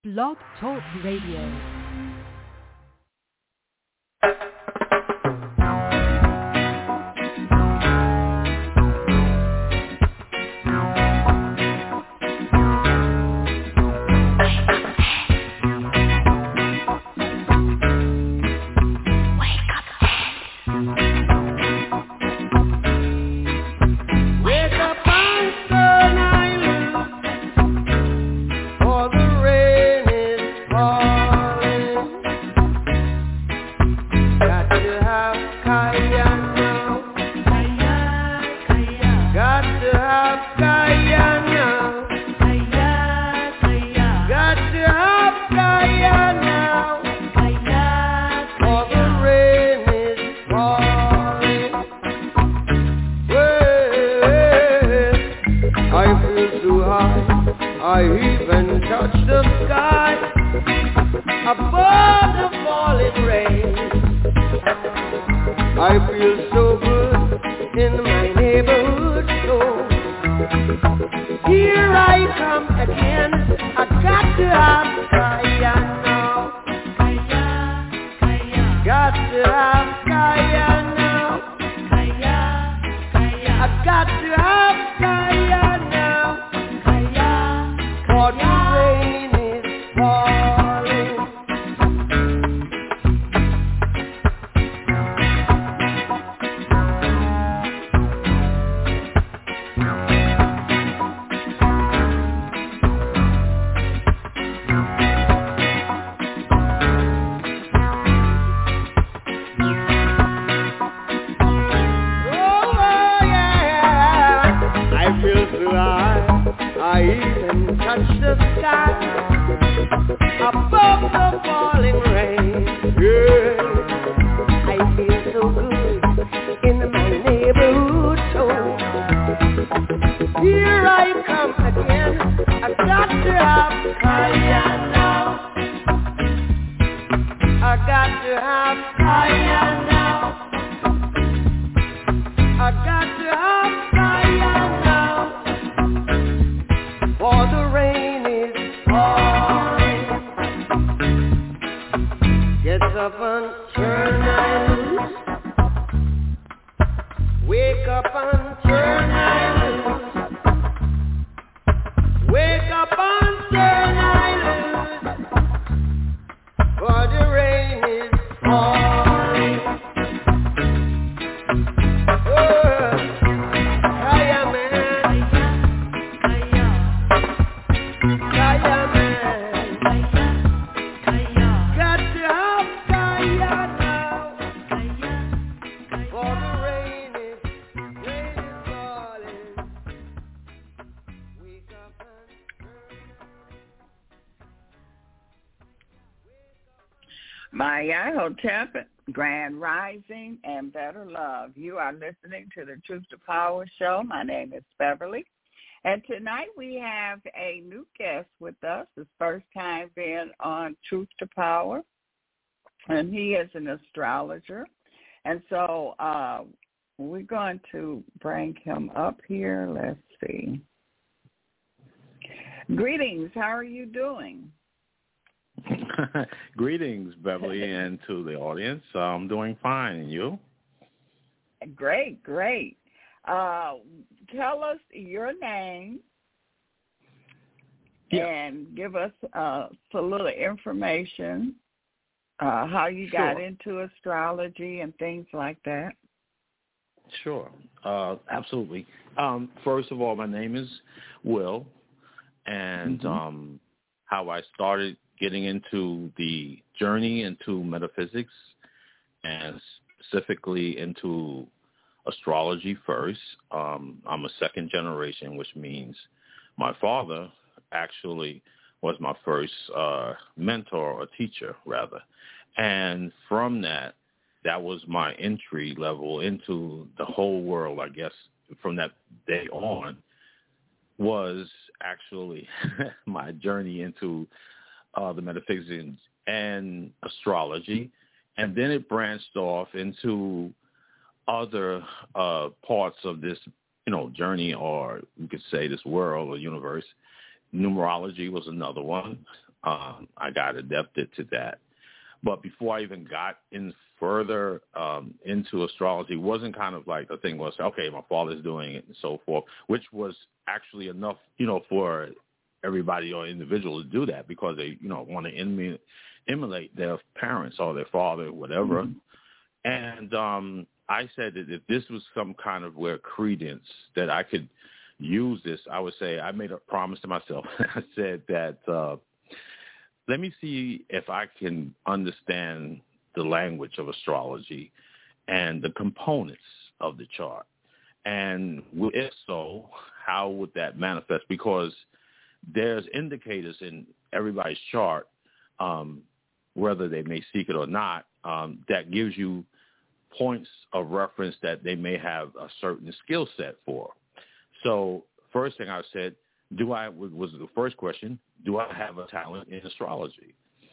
Blog Talk Radio. Grand Rising and Better Love. You are listening to the Truth to Power show. My name is Beverly. And tonight we have a new guest with us. His first time being on Truth to Power. And he is an astrologer. And so we're going to bring him up here. Let's see. Greetings. How are you doing? Greetings, Beverly, and to the audience. I'm doing fine, and you? Great. Tell us your name and give us a little information, how you got into astrology and things like that. Sure, absolutely. First of all, my name is Will, and how I started getting into the journey into metaphysics and specifically into astrology first. I'm a second generation, which means my father actually was my first mentor or teacher, rather. And from that was my entry level into the whole world, I guess, from that day on, was actually my journey into the metaphysics and astrology, and then it branched off into other parts of this, journey, or you could say this world or universe. Numerology was another one. I got adapted to that. But before I even got in further into astrology, it wasn't kind of like the thing was, okay, my father's doing it and so forth, which was actually enough, for everybody or individual to do that because they, want to emulate their parents or their father, whatever. Mm-hmm. And I said that if this was some kind of credence that I could use this, I would say I made a promise to myself. I said that let me see if I can understand the language of astrology and the components of the chart. And if so, how would that manifest? Because there's indicators in everybody's chart, whether they may seek it or not, that gives you points of reference that they may have a certain skill set for. So first thing I said, was the first question, do I have a talent in astrology?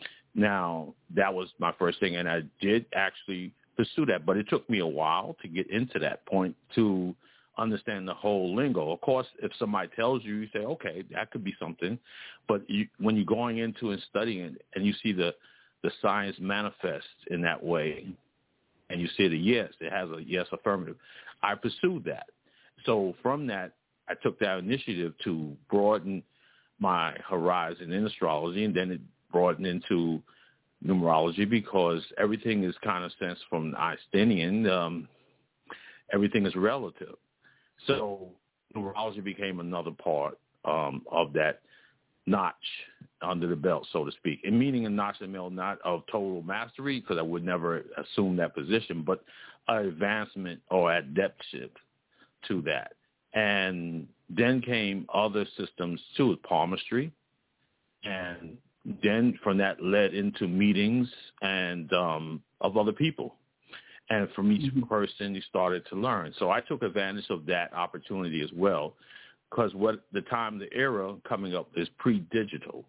Now, that was my first thing, and I did actually pursue that, but it took me a while to get into that point to understand the whole lingo. Of course, if somebody tells you, you say, okay, that could be something, but when you're going into and studying it and you see the science manifest in that way, and you see it has a yes affirmative, I pursued that. So from that, I took that initiative to broaden my horizon in astrology, and then it broadened into numerology because everything is kind of sensed from the Einsteinian. Everything is relative. So numerology became another part of that notch under the belt, so to speak. And meaning a notch in the belt, not of total mastery, because I would never assume that position, but an advancement or adeptship to that. And then came other systems too, palmistry, and then from that led into meetings and of other people. And from each person, you started to learn. So I took advantage of that opportunity as well, because the era coming up is pre-digital.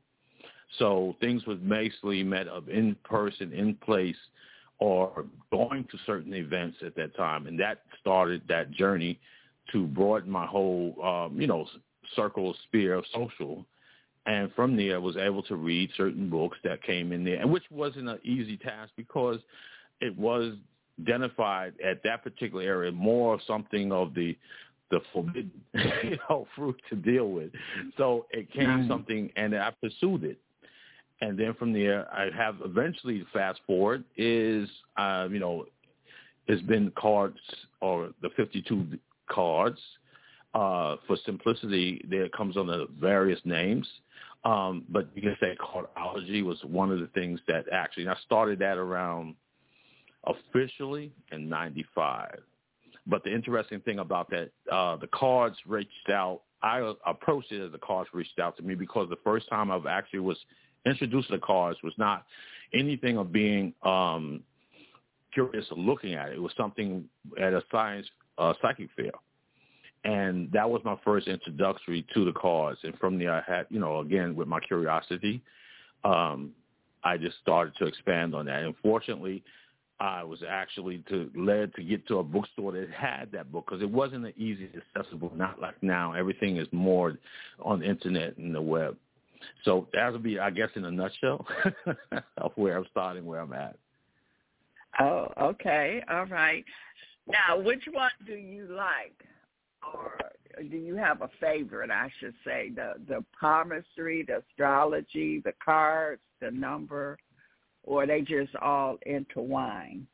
So things was basically met of in person, in place, or going to certain events at that time. And that started that journey to broaden my whole, circle, sphere of social. And from there, I was able to read certain books that came in there, and which wasn't an easy task because it was identified at that particular area more of something of the forbidden, fruit to deal with. So it came something, and I pursued it. And then from there, I have eventually, fast forward, it's been cards, or the 52 cards. For simplicity, there comes under various names. But you can say cardology was one of the things that actually, I started that around officially in 95. But the interesting thing about that, the cards reached out. I approached it as the cards reached out to me because the first time I've actually was introduced to the cards was not anything of being curious of looking at it. It was something at a science psychic fair. And that was my first introductory to the cards. And from there, I had, again, with my curiosity, I just started to expand on that. And fortunately, I was actually led to get to a bookstore that had that book because it wasn't an easy accessible, not like now. Everything is more on the internet and the web. So that would be, I guess, in a nutshell of where I'm starting, where I'm at. Oh, okay. All right. Now, which one do you like? Or do you have a favorite, I should say, the palmistry, the astrology, the cards, the number, or are they just all intertwined?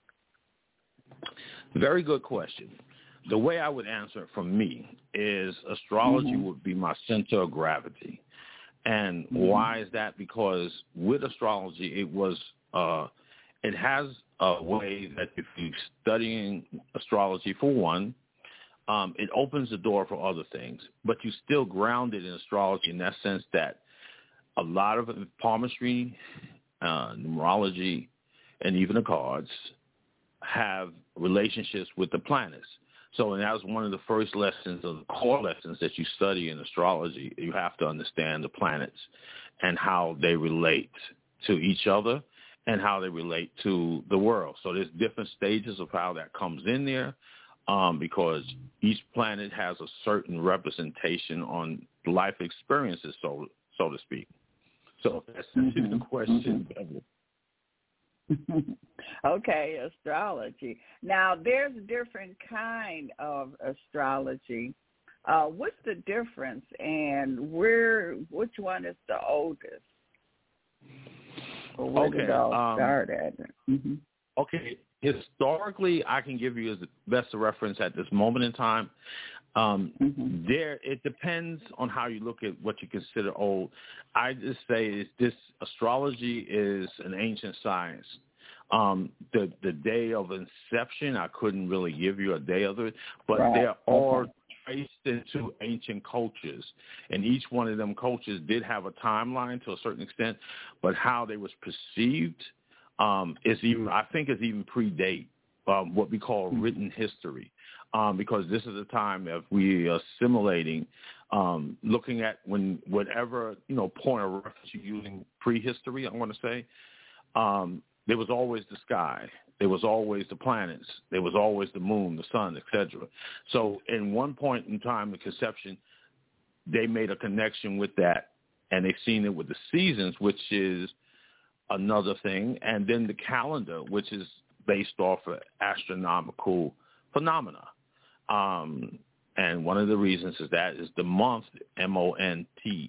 Very good question. The way I would answer it from me is astrology would be my center of gravity. And why is that? Because with astrology, it has a way that if you're studying astrology, for one, it opens the door for other things, but you still grounded in astrology in that sense that a lot of palmistry, numerology, and even the cards have relationships with the planets. So, and that was one of the first lessons, of the core lessons that you study in astrology. You have to understand the planets and how they relate to each other and how they relate to the world. So there's different stages of how that comes in there. Because each planet has a certain representation on life experiences, so to speak. So that's the question. Okay, astrology. Now, there's different kind of astrology. What's the difference, and which one is the oldest? Or where did it all start at? Mm-hmm. Okay, historically, I can give you as the best reference at this moment in time. It depends on how you look at what you consider old. I just say this astrology is an ancient science. The day of inception, I couldn't really give you a day of it, but there are traced into ancient cultures, and each one of them cultures did have a timeline to a certain extent, but how they was perceived is even predate what we call written history. Because this is a time of we are assimilating, looking at whatever point of reference you're using prehistory, I want to say, there was always the sky, there was always the planets, there was always the moon, the sun, etc. So in one point in time, the conception, they made a connection with that, and they've seen it with the seasons, which is another thing, and then the calendar, which is based off of astronomical phenomena. And one of the reasons is the month, MONTH,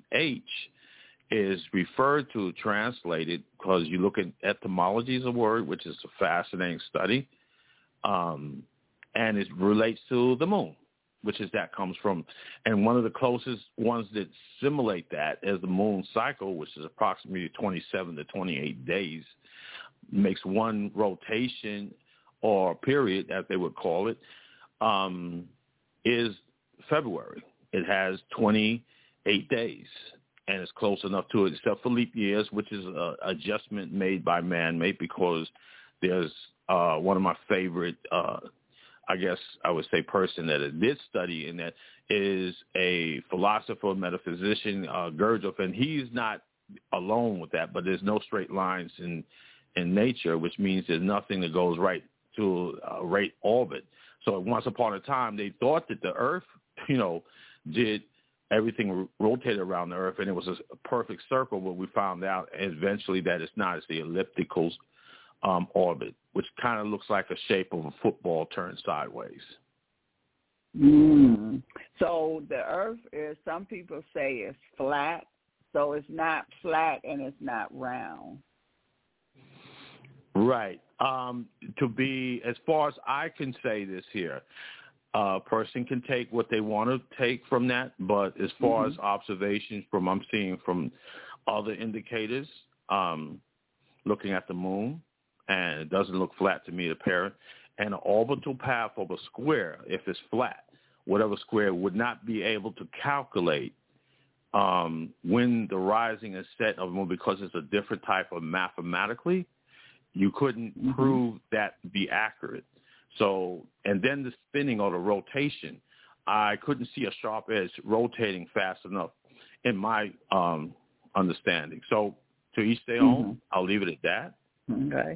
is referred to, translated, because you look at etymology as a word, which is a fascinating study, and it relates to the moon, which is that comes from. And one of the closest ones that simulate that is the moon cycle, which is approximately 27 to 28 days, makes one rotation or period, as they would call it, is February. It has 28 days, and it's close enough to it, except for leap years, which is an adjustment made by man-made, because there's one of my favorite, I guess I would say, person that did study in that is a philosopher, metaphysician, Gurdjieff, and he's not alone with that, but there's no straight lines in nature, which means there's nothing that goes right to a right orbit. So once upon a time, they thought that the Earth, did everything rotated around the Earth, and it was a perfect circle, but we found out eventually that it's not. It's the elliptical orbit, which kind of looks like a shape of a football turned sideways. So the Earth is, some people say it's flat, so it's not flat and it's not round. Right. To be, as far as I can say this here, a person can take what they want to take from that, but as far as observations I'm seeing from other indicators, looking at the moon, and it doesn't look flat to me, the parent, and an orbital path of a square, if it's flat, whatever square, would not be able to calculate when the rising and set of the moon, because it's a different type of mathematically. You couldn't prove that to be accurate. So, and then the spinning or the rotation, I couldn't see a sharp edge rotating fast enough in my understanding. So to each their own, I'll leave it at that. Okay.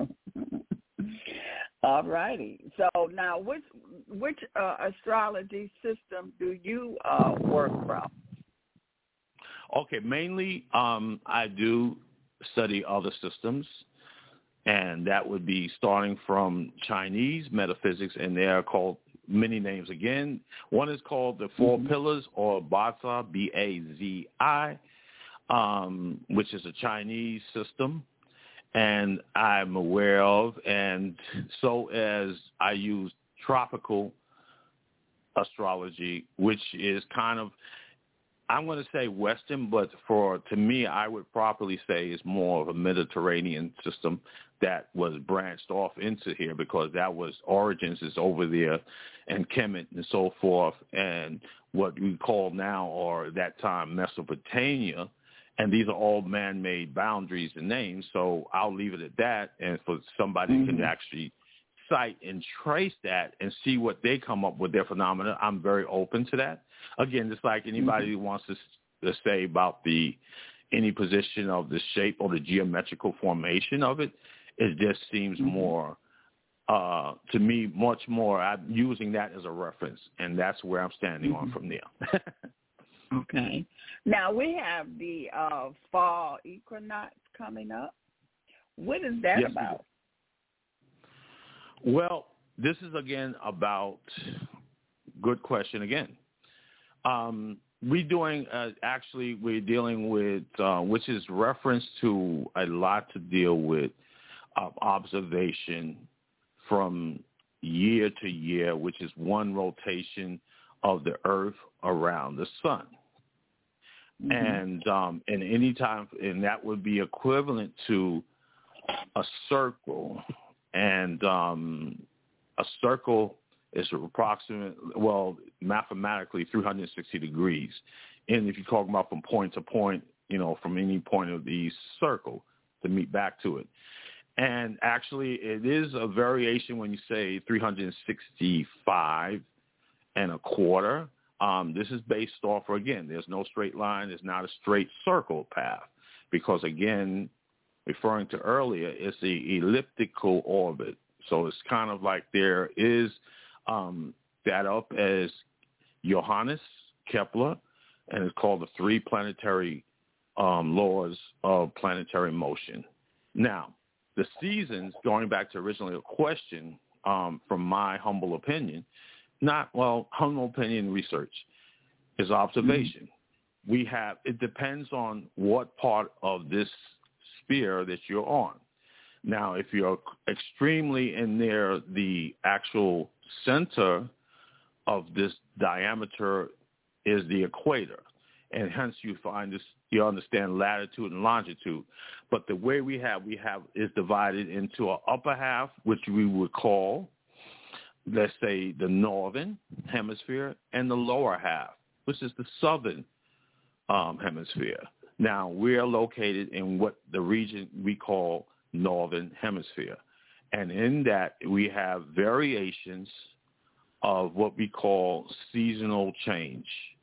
All righty. So now which astrology system do you work from? Okay, mainly I do study other systems. And that would be starting from Chinese metaphysics, and they are called many names again. One is called the Four Pillars, or Bazi, B-A-Z-I, which is a Chinese system, and I'm aware of. And so as I use tropical astrology, which is kind of, I'm going to say Western, but to me, I would properly say it's more of a Mediterranean system that was branched off into here, because that was origins is over there, and Kemet and so forth, and what we call now, or at that time, Mesopotamia, and these are all man-made boundaries and names. So I'll leave it at that, and for somebody can actually cite and trace that and see what they come up with their phenomena, I'm very open to that. Again, just like anybody who wants to say about any position of the shape or the geometrical formation of it, it just seems more, to me, much more. I'm using that as a reference, and that's where I'm standing on from there. Okay. Now we have the fall equinox coming up. What is that about? Well, this is again about, good question again. We're dealing with, which is reference to a lot to deal with observation from year to year, which is one rotation of the earth around the sun. And any time, and that would be equivalent to a circle, and a circle is mathematically 360 degrees. And if you're talking about from point to point, from any point of the circle to meet back to it. And actually, it is a variation when you say 365 and a quarter. This is based off, again, there's no straight line. There's not a straight circle path because, again, referring to earlier, it's the elliptical orbit. So it's kind of like there is that up as Johannes Kepler, and it's called the three planetary laws of planetary motion. Now, the seasons, going back to originally a question, from my humble opinion, humble opinion research, is observation. It depends on what part of this sphere that you're on. Now, if you're extremely in there, the actual center of this diameter is the equator, and hence you understand latitude and longitude. But the way we have is divided into an upper half, which we would call, let's say, the northern hemisphere, and the lower half, which is the southern hemisphere. Now, we are located in what the region we call northern hemisphere. And in that, we have variations of what we call seasonal change.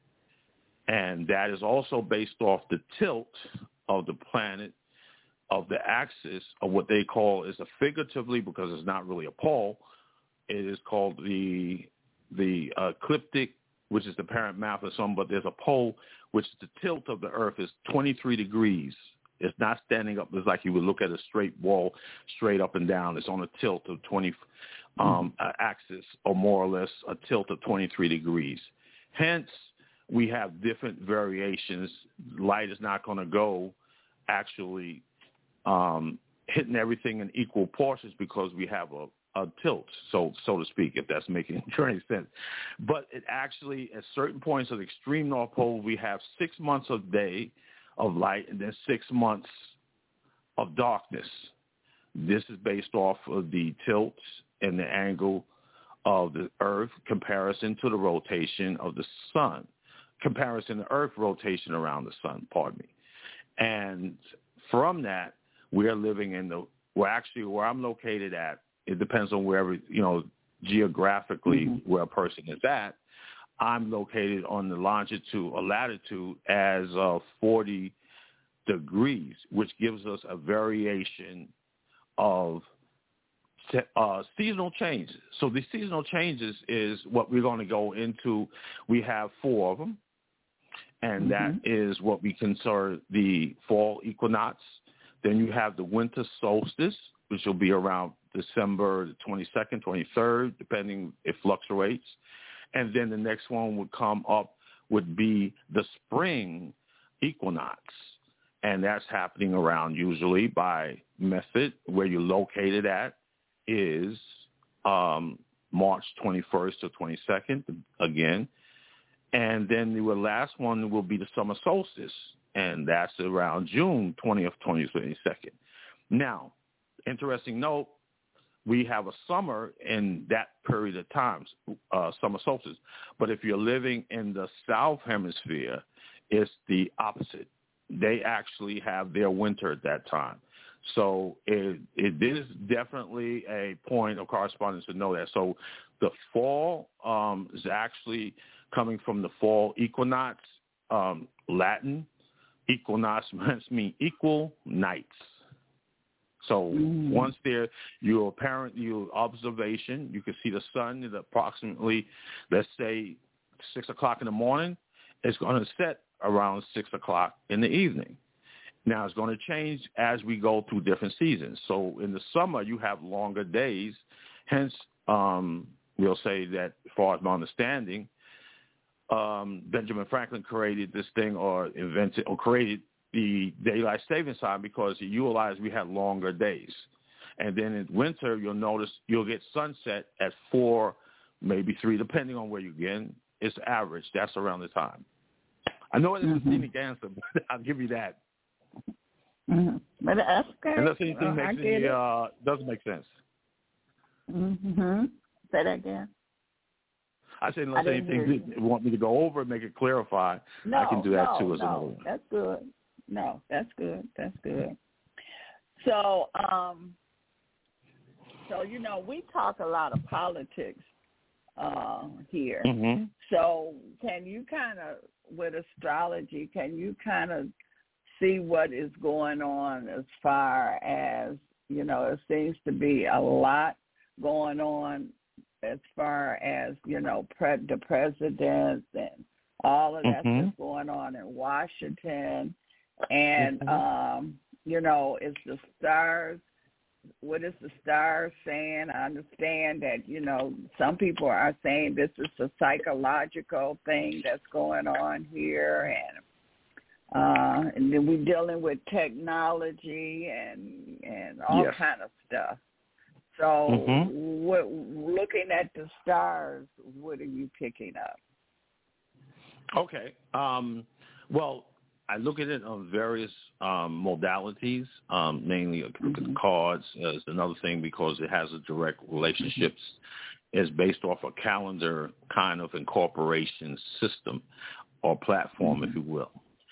And that is also based off the tilt of the planet, of the axis, of what they call is a figuratively, because it's not really a pole, it is called the ecliptic, which is the parent math of some, but there's a pole, which the tilt of the earth is 23 degrees. It's not standing up. It's like you would look at a straight wall, straight up and down. It's on a tilt of 20 axis, or more or less a tilt of 23 degrees. Hence, we have different variations. Light is not going to go actually hitting everything in equal portions because we have a tilt, so to speak, if that's making any sense. But it actually, at certain points of the extreme North Pole, we have 6 months of day of light and then 6 months of darkness. This is based off of the tilt and the angle of the Earth comparison to the rotation of the sun, comparison to Earth rotation around the sun, pardon me. And from that, we are living in where I'm located at, it depends on wherever, geographically where a person is at. I'm located on the longitude or latitude as 40 degrees, which gives us a variation of seasonal changes. So the seasonal changes is what we're going to go into. We have 4 of them, and that is what we consider the fall equinox. Then you have the winter solstice, which will be around December the 22nd, 23rd, depending, it fluctuates. And then the next one would be the spring equinox. And that's happening around, usually by method, where you're located at is March 21st to 22nd, again. And then the last one will be the summer solstice, and that's around June 20th, 22nd. Now, interesting note, we have a summer in that period of times, summer solstice. But if you're living in the south hemisphere, it's the opposite. They actually have their winter at that time. So it is definitely a point of correspondence to know that. So the fall is actually coming from the fall equinox, Latin. Equinox means equal nights. So once there, your observation, you can see the sun at approximately, let's say, 6 o'clock in the morning. It's going to set around 6 o'clock in the evening. Now, it's going to change as we go through different seasons. So in the summer, you have longer days. Hence, we'll say that, as far as my understanding, Benjamin Franklin created this thing or created the daylight savings time because he utilized we had longer days. And then in winter, you'll notice you'll get sunset at 4, maybe 3, depending on where you get. It's average. That's around the time. I know it's a scenic answer, but I'll give you that. Mm-hmm. But that's okay. Unless anything doesn't make sense. Mm-hmm. Say that again. I said unless anything you want me to go over and make it clarify, I can do that too as a moment. That's good. No, that's good. That's good. So, we talk a lot of politics here. Mm-hmm. So can you kind of, with astrology, see what is going on as far as, it seems to be a lot going on as far as, the president and all of that that's going on in Washington. And, is the stars, what is the stars saying? I understand that, some people are saying this is a psychological thing that's going on here. And then we're dealing with technology and all kind of stuff. So looking at the stars, what are you picking up? Okay. Well, I look at it on various modalities, mainly cards is another thing because it has a direct relationships. It's based off a calendar kind of incorporation system or platform, if you will.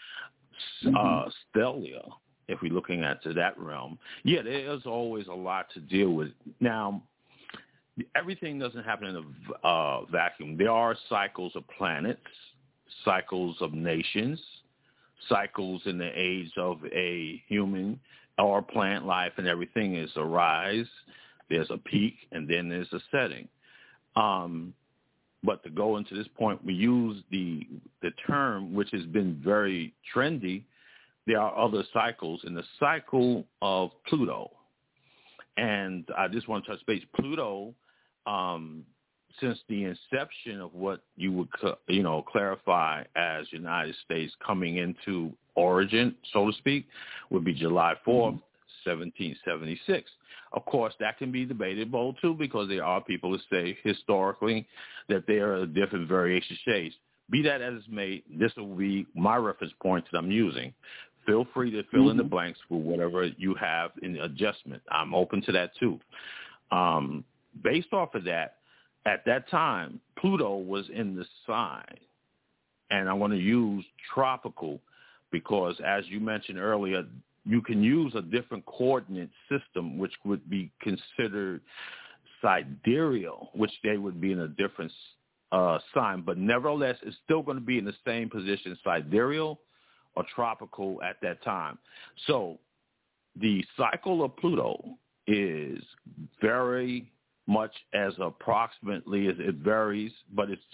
Stellia, if we're looking at to that realm, there's always a lot to deal with. Now, everything doesn't happen in a vacuum. There are cycles of planets, cycles of nations, cycles in the age of a human or plant life, and everything is a rise, there's a peak, and then there's a setting. But to go into this point, we use the term, which has been very trendy. There are other cycles, in the cycle of Pluto. And I just want to touch base. Pluto, since the inception of what you would, clarify as United States coming into origin, so to speak, would be July 4th, 1776. Of course, that can be debatable, too, because there are people who say historically that there are different variation shades. Be that as it may, this will be my reference point that I'm using. Feel free to fill in the blanks with whatever you have in adjustment. I'm open to that, too. Based off of that, at that time, Pluto was in the sign, and I want to use tropical because, as you mentioned earlier, you can use a different coordinate system, which would be considered sidereal, which they would be in a different sign. But nevertheless, it's still going to be in the same position, sidereal or tropical at that time. So the cycle of Pluto is very much as approximately as it varies, but it's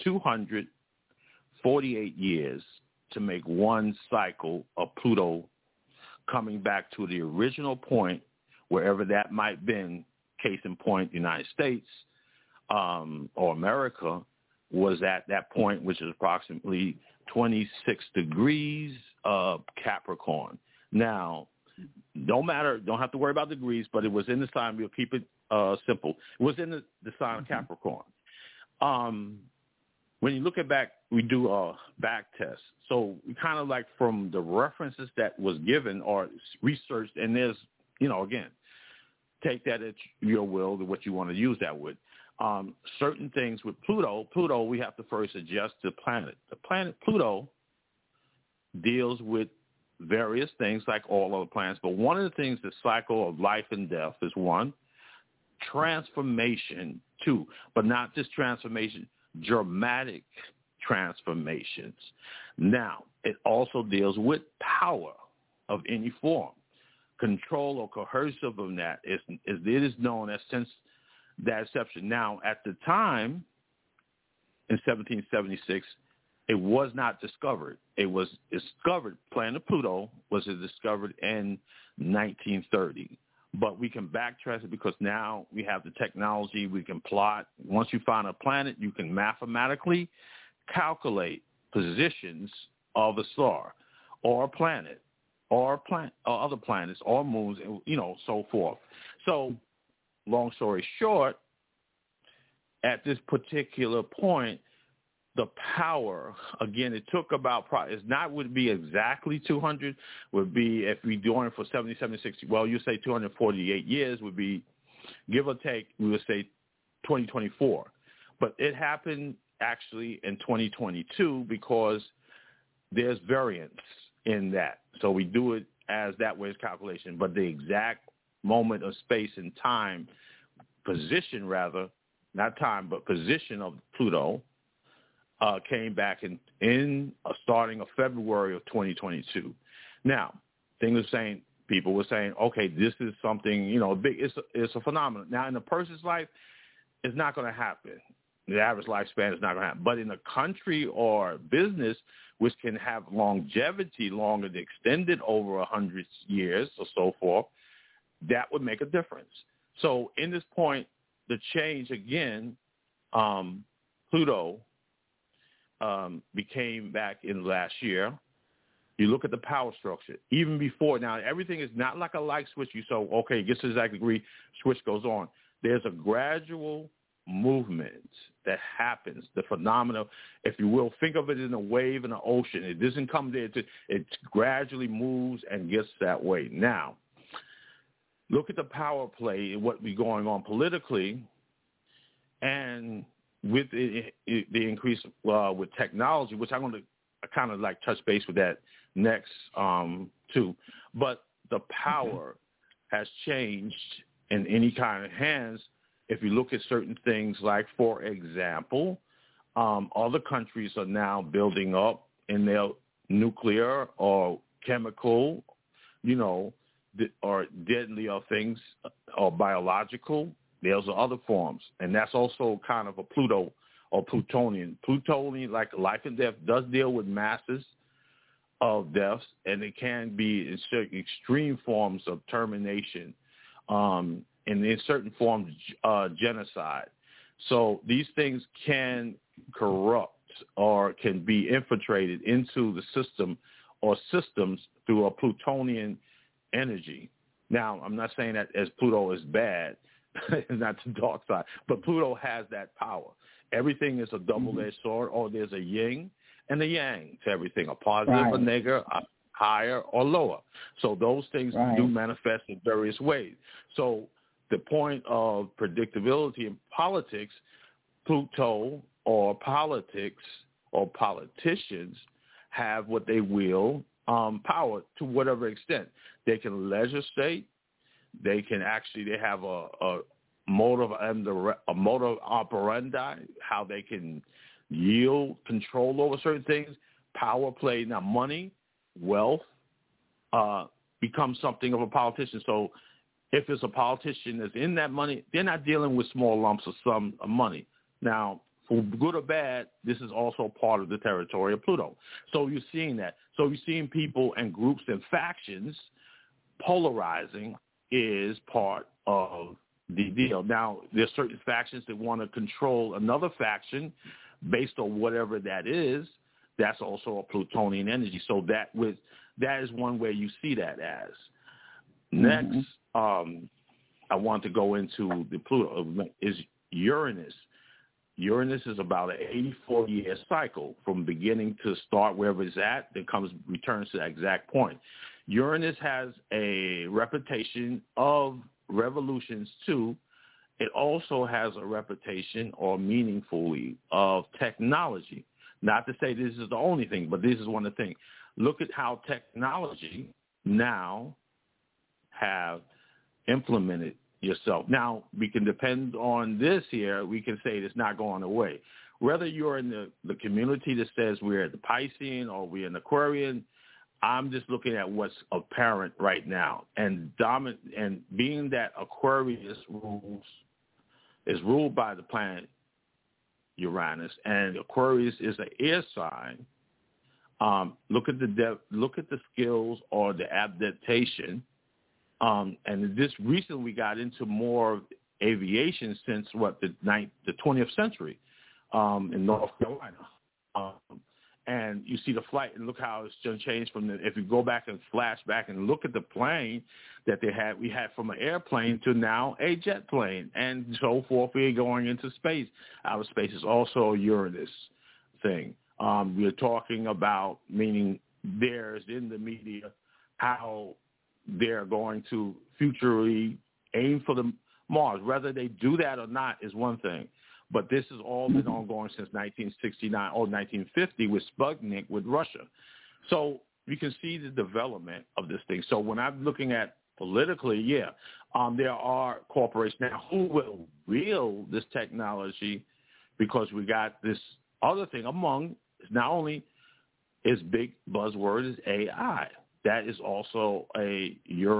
248 years to make one cycle of Pluto coming back to the original point, wherever that might have been, case in point, United States or America, was at that point, which is approximately 26 degrees of Capricorn. Now, don't have to worry about degrees, but it was in the sign. We'll keep it simple. It was in the sign of Capricorn. When you look at back, we do a back test. So we kind of like from the references that was given or researched, and there's, again, take that at your will to what you want to use that with. Certain things with Pluto, we have to first adjust the planet. The planet Pluto deals with various things like all other planets, but one of the things, the cycle of life and death is one, transformation two, but not just transformation, dramatic transformations. Now, it also deals with power of any form. Control or coercive of that it is known as since that inception. Now, at the time, in 1776, it was not discovered. It was discovered, planet Pluto was discovered in 1930. But we can backtrack it because now we have the technology. We can plot. Once you find a planet, you can mathematically calculate positions of a star or a planet or other planets or moons, so forth. So long story short, at this particular point, the power, again, it took about, would be exactly 200, would be, if we're doing it for 70, 60, well, you say 248 years would be, give or take, we would say 2024. But it happened actually in 2022 because there's variance in that. So we do it as that way as calculation. But the exact moment of space and time, position rather, not time, but position of Pluto, came back in starting of February of 2022. Now, people were saying, okay, this is something, big. It's a phenomenon. Now, in a person's life, it's not going to happen. The average lifespan is not going to happen. But in a country or business, which can have longevity, longer than extended over 100 years or so forth, that would make a difference. So in this point, the change again, Pluto became back in last year. You look at the power structure. Even before, now everything is not like a light switch. It gets to the exact degree, switch goes on. There's a gradual movement that happens, the phenomena, if you will, think of it in a wave in an ocean. It doesn't come there. It gradually moves and gets that way. Now, look at the power play and what be going on politically, and with the increase with technology, which I'm going to kind of like touch base with that next too. But the power has changed in any kind of hands. If you look at certain things, like, for example, other countries are now building up in their nuclear or chemical, or deadly or things or biological. There's other forms, and that's also kind of a Pluto or Plutonian. Plutonian, like life and death, does deal with masses of deaths, and it can be in certain extreme forms of termination, and in certain forms, genocide. So these things can corrupt or can be infiltrated into the system or systems through a Plutonian energy. Now, I'm not saying that as Pluto is bad, not the dark side, but Pluto has that power. Everything is a double-edged sword, or there's a yin and a yang to everything, a positive, a negative, a higher or lower. So those things do manifest in various ways. So the point of predictability in politics, Pluto or politics or politicians have what they will, power to whatever extent. They can legislate. They can they have a motive operandi, how they can yield control over certain things, power play. Now, money, wealth, becomes something of a politician. So if it's a politician that's in that money, they're not dealing with small lumps of sum of money. Now, for good or bad, this is also part of the territory of Pluto. So you're seeing that. So you're seeing people and groups and factions polarizing is part of the deal. Now, there's certain factions that want to control another faction based on whatever that is. That's also a Plutonian energy. So that is one way you see that as. Next, I want to go into the Pluto is Uranus. Uranus is about an 84-year cycle from beginning to start wherever it's at, then returns to that exact point. Uranus has a reputation of revolutions too. It also has a reputation, or meaningfully, of technology. Not to say this is the only thing, but this is one of the things. Look at how technology now have implemented yourself. Now, we can depend on this here. We can say it's not going away. Whether you're in the community that says we're at the Piscean or we're in Aquarian, I'm just looking at what's apparent right now. And being that Aquarius is ruled by the planet Uranus, and Aquarius is an air sign. Look at the skills or the adaptation. And this recently we got into more of aviation since the 20th century in North Carolina. And you see the flight, and look how it's changed from if you go back and flash back and look at the plane that we had from an airplane to now a jet plane, and so forth. We're going into space. Outer space is also a Uranus thing. We're talking about, meaning there's in the media how they're going to futurely aim for the Mars. Whether they do that or not is one thing. But this has all been ongoing since 1969 or 1950 with Sputnik with Russia. So you can see the development of this thing. So when I'm looking at politically, there are corporations now who will wield this technology, because we got this other thing among, not only is big buzzword is AI. That is also a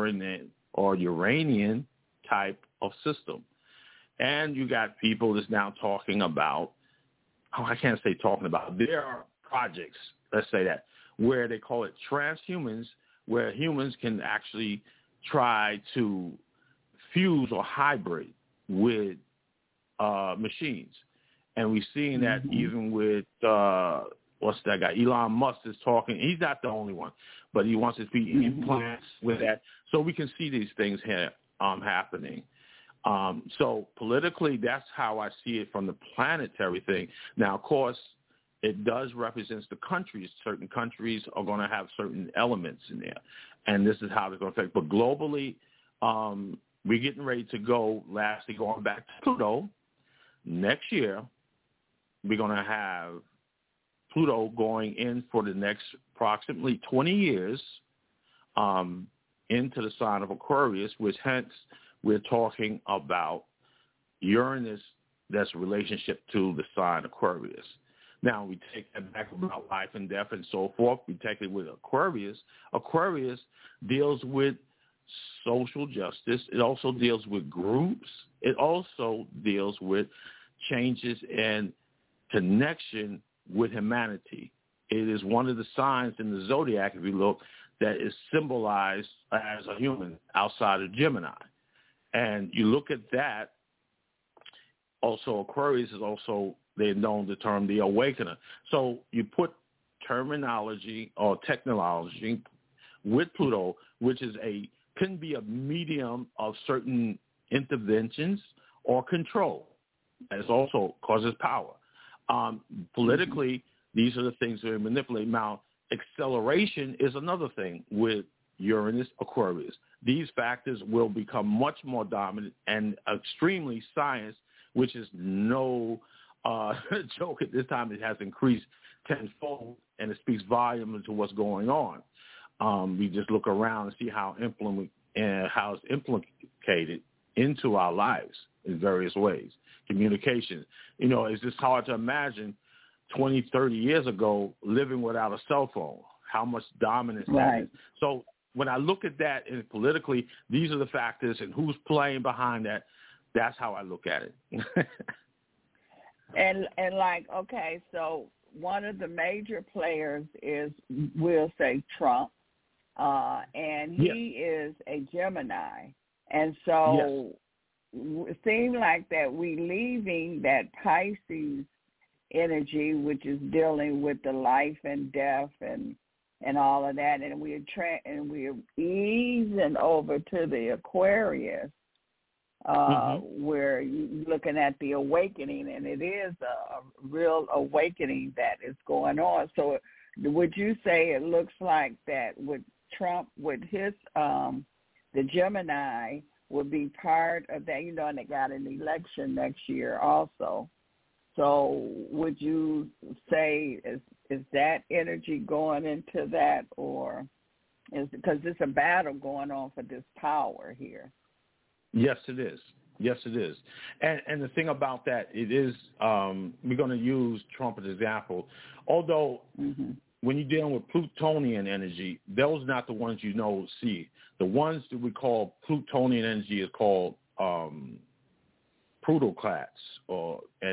Uranian type of system. And you got people that's now talking about, I can't say talking about, there are projects, let's say that, where they call it transhumans, where humans can actually try to fuse or hybrid with machines. And we're seeing that even with, what's that guy? Elon Musk is talking. He's not the only one, but he wants to be implants with that. So we can see these things here happening. So politically, that's how I see it from the planetary thing. Now, of course, it does represent the countries. Certain countries are going to have certain elements in there, and this is how they're going to affect. But globally, we're getting ready to go, lastly, going back to Pluto. Next year, we're going to have Pluto going in for the next approximately 20 years into the sign of Aquarius, which hence we're talking about Uranus, that's a relationship to the sign Aquarius. Now, we take that back about life and death and so forth. We take it with Aquarius. Aquarius deals with social justice. It also deals with groups. It also deals with changes and connection with humanity. It is one of the signs in the zodiac, if you look, that is symbolized as a human outside of Gemini. And you look at that, also Aquarius is also, they're known the term the awakener. So you put terminology or technology with Pluto, which is can be a medium of certain interventions or control. That also causes power. Politically, these are the things that are manipulated. Now, acceleration is another thing with Uranus, Aquarius. These factors will become much more dominant and extremely science, which is no joke at this time. It has increased tenfold, and it speaks volumes to what's going on. We just look around and see how it's implicated into our lives in various ways. Communication. It's just hard to imagine 20, 30 years ago living without a cell phone, how much dominance that is. So when I look at that and politically, these are the factors and who's playing behind that. That's how I look at it. and okay, so one of the major players is, we'll say, Trump, and he is a Gemini. And so it seems like that we leaving that Pisces energy, which is dealing with the life and death and all of that, and we're easing over to the Aquarius, where you're looking at the awakening, and it is a real awakening that is going on. So would you say it looks like that with Trump, with his the Gemini would be part of that, and they got an election next year also. So would you say is that energy going into that, or is because there's a battle going on for this power here? Yes, it is. Yes, it is. And the thing about that, it is, we're going to use Trump as an example. Although when you're dealing with Plutonian energy, those are not the ones see. The ones that we call Plutonian energy is called plutocrats, and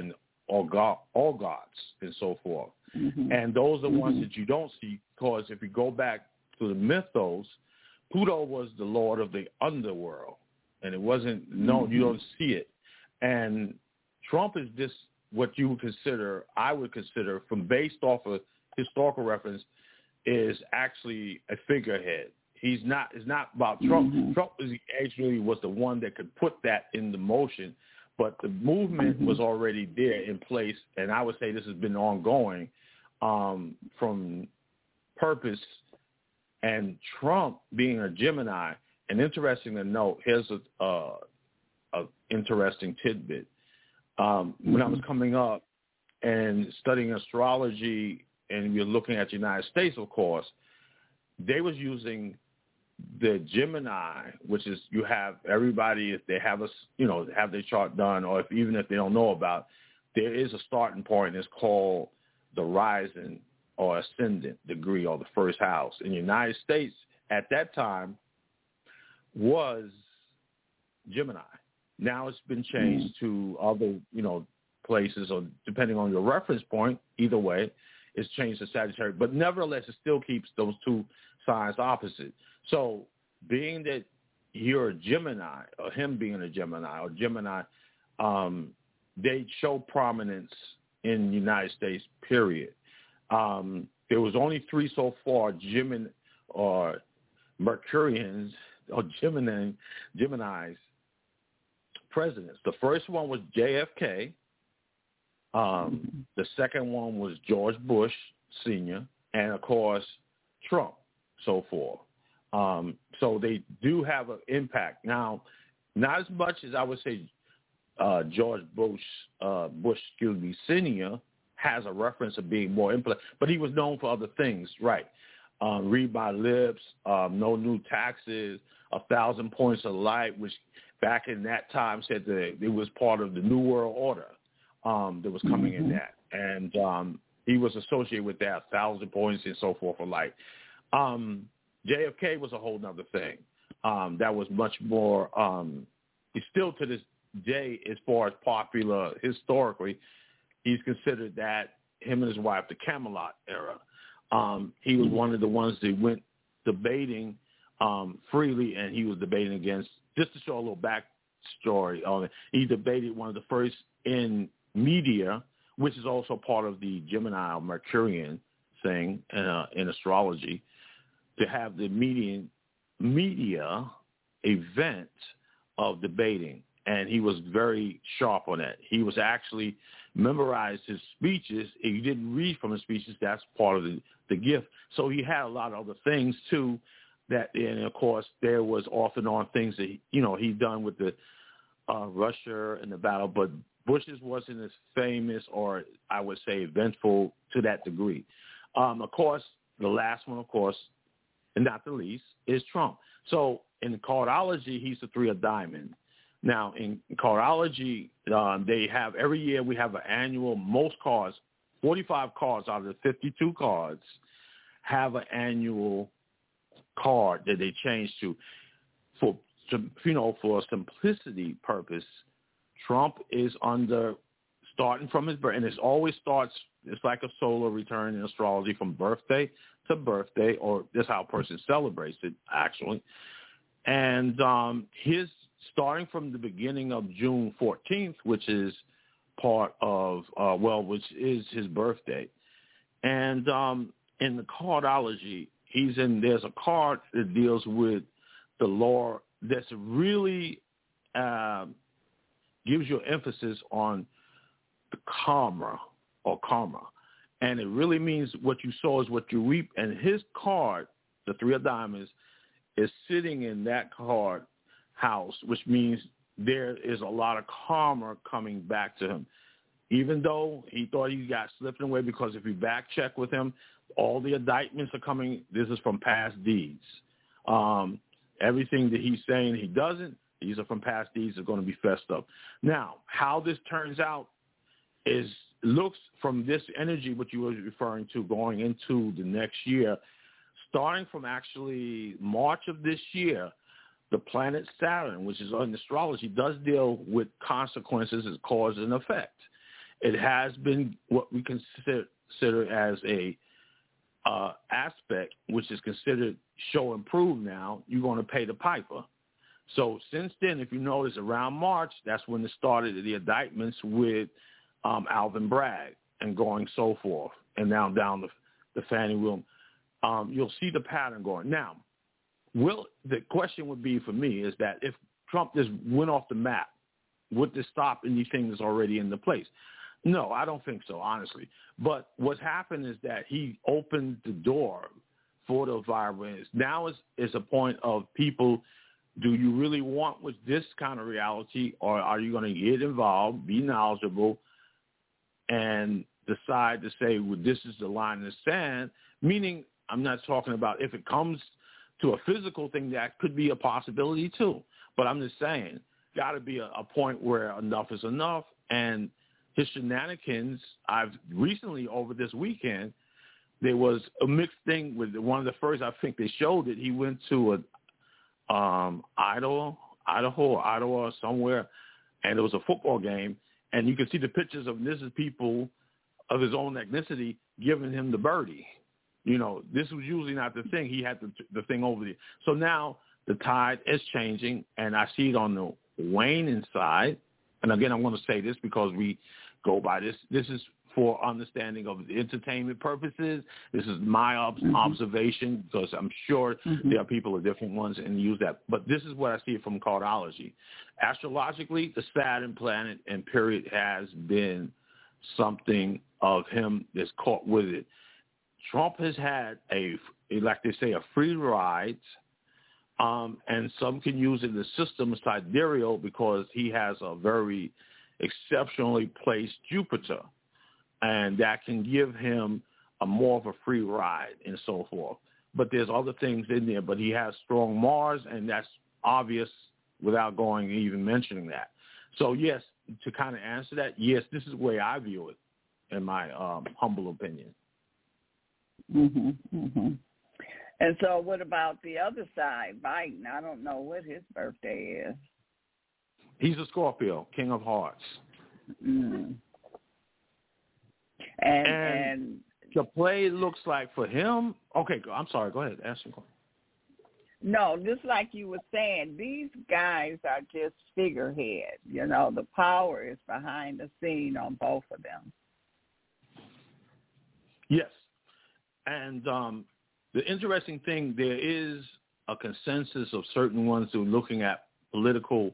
or God, all gods, and so forth. Mm-hmm. And those are the ones that you don't see, because if you go back to the mythos, Pluto was the lord of the underworld, and it wasn't, you don't see it. And Trump is just what you would consider, I would consider, from based off of historical reference, is actually a figurehead. It's not about Trump. Mm-hmm. Trump actually was the one that could put that into motion, but the movement was already there in place, and I would say this has been ongoing from purpose. And Trump being a Gemini, and interesting to note, here's a interesting tidbit. When I was coming up and studying astrology, and you're looking at the United States, of course, they was using the Gemini, which is you have everybody, if they have have their chart done, or even if they don't know about, there is a starting point. It's called the rising or ascendant degree, or the first house. In the United States at that time was Gemini. Now it's been changed to other, places, or depending on your reference point, either way, it's changed to Sagittarius. But nevertheless, it still keeps those two signs opposite. So being that you're a Gemini, or him being a Gemini, or Gemini, they show prominence in the United States, period. There was only 3 so far, Gemini or Mercurians or Gemini's presidents. The first one was JFK. The second one was George Bush Sr., and of course Trump, so forth. So they do have an impact. Now, not as much as I would say George Bush Sr. has a reference of being more influential, but he was known for other things, right? Read My Lips, No New Taxes, 1,000 Points of Light, which back in that time said that it was part of the New World Order that was coming in that. And he was associated with that, 1,000 Points and so forth of Light. JFK was a whole nother thing. That was much more, he's still to this day, as far as popular historically, he's considered that, him and his wife, the Camelot era. He was one of the ones that went debating freely, and he was debating against, just to show a little backstory on it, he debated one of the first in media, which is also part of the Gemini or Mercurian thing in astrology, to have the media event of debating. And he was very sharp on that. He was actually memorized his speeches. If you didn't read from his speeches, that's part of the gift. So he had a lot of other things too. That, and of course, there was off and on things that he done with the Russia and the battle, but Bush's wasn't as famous, or I would say eventful to that degree. Of course, the last one, of course, and not the least, is Trump. So in cardology, he's the 3 of diamonds. Now, in cardology, they have, every year we have an annual, most cards, 45 cards out of the 52 cards have an annual card that they change to. For simplicity purpose, Trump is starting from his birth, and it always starts, it's like a solar return in astrology, from birthday to birthday, or that's how a person celebrates it, actually. And his starting from the beginning of June 14th, which is part of, which is his birthday. And in the cardology, there's a card that deals with the law that's really gives you emphasis on the karma. And it really means what you sow is what you reap. And his card, the 3 of diamonds, is sitting in that card house, which means there is a lot of karma coming back to him. Even though he thought he got slipping away, because if you back check with him, all the indictments are coming. This is from past deeds. Everything that he's saying he doesn't, these are from past deeds, are going to be fessed up. Now, how this turns out looks from this energy, what you were referring to, going into the next year, starting from actually March of this year, the planet Saturn, which is in astrology, does deal with consequences as cause and effect. it has been what we consider as a aspect, which is considered show and prove now. You're going to pay the piper. So since then, if you notice, around March, that's when it started the indictments with Alvin Bragg and going so forth, and now down the Fannie Willis. You'll see the pattern going. Now, the question would be for me is that if Trump just went off the map, would this stop anything that's already in the place? No, I don't think so, honestly. But what's happened is that he opened the door for the virus. Now is a point of people, do you really want with this kind of reality, or are you going to get involved, be knowledgeable, and decide to say, well, this is the line in the sand? Meaning, I'm not talking about if it comes to a physical thing, that could be a possibility too. But I'm just saying, got to be a point where enough is enough. And his shenanigans, I've recently, over this weekend, there was a mixed thing with one of the first, I think they showed it. He went to Idaho or Ottawa somewhere, and it was a football game. And you can see the pictures of this is people of his own ethnicity giving him the birdie. You know, this was usually not the thing. He had the thing over there. So now the tide is changing, and I see it on the waning side. And again, I'm going to say this because we go by this. This is for understanding of entertainment purposes. This is my observation, because I'm sure there are people with different ones and use that. But this is what I see from cartology. Astrologically, the Saturn planet and period has been something of him that's caught with it. Trump has had like they say, a free ride, and some can use it in the system sidereal because he has a very exceptionally placed Jupiter, and that can give him a more of a free ride and so forth. But there's other things in there, but he has strong Mars, and that's obvious without going even mentioning that. So yes, to kind of answer that, yes, this is the way I view it, in my humble opinion. And so what about the other side, Biden? I don't know what his birthday is. He's a Scorpio, King of Hearts. And the play looks like for him. Okay, I'm sorry. Go ahead. Ask him. No, just like you were saying, these guys are just figureheads. You know, the power is behind the scene on both of them. Yes. And the interesting thing, there is a consensus of certain ones who are looking at political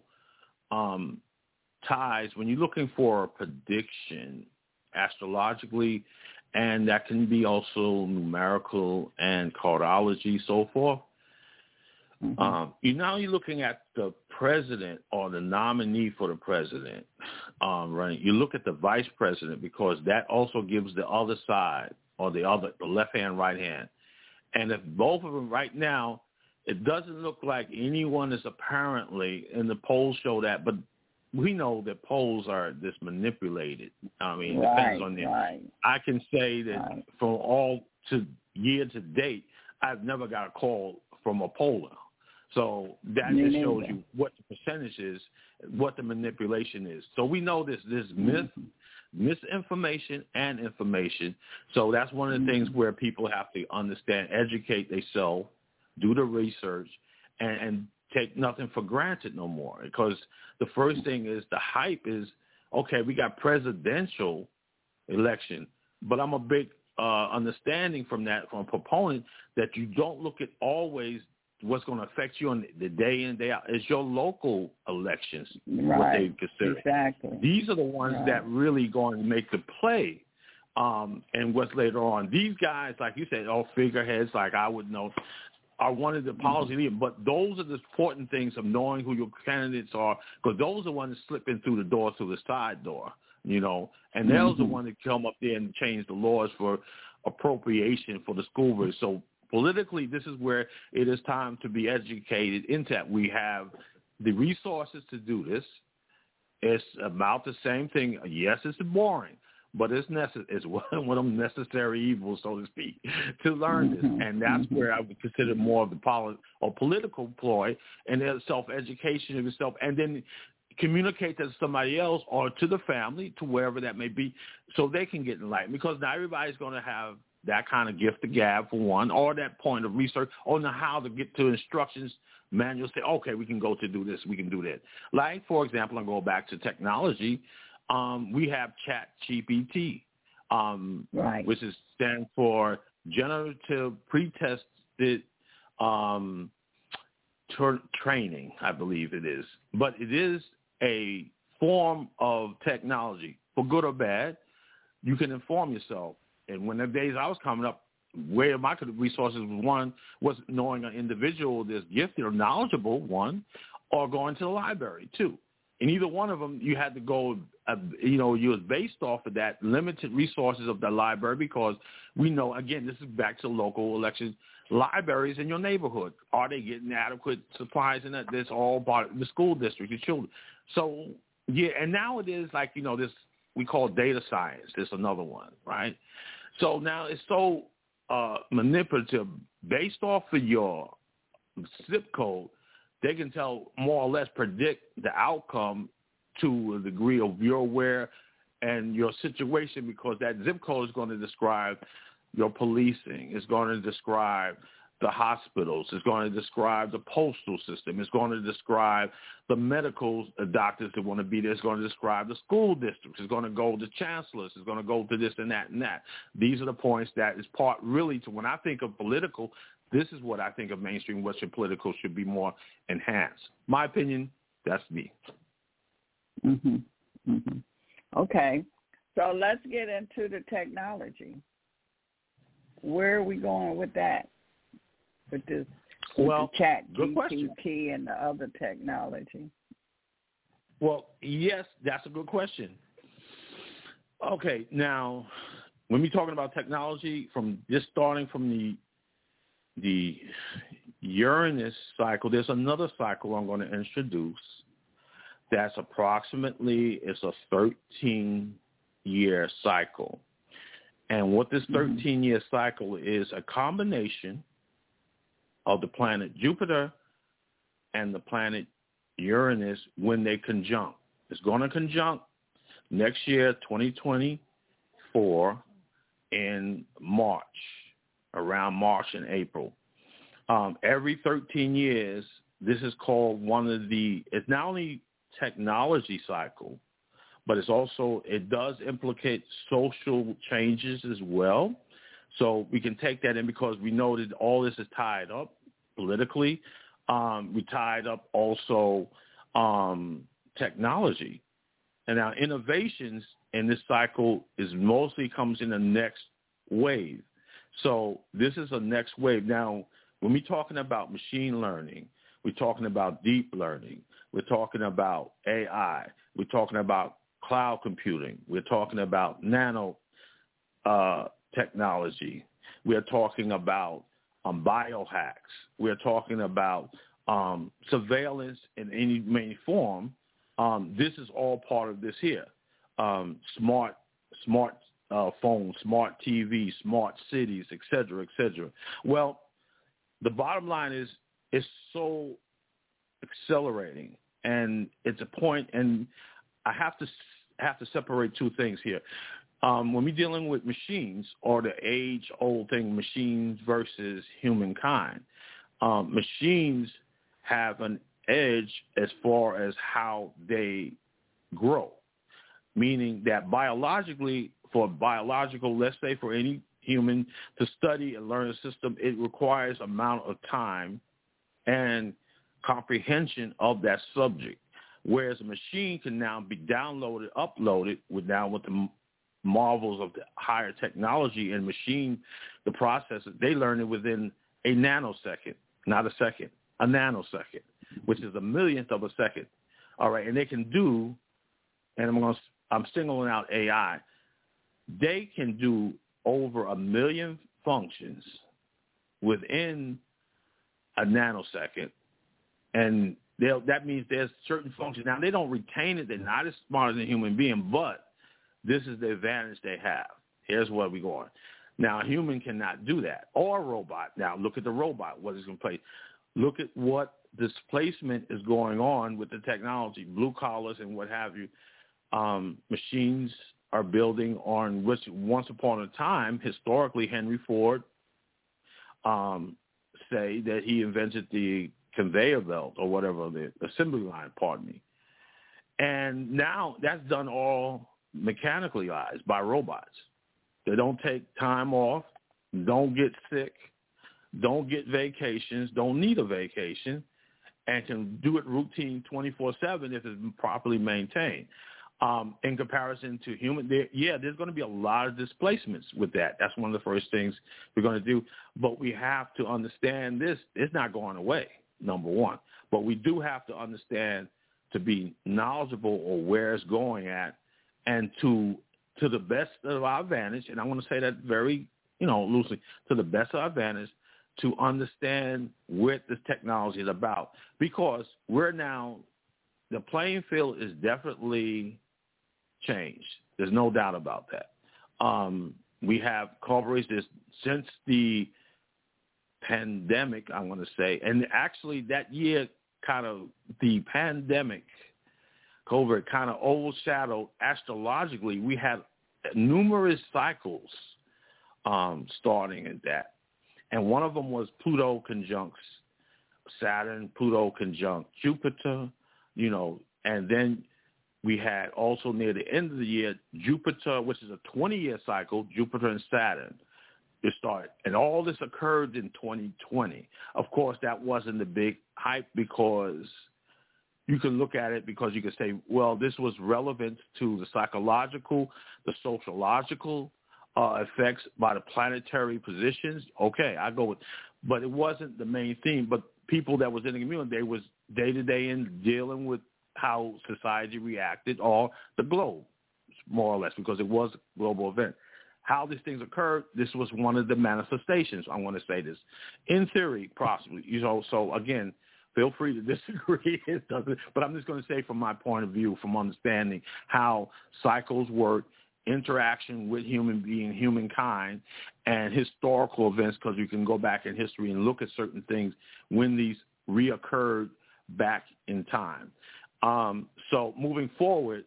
ties. When you're looking for a prediction astrologically, and that can be also numerical and cartology, so forth, you're looking at the president or the nominee for the president, right? You look at the vice president, because that also gives the other side, or the left hand, right hand. And if both of them right now, it doesn't look like anyone is apparently, and the polls show that, but we know that polls are just manipulated. I mean, it depends on them. Right. I can say that from all to year to date, I've never got a call from a poller. So that just shows you what the percentage is, what the manipulation is. So we know this misinformation and information. So that's one of the things where people have to understand, educate themselves, do the research, and take nothing for granted no more. Because the first thing is the hype is, okay, we got presidential election, but I'm a big understanding from that, from a proponent, that you don't look at always what's going to affect you on the day in, day out. It's your local elections, what they consider. Exactly. These are the ones that really going to make the play. And what's later on. These guys, like you said, figureheads, like I would know, are one of the policy leaders. But those are the important things of knowing who your candidates are, because those are the ones that slip in through the door, through the side door, and those are the ones that come up there and change the laws for appropriation for the school board. So politically, this is where it is time to be educated into that. We have the resources to do this. It's about the same thing. Yes, it's boring, but it's one of them necessary evils, so to speak, to learn this. And that's where I would consider more of the political ploy and the self-education of yourself. And then communicate that to somebody else or to the family, to wherever that may be, so they can get enlightened. Because not everybody's going to have that kind of gift to gab, for one, or that point of research, or know how to get to instructions manual, say, okay, we can go to do this, we can do that. Like, for example, I'll go back to technology. We have ChatGPT, right, which stands for Generative Pre-Tested Training, I believe it is. But it is a form of technology, for good or bad. You can inform yourself. And when the days I was coming up, where my resources was, one was knowing an individual that's gifted or knowledgeable, one, or going to the library, two. And either one of them, you had to go, you was based off of that limited resources of the library, because we know, again, this is back to local elections, libraries in your neighborhood. Are they getting adequate supplies in that? That's all part of the school district, the children. So, yeah, and now it is like, this we call data science. There's another one, right? So now it's so manipulative. Based off of your zip code, they can tell, more or less predict the outcome to a degree of you're aware and your situation, because that zip code is going to describe your policing. It's going to describe the hospitals. It's going to describe the postal system. It's going to describe the medical doctors that want to be there. It's going to describe the school districts. It's going to go to chancellors. It's going to go to this and that and that. These are the points that is part really to, when I think of political, this is what I think of mainstream Western political should be more enhanced. My opinion, that's me. Mm-hmm. Mm-hmm. Okay. So let's get into the technology. Where are we going with that? With this, well, the ChatGPT and the other technology? Well, yes, that's a good question. Okay, now, when we're talking about technology, from just starting from the Uranus cycle, there's another cycle I'm going to introduce that's approximately, it's a 13-year cycle. And what this 13-year cycle is, a combination of the planet Jupiter and the planet Uranus when they conjunct. It's going to conjunct next year, 2024, in March, around March and April. Every 13 years, this is called it's not only technology cycle, but it does implicate social changes as well. So we can take that in, because we know that all this is tied up politically. We tied up also technology. And our innovations in this cycle mostly comes in the next wave. So this is a next wave. Now, when we're talking about machine learning, we're talking about deep learning. We're talking about AI. We're talking about cloud computing. We're talking about nano technology. We're talking about biohacks. We're talking about surveillance in any form. This is all part of this here. Smart phones, smart TV, smart cities, et cetera, et cetera. Well, the bottom line is it's so accelerating, and it's a point, and I have to separate two things here. When we're dealing with machines, or the age-old thing, machines versus humankind, machines have an edge as far as how they grow, meaning that biologically, let's say for any human to study and learn a system, it requires amount of time and comprehension of that subject, whereas a machine can now be downloaded, uploaded with the marvels of the higher technology and machine, the processes, they learn it within a nanosecond, not a second, a nanosecond, which is a millionth of a second. All right, and they can do, and I'm singling out AI, they can do over 1 million functions within a nanosecond, and that means there's certain functions. Now, they don't retain it. They're not as smart as a human being, but this is the advantage they have. Here's where we're going. Now, a human cannot do that, or a robot. Now, look at the robot, what it's going to play. Look at what displacement is going on with the technology, blue collars and what have you. Machines are building on which once upon a time, historically, Henry Ford say that he invented the conveyor belt or whatever, the assembly line, pardon me. And now that's done all mechanically by robots. They don't take time off, don't get sick, don't get vacations, don't need a vacation, and can do it routine 24/7 if it's properly maintained. In comparison to human, there's going to be a lot of displacements with that. That's one of the first things we're going to do. But we have to understand this. It's not going away, number one. But we do have to understand to be knowledgeable or where it's going at, and to the best of our advantage, and I want to say that very, loosely, to the best of our advantage, to understand what this technology is about. Because the playing field is definitely changed. There's no doubt about that. We have corporations since the pandemic, I want to say, and actually that year the pandemic, COVID, kind of overshadowed astrologically. We had numerous cycles starting at that. And one of them was Pluto conjunct Saturn, Pluto conjunct Jupiter, and then we had also near the end of the year, Jupiter, which is a 20-year cycle, Jupiter and Saturn. It started. And all this occurred in 2020. Of course, that wasn't the big hype because you can look at it because you can say, well, this was relevant to the psychological, the sociological effects by the planetary positions. Okay, I go with, but it wasn't the main theme. But people that was in the community, they was day-to-day in dealing with how society reacted, or the globe, more or less, because it was a global event. How these things occurred, this was one of the manifestations. I want to say this. In theory, possibly. So again, feel free to disagree. It doesn't, but I'm just going to say from my point of view, from understanding how cycles work, interaction with humankind, and historical events, because you can go back in history and look at certain things when these reoccurred back in time. So moving forward,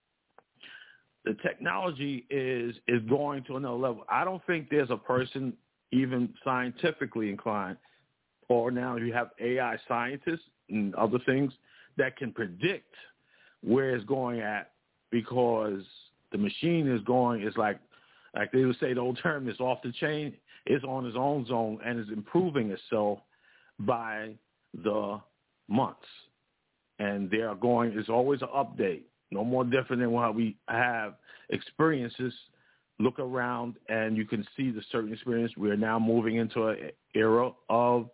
the technology is going to another level. I don't think there's a person even scientifically inclined, or now you have AI scientists and other things that can predict where it's going at, because the machine is going, it's like they would say, the old term is off the chain. It's on its own zone and is improving itself by the months. And it's always an update, no more different than what we have experiences. Look around and you can see the certain experience. We're now moving into an era of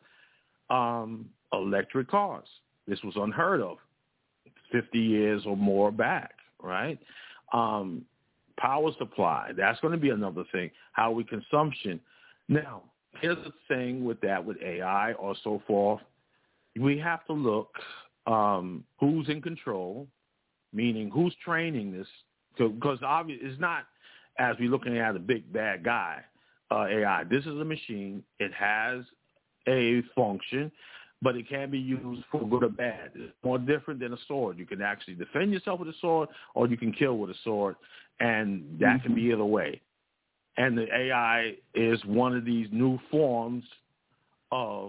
electric cars. This was unheard of 50 years or more back, right? Power supply, that's going to be another thing. How we consumption. Now, here's the thing with that, with AI or so forth. We have to look who's in control, meaning who's training this, because obviously it's not as we're looking at a big bad guy, AI. This is a machine. It has a function, but it can be used for good or bad. It's more different than a sword. You can actually defend yourself with a sword, or you can kill with a sword, and that can be either way. And the AI is one of these new forms of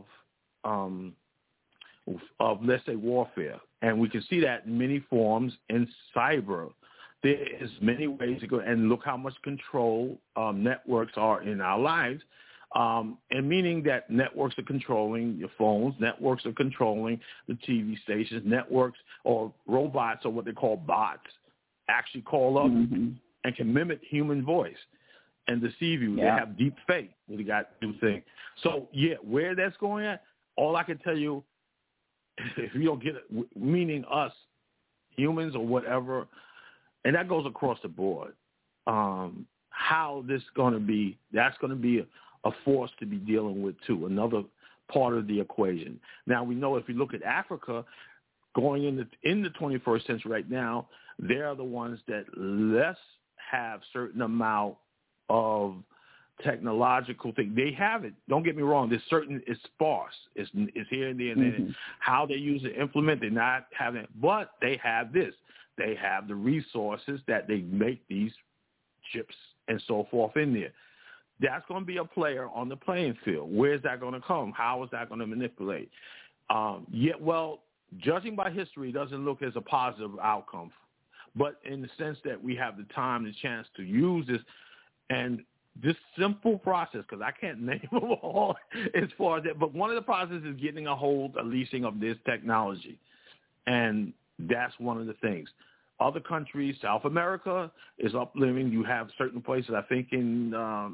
let's say, warfare. And we can see that in many forms in cyber. There is many ways to go, and look how much control networks are in our lives, and meaning that networks are controlling your phones, networks are controlling the TV stations, networks or robots or what they call bots actually call up and can mimic human voice and deceive you. Yeah. They have deep fake. They got to do things. So, where that's going at, all I can tell you, if you don't get it, meaning us, humans or whatever, and that goes across the board, how this is going to be, that's going to be a force to be dealing with too, another part of the equation. Now, we know if you look at Africa, going in the 21st century right now, they're the ones that less have certain amount of technological thing. They have it. Don't get me wrong. There's certain, it's sparse. It's here and there. And then how they use it, implement, they're not having it. But they have this. They have the resources that they make these chips and so forth in there. That's going to be a player on the playing field. Where's that going to come? How is that going to manipulate? Well, judging by history doesn't look as a positive outcome. But in the sense that we have the time, the chance to use this, and this simple process, because I can't name them all as far as that, but one of the processes is getting a hold, a leasing of this technology. And that's one of the things. Other countries, South America is uplifting. You have certain places, I think in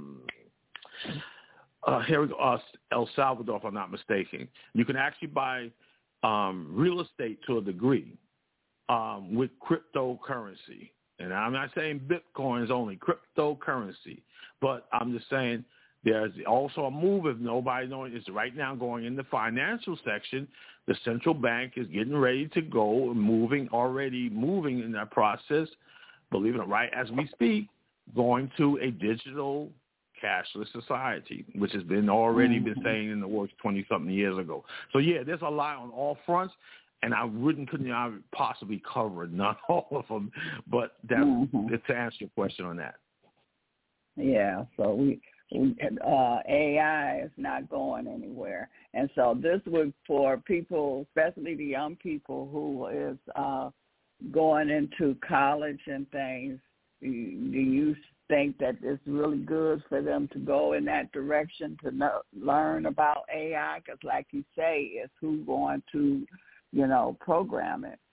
El Salvador, if I'm not mistaken. You can actually buy real estate to a degree with cryptocurrency. And I'm not saying Bitcoin is only cryptocurrency, but I'm just saying there's also a move, if nobody knows, it's right now going in the financial section. The central bank is getting ready to go, already moving in that process, believe it or not, right as we speak, going to a digital cashless society, which has been already been saying in the works 20-something years ago. So, yeah, there's a lot on all fronts. And I couldn't possibly cover not all of them, but that to answer your question on that. Yeah, so AI is not going anywhere, and so this would for people, especially the young people who is going into college and things. Do you think that it's really good for them to go in that direction to learn about AI? Because, like you say, it's who's going to program it.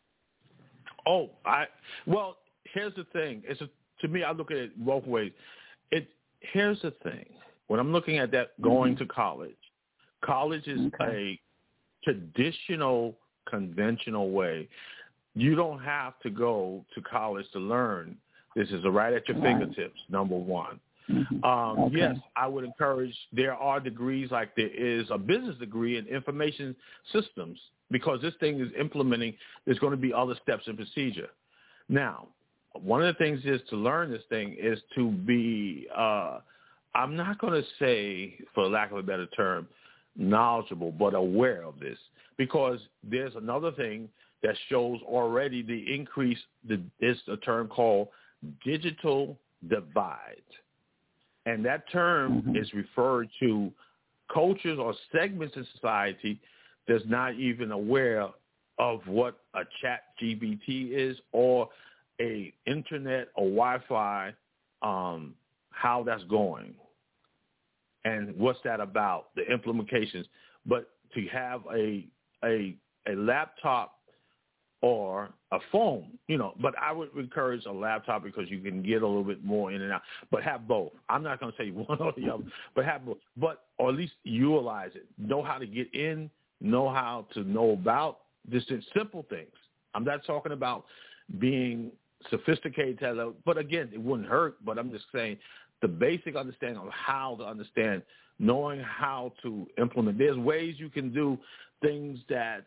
Well, here's the thing. To me, I look at it both ways. Here's the thing. When I'm looking at that, going to college is a traditional, conventional way. You don't have to go to college to learn. This is right at your fingertips, number one. Yes, I would encourage, there are degrees, like there is a business degree in information systems, because this thing is implementing, there's going to be other steps and procedure. Now, one of the things is to learn this thing is to be, I'm not going to say, for lack of a better term, knowledgeable, but aware of this, because there's another thing that shows already the increase, it's a term called digital divide. And that term is referred to cultures or segments in society that's not even aware of what a chat GBT is, or a internet or Wi-Fi, how that's going and what's that about, the implications. But to have a laptop or a phone, but I would encourage a laptop because you can get a little bit more in and out, but have both. I'm not going to say one or the other, but have both, or at least utilize it. Know how to get in, know how to know about this simple things. I'm not talking about being sophisticated, but again, it wouldn't hurt, but I'm just saying the basic understanding of how to understand, knowing how to implement. There's ways you can do things that,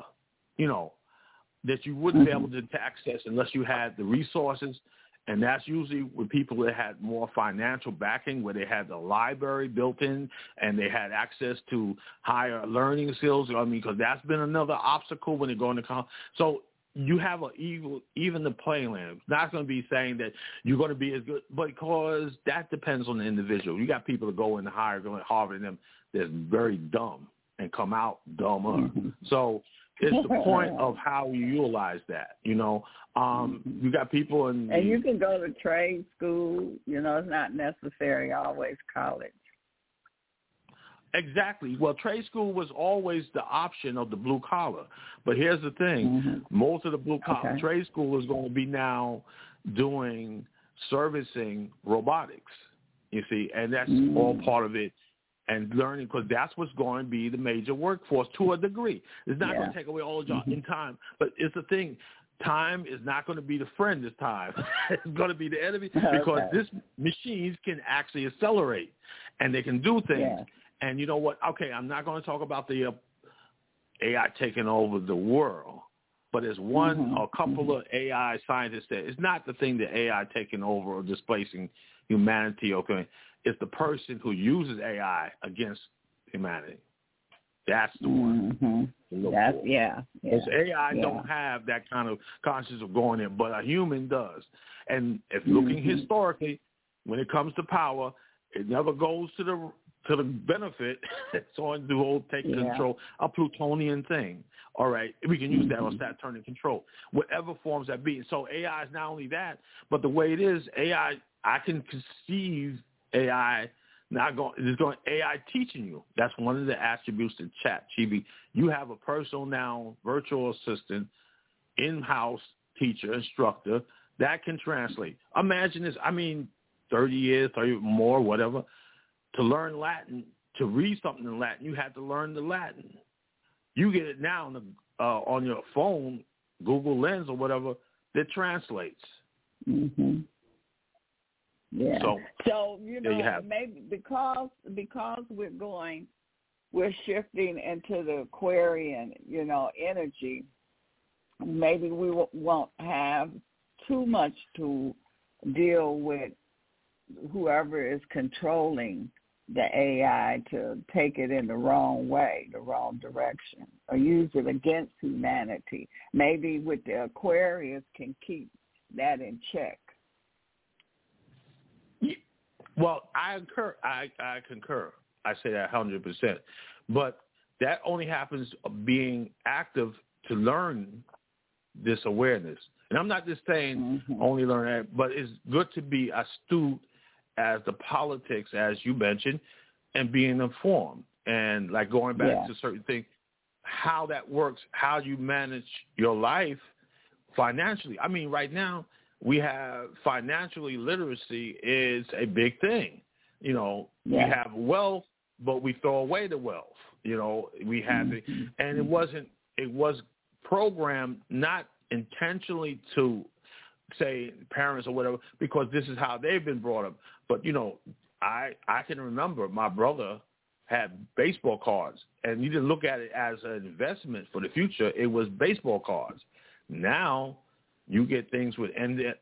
that you wouldn't be able to access unless you had the resources. And that's usually with people that had more financial backing, where they had the library built in and they had access to higher learning skills. Because that's been another obstacle when they're going to college. So you have even the playing land. It's not going to be saying that you're going to be as good, because that depends on the individual. You got people that go in higher, going to Harvard, and them that's very dumb and come out dumber. So it's the point of how you utilize that, You got people and you can go to trade school, it's not necessary always college. Exactly. Well, trade school was always the option of the blue collar. But here's the thing. Most of the blue collar trade school is going to be now doing servicing robotics, you see, and that's all part of it. And learning, because that's what's going to be the major workforce to a degree. It's not going to take away all the jobs in time, but it's the thing. Time is not going to be the friend this time. It's going to be the enemy, because this machines can actually accelerate, and they can do things. Yeah. And you know what? Okay, I'm not going to talk about the AI taking over the world, But there's one or a couple of AI scientists that it's not the thing that AI taking over or displacing humanity. Okay, it's the person who uses AI against humanity. That's the one. That's for. yeah. Because AI don't have that kind of conscience of going in, but a human does. And if looking historically, when it comes to power, it never goes to the benefit. It's on the whole taking control, a Plutonian thing. All right, we can use that or Saturnian control, whatever forms that be. So AI is not only that, but the way it is, AI, I can conceive AI AI teaching you. That's one of the attributes to ChatGPT. You have a personal now virtual assistant, in-house teacher, instructor that can translate. Imagine this. 30 years, 30 more, whatever. To learn Latin, to read something in Latin, you had to learn the Latin. You get it now on your phone, Google Lens or whatever, that translates. Yeah. So maybe because we're shifting into the Aquarian, energy. Maybe we won't have too much to deal with whoever is controlling the AI to take it in the wrong way, the wrong direction, or use it against humanity. Maybe with the Aquarius can keep that in check. Well, I concur. I say that 100%. But that only happens being active to learn this awareness. And I'm not just saying only learn that, but it's good to be astute as the politics, as you mentioned, and being informed. And like going back to certain things, how that works, how you manage your life financially. Right now, we have financially literacy is a big thing. We have wealth, but we throw away the wealth. We have it, and it was programmed not intentionally to say parents or whatever, because this is how they've been brought up. But, I can remember my brother had baseball cards, and you didn't look at it as an investment for the future. It was baseball cards. Now you get things with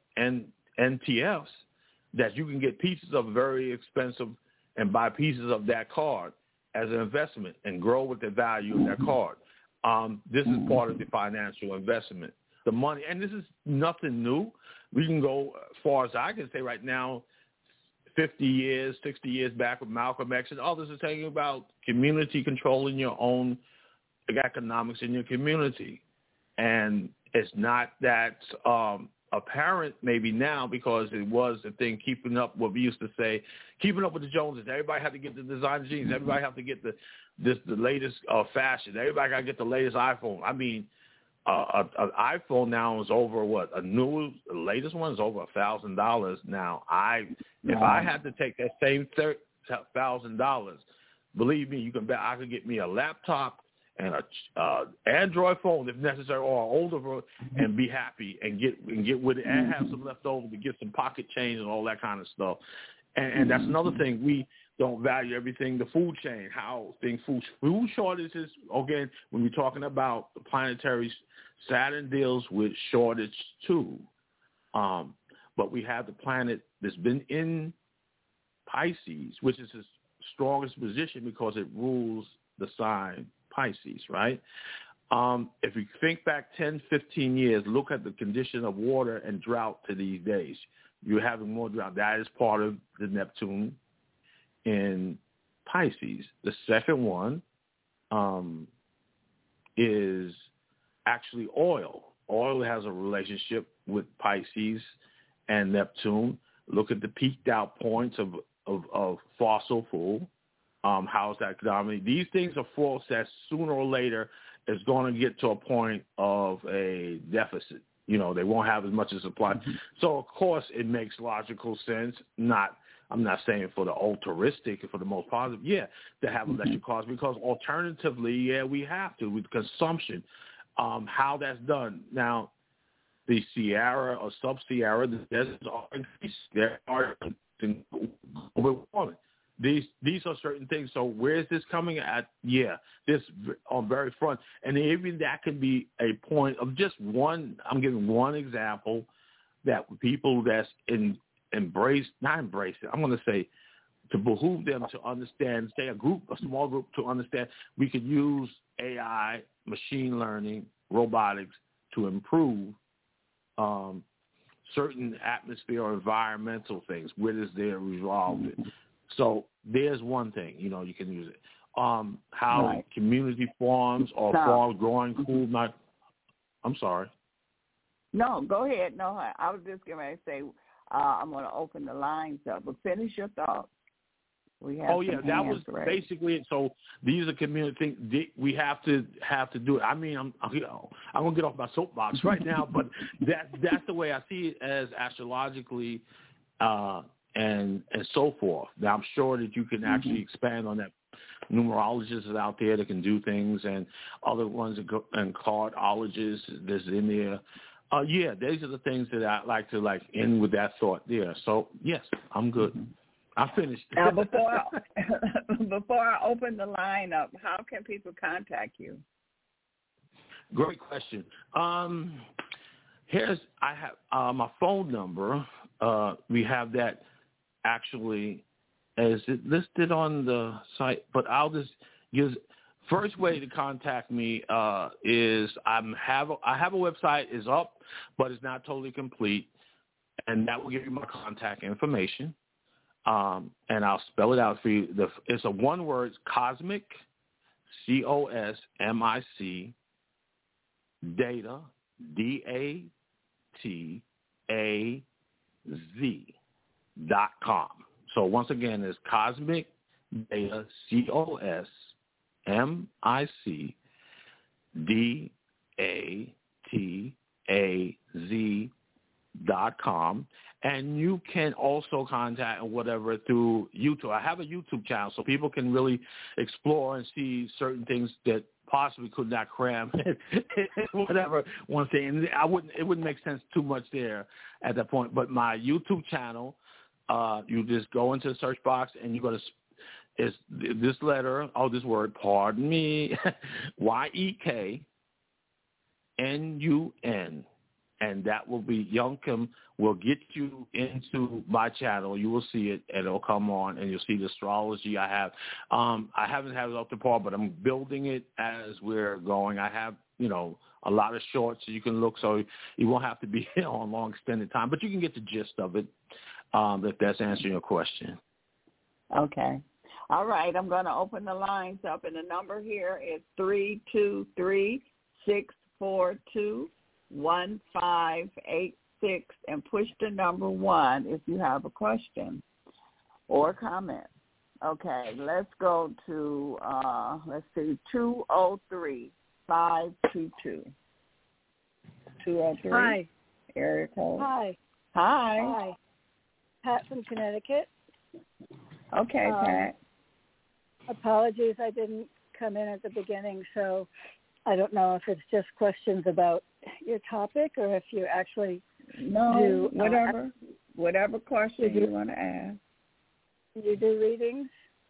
NTFs that you can get pieces of very expensive and buy pieces of that card as an investment and grow with the value of that card. This is part of the financial investment. The money, and this is nothing new. We can go as far as I can say right now, 50 years, 60 years back with Malcolm X and others are talking about community controlling your own economics in your community. And it's not that apparent maybe now, because it was the thing keeping up, what we used to say, keeping up with the Joneses. Everybody had to get the designer jeans. Everybody had to get the latest fashion. Everybody got to get the latest iPhone. An iPhone now is over the latest one is over $1,000 now. If I had to take that same $1,000, believe me, you can bet I could get me a laptop and a Android phone if necessary, or an older phone, and be happy and get with it and have some left over to get some pocket change and all that kind of stuff. And that's another thing. We don't value everything, the food chain, how food shortages. Again, when we're talking about the planetary, Saturn deals with shortage too. But we have the planet that's been in Pisces, which is its strongest position because it rules the sign Pisces, right? If you think back 10, 15 years, look at the condition of water and drought to these days. You're having more drought. That is part of the Neptune in Pisces. The second one is actually oil. Oil has a relationship with Pisces and Neptune. Look at the peaked out points of fossil fuel. How's that economy? These things are force that sooner or later is going to get to a point of a deficit. They won't have as much as supply. So, of course, it makes logical sense. I'm not saying for the altruistic and for the most positive, to have electric cars, because alternatively, we have to with consumption. How that's done. Now, the Sierra or sub-Sierra, the deserts are increased. There are global warming. these are certain things. So where is this coming at? Yeah, this on very front. And even that could be a point of just one. I'm giving one example that people that's not embrace it. I'm going to say to behoove them to understand, say a small group to understand we could use AI, machine learning, robotics to improve certain atmosphere or environmental things. Where does they resolve it? So there's one thing, you can use it. How community farms or farms growing food. I'm sorry. No, go ahead. No, I was just going to say I'm going to open the lines up, but finish your thoughts. That was basically it. So these are community things. We have to do it. I mean, I'm gonna get off my soapbox right now, but that's the way I see it, as astrologically and so forth. Now I'm sure that you can actually expand on that. Numerologists out there that can do things, and other ones and cardologists that's in there. These are the things that I like to end with that thought there. So yes, I'm good. I finished. Now, before I open the line up, how can people contact you? Great question. I have my phone number. We have that actually. Is it listed on the site? But I'll just use. First way to contact me is I have a website is up, but it's not totally complete, and that will give you my contact information. And I'll spell it out for you. It's a one word, Cosmic, COSMIC, data, DATAZ.com. So once again, it's Cosmic Data, COSMIC, and you can also contact whatever through YouTube. I have a YouTube channel so people can really explore and see certain things that possibly could not cram whatever one thing. And it wouldn't make sense too much there at that point. But my YouTube channel, you just go into the search box and you go to this word, pardon me, YEKNUN. And that will be Young Kim will get you into my channel. You will see it, and it'll come on, and you'll see the astrology I have. I haven't had it up to par, but I'm building it as we're going. I have, a lot of shorts so you can look, so you won't have to be on long extended time, but you can get the gist of it, if that's answering your question. Okay. All right. I'm going to open the lines up, and the number here is 323-642-1586, and push the number 1 if you have a question or comment. Okay, let's go to 203-522. 203. Hi. Area code. Hi. Hi. Pat from Connecticut. Okay, Pat. Apologies, I didn't come in at the beginning, so I don't know if it's just questions about your topic or if you actually do whatever question you want to ask. You do readings?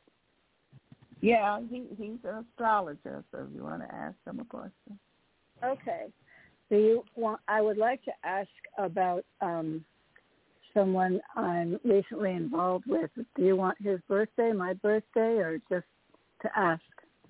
Yeah, he's an astrologer, so if you want to ask him a question. Okay. I would like to ask about someone I'm recently involved with. Do you want his birthday, my birthday, or just to ask?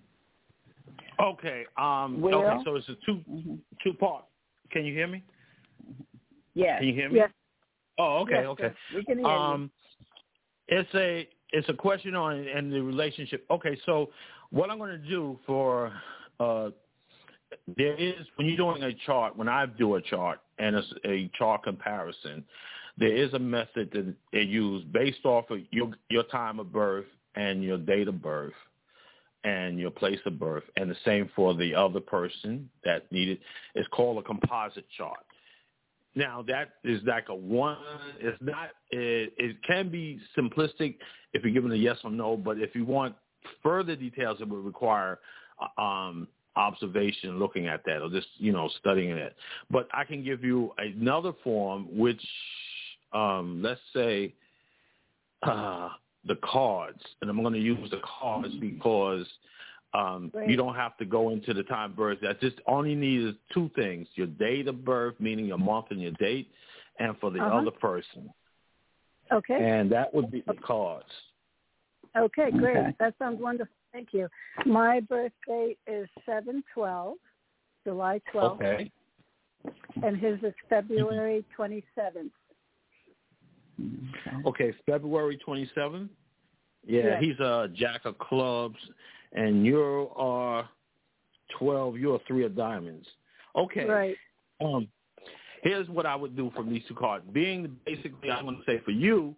Okay. Okay. So it's a two part. Can you hear me? Yes. Can you hear me? Yes. Oh, okay. Yes, Okay. yes. We can hear you. It's a question on and the relationship. Okay. So what I'm going to do for there is when you're doing a chart. When I do a chart and it's a chart comparison, there is a method that they use based off of your time of birth and your date of birth and your place of birth, and the same for the other person that needed. It's called a composite chart. Now that is like a one. It's not. It can be simplistic if you're given a yes or no, but if you want further details, it would require observation, looking at that, or just studying it. But I can give you another form, which let's say the cards, and I'm going to use the cards because you don't have to go into the time of birth. That just only need is two things: your date of birth, meaning your month and your date, and for the other person. Okay. And that would be the cards. Okay, great. Okay. That sounds wonderful. Thank you. My birth date is 7/12, July 12th. Okay. And his is February 27th. Okay, February 27th? Yeah, yes. He's a jack of clubs, and you are 12. You're a 3 of diamonds. Okay. Right. Here's what I would do from these two cards. Being basically, I'm going to say for you,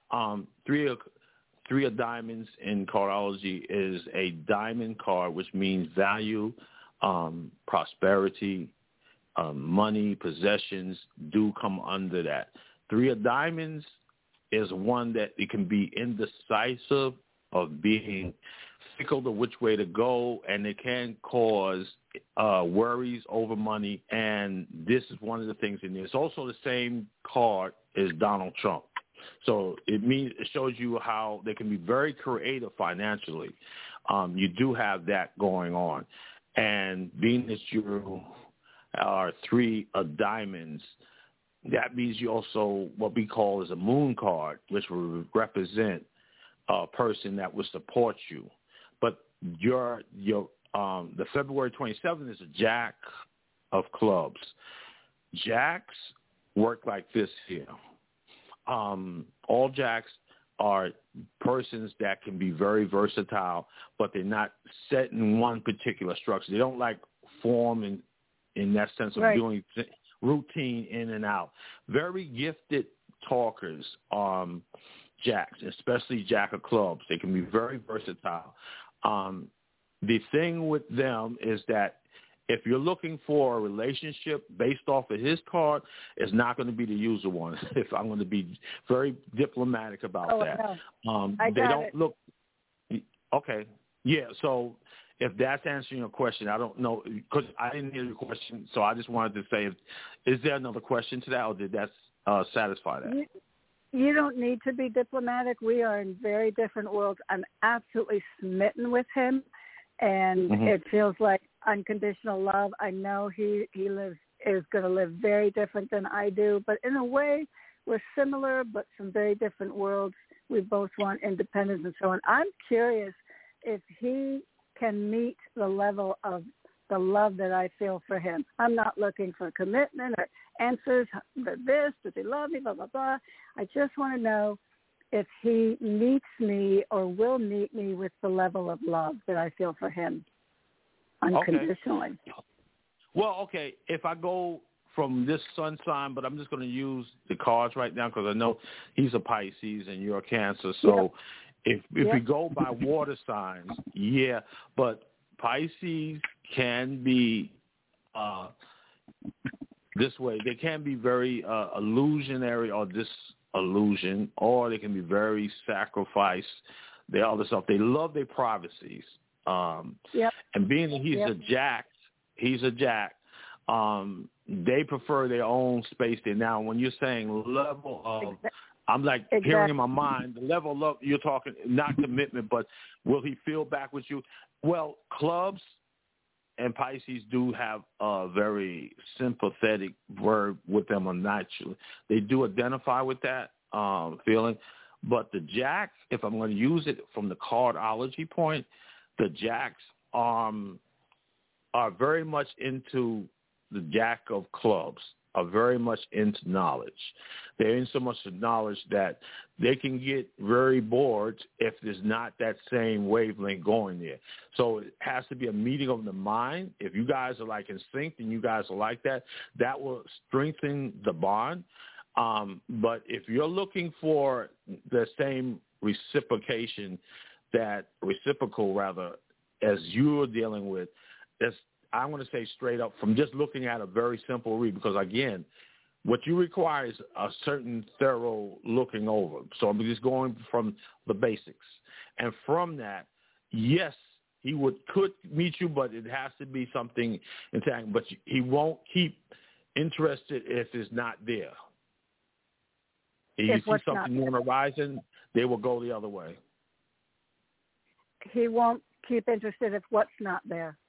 3 of diamonds in cardology is a diamond card, which means value, prosperity, money, possessions do come under that. 3 of diamonds is one that it can be indecisive, of being fickle to which way to go, and it can cause worries over money. And this is one of the things in there. It's also the same card as Donald Trump. So it shows you how they can be very creative financially. You do have that going on. And being that you are 3 of diamonds, that means you also what we call is a moon card, which will represent a person that will support you. But the February 27th is a jack of clubs. Jacks work like this here. All jacks are persons that can be very versatile, but they're not set in one particular structure. They don't like form in that sense of doing routine in and out. Very gifted talkers, jacks, especially jack of clubs. They can be very versatile. The thing with them is that if you're looking for a relationship based off of his card, it's not going to be the usual one. If I'm going to be very diplomatic about that. No. They don't look – okay. Yeah, so if that's answering your question, I don't know because I didn't hear your question, so I just wanted to say, is there another question to that, or did that satisfy that? You don't need to be diplomatic. We are in very different worlds. I'm absolutely smitten with him, and it feels like unconditional love. I know he is going to live very different than I do, but in a way, we're similar, but from very different worlds. We both want independence and so on. I'm curious if he can meet the level of the love that I feel for him. I'm not looking for commitment or answers. This, does he love me, blah, blah, blah. I just want to know if he meets me or will meet me with the level of love that I feel for him unconditionally. Okay. Well, okay, if I go from this sun sign, but I'm just going to use the cards right now because I know he's a Pisces and you're a Cancer. So if we go by water signs, but Pisces can be this way. They can be very illusionary or disillusion, or they can be very sacrifice. The other stuff. They love their privacies. And being that he's a jack, they prefer their own space there. Now, when you're saying level of, I'm like hearing in my mind, the level of love, you're talking not commitment, but will he feel back with you? Well, clubs and Pisces do have a very sympathetic verb with them naturally. They do identify with that feeling. But the jacks, if I'm going to use it from the cardology point, the jacks are very much into the jack of clubs, are very much into knowledge. They're in so much knowledge that they can get very bored if there's not that same wavelength going there. So it has to be a meeting of the mind. If you guys are like in sync and you guys are like that, that will strengthen the bond. But if you're looking for the same reciprocal as you're dealing with, I'm going to say straight up from just looking at a very simple read, because again, what you require is a certain thorough looking over. So I'm just going from the basics. And from that, yes, he could meet you, but it has to be something intact. But he won't keep interested if it's not there. If you see something on the horizon, they will go the other way. He won't keep interested if what's not there.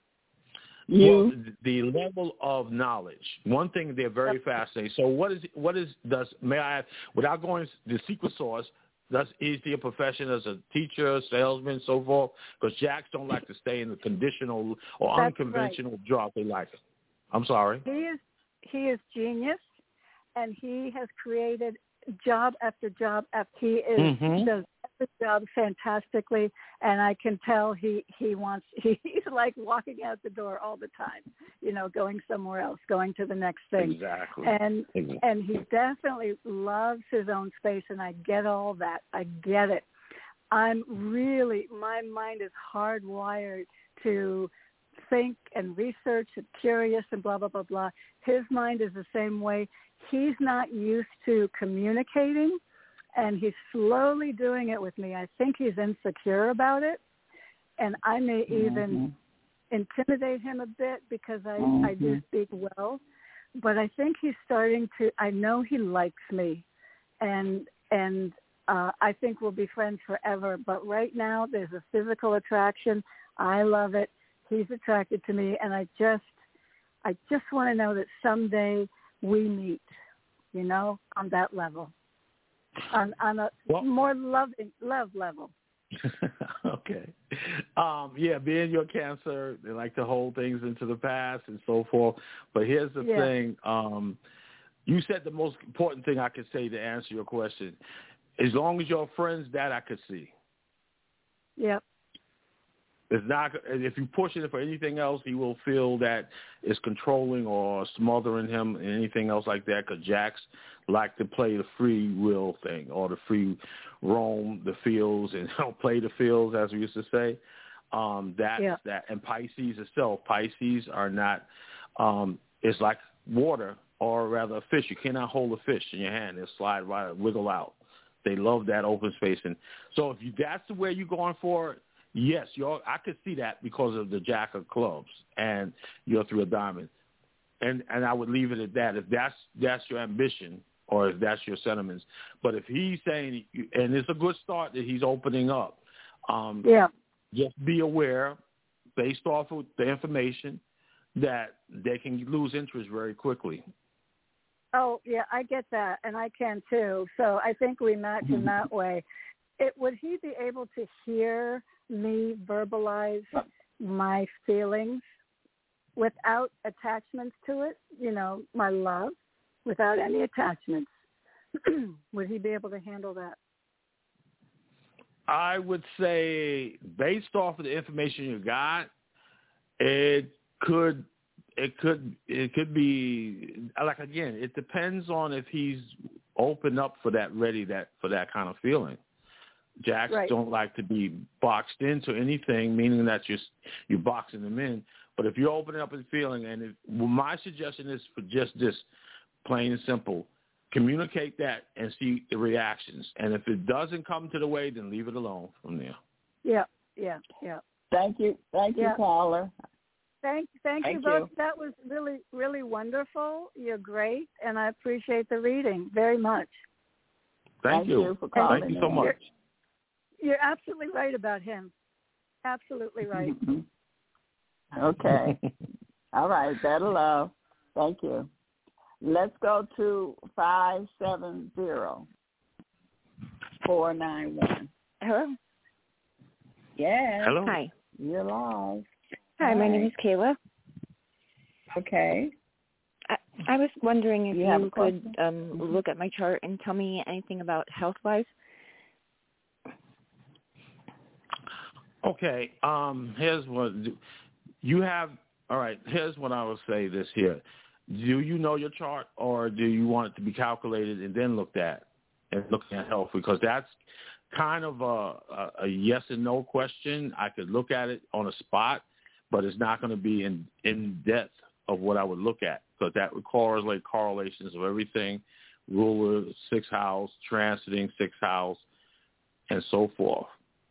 Well, the level of knowledge. One thing they're very fascinating. So may I, without going to the secret sauce, is he a profession as a teacher, salesman, so forth? Because Jacks don't like to stay in the conditional or unconventional job they like. I'm sorry. He is genius, and he has created job after job after he does every job fantastically, and I can tell he's like walking out the door all the time, going somewhere else, going to the next thing. Exactly. And he definitely loves his own space, and I get all that. I get it. My mind is hardwired to think and research and curious and blah, blah, blah, blah. His mind is the same way. He's not used to communicating, and he's slowly doing it with me. I think he's insecure about it, and I may even intimidate him a bit because I do speak well. But I think he's starting to. I know he likes me, and I think we'll be friends forever. But right now, there's a physical attraction. I love it. He's attracted to me, and I just want to know that someday we meet, on that level, on a more love level. Okay. Being your Cancer, they like to hold things into the past and so forth. But here's the thing. You said the most important thing I could say to answer your question. As long as you're friends, that I could see. Yep. It's not. If you push it for anything else, he will feel that it's controlling or smothering him and anything else like that. Because Jacks like to play the free will thing or the free roam the fields and play the fields, as we used to say. That. And Pisces itself. Pisces are not. It's like water, or rather a fish. You cannot hold a fish in your hand; they'll slide right, wiggle out. They love that open space, and so if that's the way you're going for it. Yes, I could see that because of the Jack of Clubs and your 3 of Diamonds, and I would leave it at that. If that's your ambition or if that's your sentiments, but if he's saying, and it's a good start that he's opening up, just be aware, based off of the information, that they can lose interest very quickly. Oh yeah, I get that, and I can too. So I think we match in that way. Would he be able to hear me verbalize my feelings without attachments to it, my love, without any attachments? Would he be able to handle that? I would say, based off of the information you got, it could be, like, again, it depends on if he's open up for that, for that kind of feeling. Jacks don't like to be boxed into anything, meaning that you're boxing them in. But if you're opening up and feeling, and my suggestion is for just this, plain and simple, communicate that and see the reactions. And if it doesn't come to the way, then leave it alone from there. Yeah. Thank you, caller. Thank you both. That was really, really wonderful. You're great, and I appreciate the reading very much. Thank you for calling. Thank you so much. You're absolutely right about him. Absolutely right. Okay. All right. Better love. Thank you. Let's go to 570-491. Hello? Yes. Hello. Hi. You're live. Hi, my name is Kayla. Okay. I was wondering if you could look at my chart and tell me anything about health-wise. Okay. Here's what you have. All right. Here's what I will say this here. Do you know your chart, or do you want it to be calculated and then looked at and looking at health? Because that's kind of a yes and no question. I could look at it on a spot, but it's not going to be in depth of what I would look at, because that would correlate correlations of everything, ruler, 6th house, transiting 6th house, and so forth.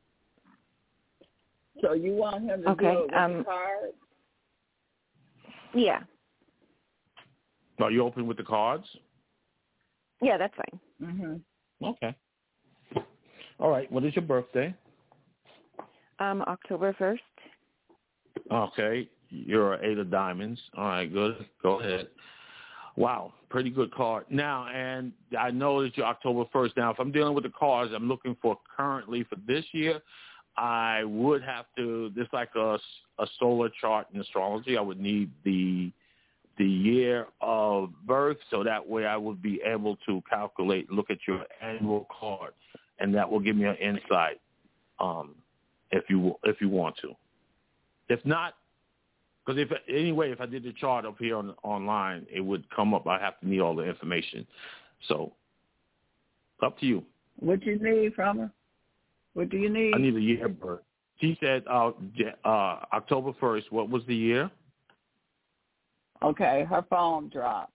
So you want him to do it with the cards? Yeah. Are you open with the cards? Yeah, that's fine. Mm-hmm. Okay. All right. What is your birthday? October 1st. Okay. You're an 8 of diamonds. All right, good. Go ahead. Wow, pretty good card. Now, and I know that you're October 1st. Now, if I'm dealing with the cards I'm looking for currently for this year, I would have to, just like a solar chart in astrology, I would need the year of birth, so that way I would be able to calculate, look at your annual card, and that will give me an insight if you want to. If not, because if I did the chart up here online, it would come up. I have to need all the information. So, up to you. What you need from her? What do you need? I need a year of birth. She said October 1st. What was the year? Okay, her phone dropped.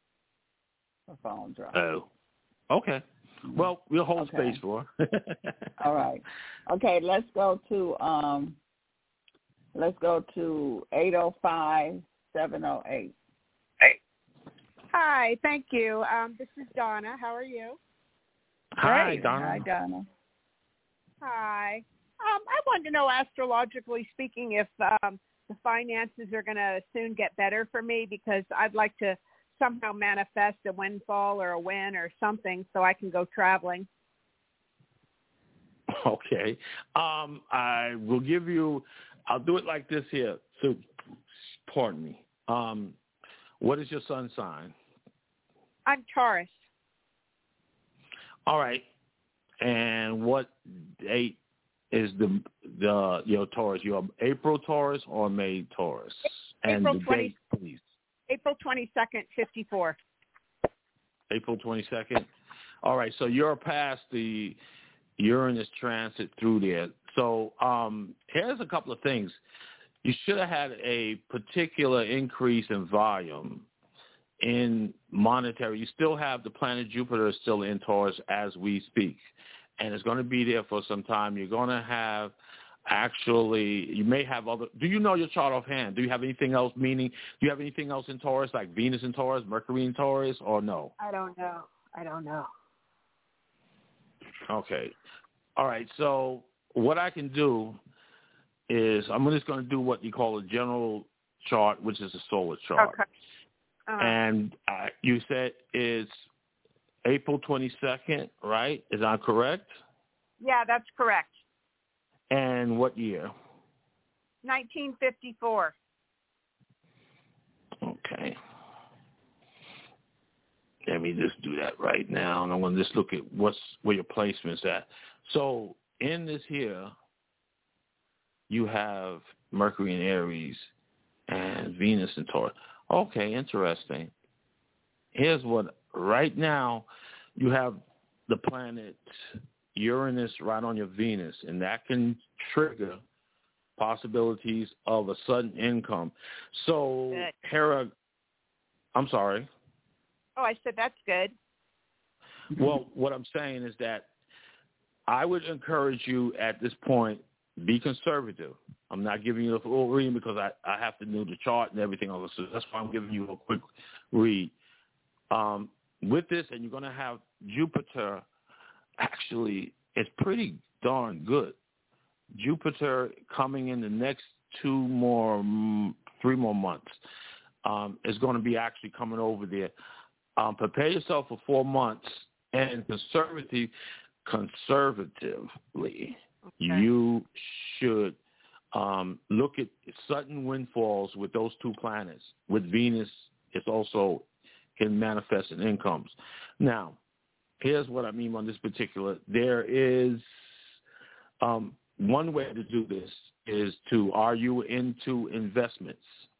Oh, okay. Well, we'll hold space for her. All right. Okay, let's go to 805-708. Hi, thank you. This is Donna. How are you? Hi, Donna. Hi, Donna. Hi. I wanted to know, astrologically speaking, if the finances are going to soon get better for me, because I'd like to somehow manifest a windfall or a win or something so I can go traveling. Okay. I will give you, I'll do it like this here. So, pardon me. What is your sun sign? I'm Taurus. All right. And what date is your Taurus? You're April Taurus or May Taurus? And April the 20, date, please. April 22nd, 54. April 22nd. All right. So you're past the Uranus transit through there. So here's a couple of things. You should have had a particular increase in volume in monetary. You still have the planet Jupiter still in Taurus as we speak, and it's going to be there for some time. You're going to have you may have other. Do you know your chart offhand? Do you have anything else? Meaning, do you have anything else in Taurus, like Venus in Taurus, Mercury in Taurus, or no? I don't know. Okay. All right. So what I can do is I'm just going to do what you call a general chart, which is a solar chart. Okay. And you said it's April 22nd, right? Is that correct? Yeah, that's correct. And what year? 1954. Okay. Let me just do that right now, and I'm going to just look at where your placement's at. So in this here, you have Mercury in Aries and Venus in Taurus. Okay, interesting. Here's what, right now, you have the planet Uranus right on your Venus, and that can trigger possibilities of a sudden income. So, Good. I'm sorry. Oh, I said that's good. Well, what I'm saying is that I would encourage you at this point, be conservative. I'm not giving you a full reading because I have to do the chart and everything else. So that's why I'm giving you a quick read. With this, and you're going to have Jupiter, actually, it's pretty darn good. Jupiter coming in the next 3 more months is going to be actually coming over there. Prepare yourself for 4 months, and conservatively, you should look at sudden windfalls with those two planets. With Venus, it's also can manifest in incomes. Now, here's what I mean on this particular. There is one way to do this is are you into investments?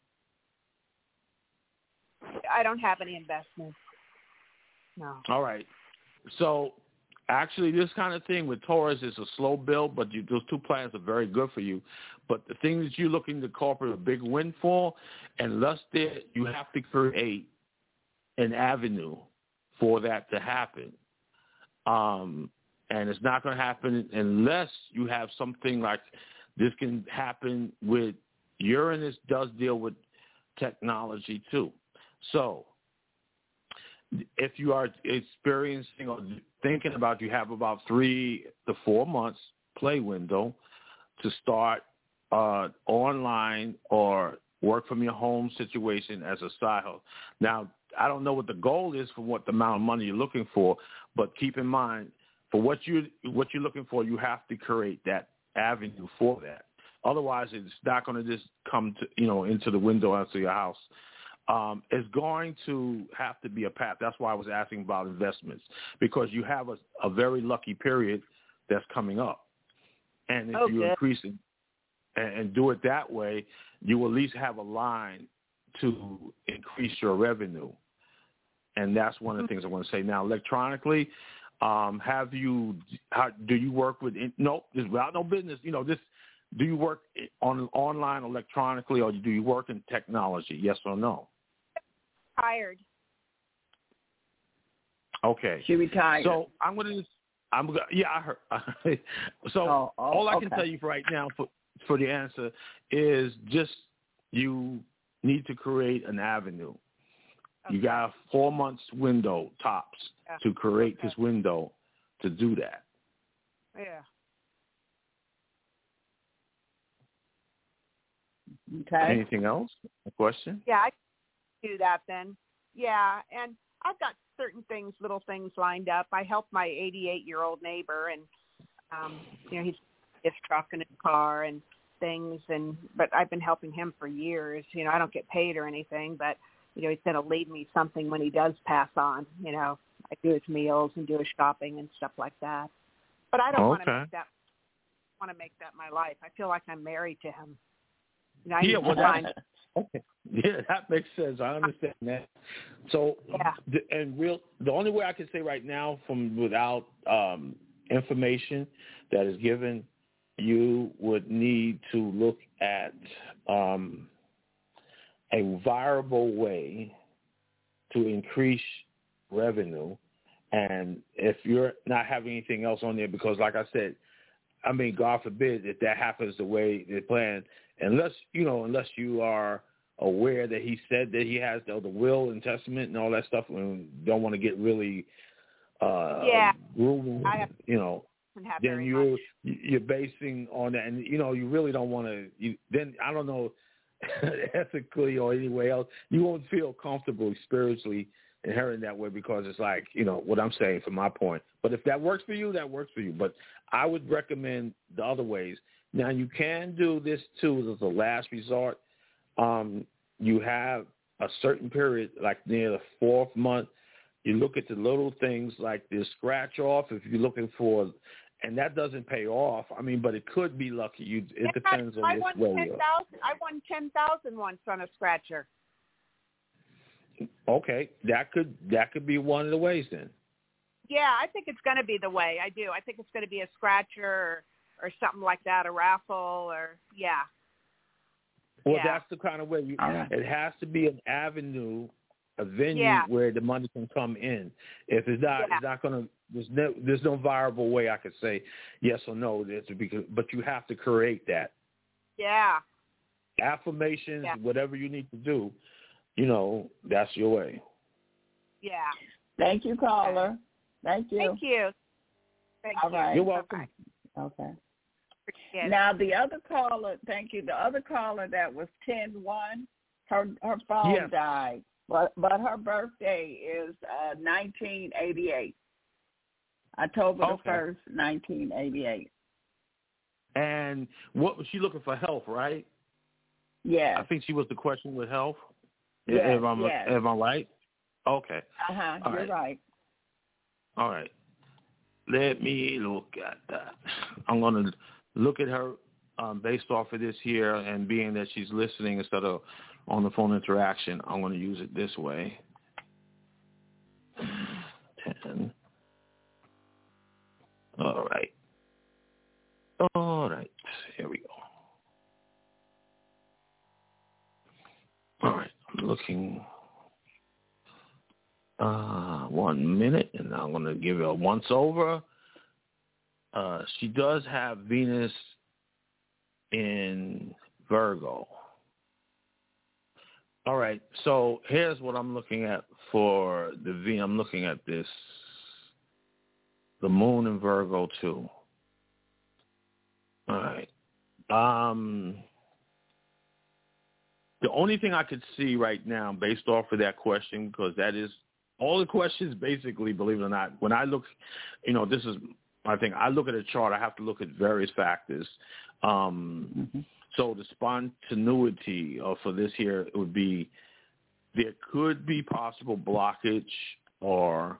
I don't have any investments. No. All right. So actually, this kind of thing with Taurus is a slow build, but those two planets are very good for you. But the thing that you're looking to incorporate a big windfall, and thus there you have to create an avenue for that to happen. And it's not going to happen unless you have something like this can happen with Uranus does deal with technology too. So if you are experiencing or thinking about, you have about 3 to 4 months play window to start online or work from your home situation as a side hustle. Now, I don't know what the goal is for what the amount of money you're looking for, but keep in mind, for what you're looking for, you have to create that avenue for that. Otherwise, it's not going to just come to into the window into your house. It's going to have to be a path. That's why I was asking about investments, because you have a very lucky period that's coming up, and if you increase it and do it that way, you will at least have a line to increase your revenue. And that's one of the things I want to say. Now, electronically, do you work with, just without no business, do you work online electronically, or do you work in technology? Yes or no? Retired. Okay. She retired. So I heard. So all I can tell you for right now for the answer is just you need to create an avenue. Okay. You got a 4 months window tops to create this window to do that. Yeah. Okay. Anything else? A question? Yeah, I can do that then. Yeah, and I've got certain things, little things lined up. I help my 88-year-old neighbor, and he's his truck and his car and things, but I've been helping him for years. I don't get paid or anything, but he's going to leave me something when he does pass on. I do his meals and do his shopping and stuff like that. But I don't want to make that my life. I feel like I'm married to him. Okay. Yeah, that makes sense. I understand that. So, the only way I can say right now, from without information that is given, you would need to look at a viable way to increase revenue. And if you're not having anything else on there, because like I said, God forbid if that happens the way they plan, unless you are aware that he said that he has the will and testament and all that stuff, and don't want to get really rude, then you're basing on that, and you really don't want to. Then I don't know, ethically or any way else, you won't feel comfortable spiritually inheriting that way, because it's like what I'm saying from my point. But if that works for you, that works for you. But I would recommend the other ways. Now, you can do this too as a last resort. You have a certain period, like near the 4th month, you look at the little things like this scratch off if you're looking for, and that doesn't pay off. But it could be lucky. It depends on which way. I won 10,000 once on a scratcher. Okay, that could be one of the ways then. Yeah, I think it's going to be the way. I do. I think it's going to be a scratcher or something like that, a raffle, or Well, that's the kind of way. It has to be an avenue, a venue where the money can come in. If it's not, it's not going to. There's no viable way I could say yes or no. But you have to create that. Yeah. Affirmations, whatever you need to do, that's your way. Yeah. Thank you, caller. Thank you. Thank you. All right. You're welcome. Okay. Now the other caller, thank you. The other caller that was 10-1, her phone died, but her birthday is 1988, October the 1st, 1988. And what was she looking for? Health, right? Yeah. I think she was the question with health. Yes, Am I right? Okay. You're right. All right. Let me look at that. I'm going to look at her based off of this here, and being that she's listening instead of on the phone interaction, I'm going to use it this way. 10. All right. Here we go. All right. I'm looking 1 minute, and I'm going to give it a once over. She does have Venus in Virgo. All right. So here's what I'm looking at for the V. I'm looking at this. The moon in Virgo too. All right. The only thing I could see right now, based off of that question, because that is all the questions basically, believe it or not, when I look, this is my thing. I look at a chart. I have to look at various factors. So the spontaneity for this here, it would be there could be possible blockage or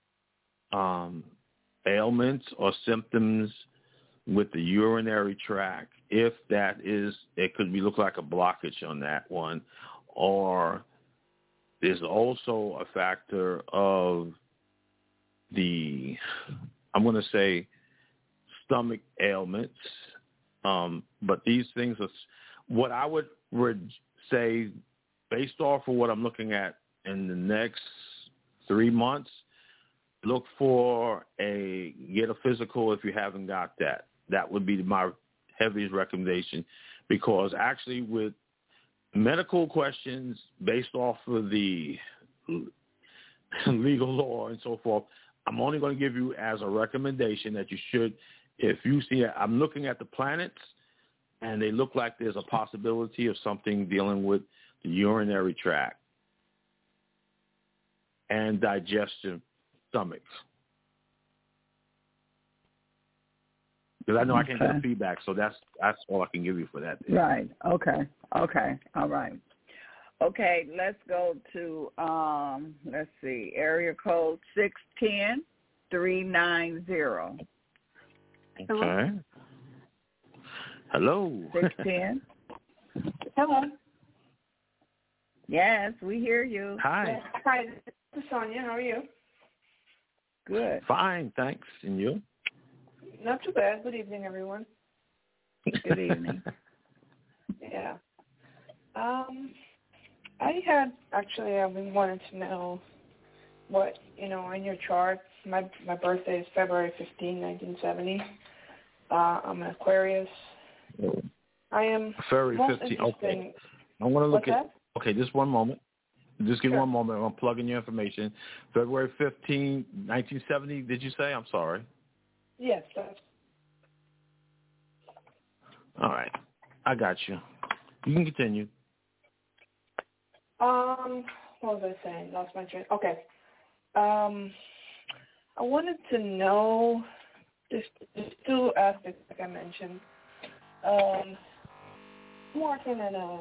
ailments or symptoms with the urinary tract. If that is, it could look like a blockage on that one. Or there's also a factor of the, I'm going to say, stomach ailments. But these things are what I would say based off of what I'm looking at in the next 3 months. Look for get a physical if you haven't got that. That would be my heaviest recommendation, because actually with medical questions based off of the legal law and so forth, I'm only going to give you as a recommendation that you should, if you see it, I'm looking at the planets and they look like there's a possibility of something dealing with the urinary tract and digestive stomach. Because I know I can't get feedback, so that's all I can give you for that. Right. Okay. All right. Okay, let's go to, let's see, area code 610-390. Okay. Hello. 610. Hello. Yes, we hear you. Hi. Hi, this is Sonia. How are you? Good. Fine, thanks. And you? Not too bad. Good evening, everyone. Good evening. Yeah. I've been wanting to know what, in your chart, my birthday is February 15, 1970. I'm an Aquarius. I am February 15. Okay. I'm going to look at, okay, just one moment. Just give me 1 moment. I'm going to plug in your information. February 15, 1970, did you say? I'm sorry. Yes, that's. All right. I got you. You can continue. What was I saying? Lost my train. Okay. I wanted to know just 2 aspects, like I mentioned. I'm working in a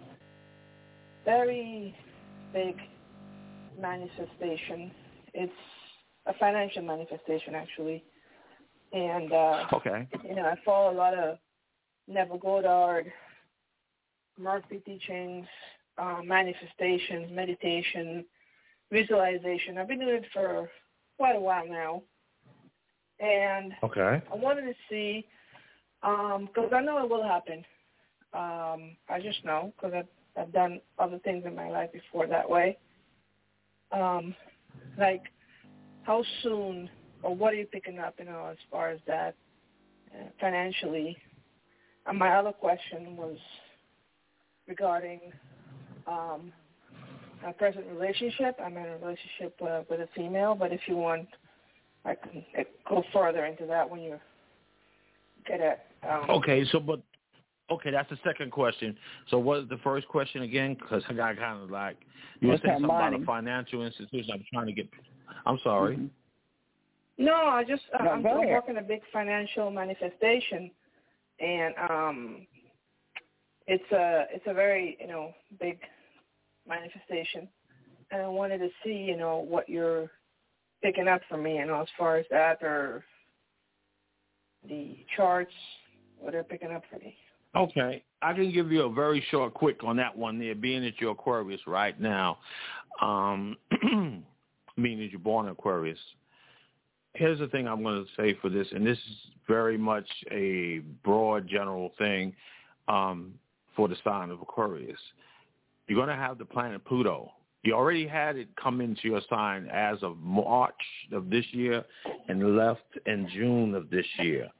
very big manifestation. It's a financial manifestation, actually. And, okay. I follow a lot of Neville Goddard, Murphy teachings, manifestations, meditation, visualization. I've been doing it for quite a while now. And okay. I wanted to see, because I know it will happen. I just know, because I've done other things in my life before that way. Like, how soon, or what are you picking up, as far as that financially? And my other question was regarding my present relationship. I'm in a relationship with a female, but if you want, I can go further into that when you get it. Okay, that's the second question. So what is the first question again? Because I got kind of like, you were saying something about a financial institution. I'm trying to get, I'm sorry. Mm-hmm. No, I'm working a big financial manifestation, and it's a very, big manifestation, and I wanted to see, what you're picking up for me, as far as that, or the charts, what they're picking up for me. Okay. I can give you a very short quick on that one there, being that you're Aquarius right now, meaning that you're born Aquarius. Here's the thing I'm going to say for this, and this is very much a broad general thing for the sign of Aquarius. You're going to have the planet Pluto. You already had it come into your sign as of March of this year and left in June of this year.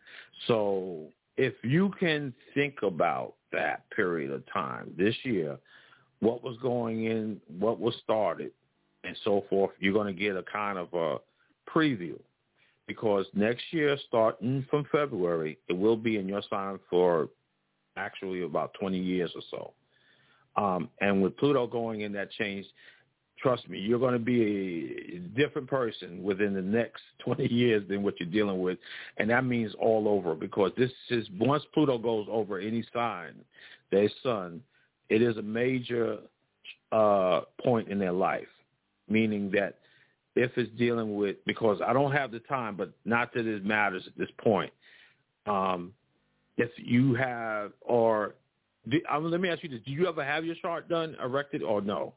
So if you can think about that period of time this year, what was going in, what was started, and so forth, you're going to get a kind of a preview. Because next year, starting from February, it will be in your sign for actually about 20 years or so. And with Pluto going in that change, trust me, you're going to be a different person within the next 20 years than what you're dealing with. And that means all over, because this is, once Pluto goes over any sign, their sun, it is a major point in their life, meaning that if it's dealing with, because I don't have the time, but not that it matters at this point. If you have, or let me ask you this: do you ever have your chart done, erected, or no?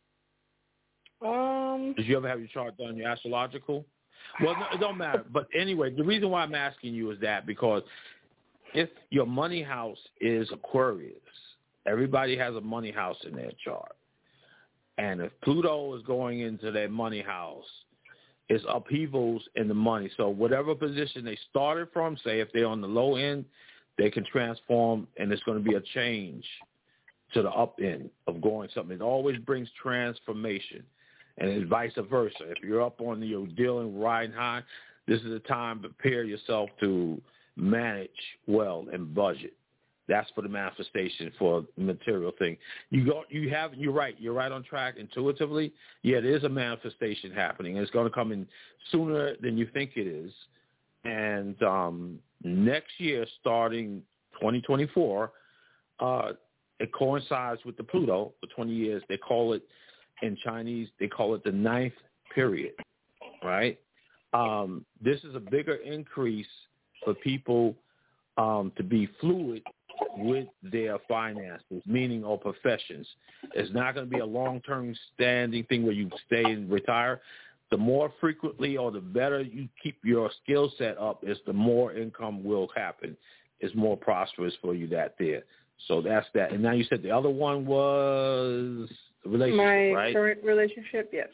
Did you ever have your chart done, your astrological? Well, no, it don't matter. But anyway, the reason why I'm asking you is that because if your money house is Aquarius, everybody has a money house in their chart. And if Pluto is going into their money house, it's upheavals in the money. So whatever position they started from, say if they're on the low end, they can transform, and it's going to be a change to the up end of going something. It always brings transformation, and it's vice versa. If you're up on your dealing, riding high, this is the time to prepare yourself to manage well and budget. That's for the manifestation for the material thing. You're right. You're right on track intuitively. Yeah, there is a manifestation happening. It's going to come in sooner than you think it is. And next year, starting 2024, it coincides with the Pluto for 20 years. They call it, in Chinese, they call it the 9th period, right? This is a bigger increase for people to be fluid with their finances, meaning or professions. It's not going to be a long-term standing thing where you stay and retire. The more frequently or the better you keep your skill set up, is the more income will happen. It's more prosperous for you that there. So that's that. And now you said the other one was the relationship, right? My current relationship, yes.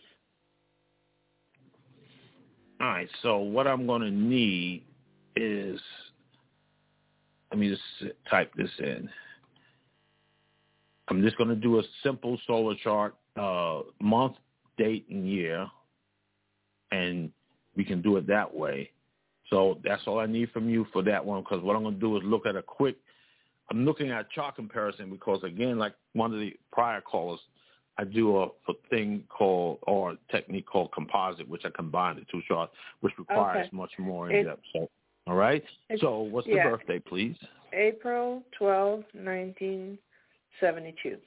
All right. So what I'm going to need is, let me just type this in. I'm just going to do a simple solar chart, month, date, and year, and we can do it that way. So that's all I need from you for that one, because what I'm going to do is look at I'm looking at chart comparison because, again, like one of the prior callers, I do a thing called, or a technique called composite, which I combine the two charts, which requires much more in-depth. So, all right? So what's the birthday, please? April 12, 1972.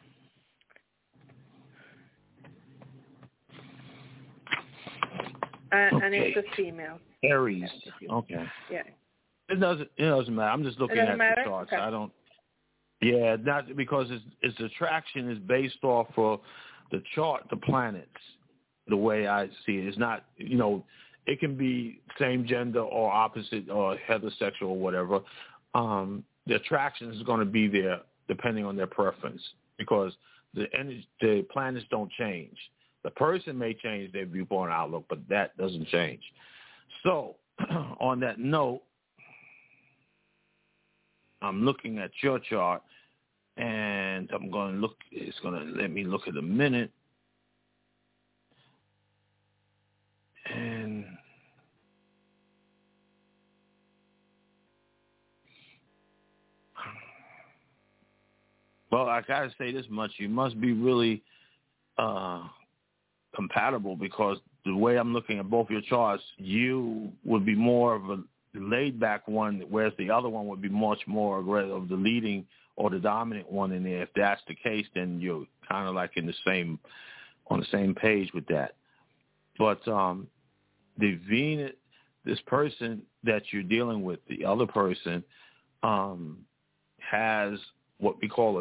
And it's a female. Aries. Okay. Yeah. It doesn't matter. I'm just looking at the charts. Okay. I don't. Yeah, not because its attraction is based off of the chart, the planets. The way I see it, it's not. It can be same gender or opposite or heterosexual or whatever. The attraction is going to be there depending on their preference, because the planets don't change. The person may change their viewpoint outlook, but that doesn't change. So, on that note, I'm looking at your chart, and I'm going to look. It's going to let me look at a minute, and well, I got to say this much: you must be really compatible, because the way I'm looking at both your charts, you would be more of a laid-back one, whereas the other one would be much more aggressive, the leading or the dominant one in there. If that's the case, then you're kind of like on the same page with that. But the Venus, this person that you're dealing with, the other person, has what we call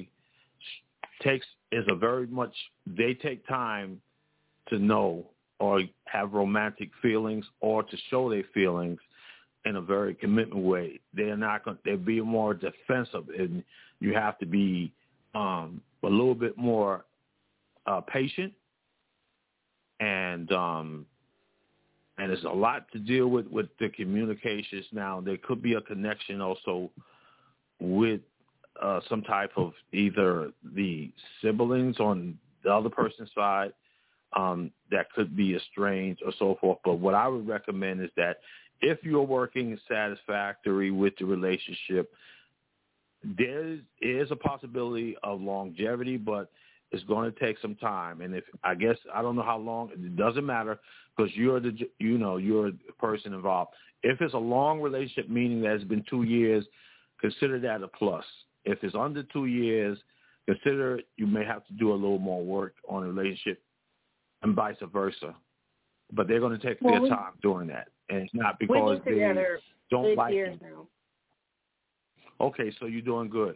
they take time to know or have romantic feelings or to show their feelings in a very commitment way. They'll be more defensive, and you have to be a little bit more patient, and there's a lot to deal with the communications. Now, there could be a connection also with some type of either the siblings on the other person's side that could be estranged or so forth. But what I would recommend is that if you're working satisfactory with the relationship, there is a possibility of longevity, but it's going to take some time. And I don't know how long, it doesn't matter because you're the person involved. If it's a long relationship, meaning that it's been 2 years, consider that a plus. If it's under 2 years, consider you may have to do a little more work on the relationship and vice versa. But they're going to take their time doing that. And it's not because they don't like you. Now. Okay, so you're doing good.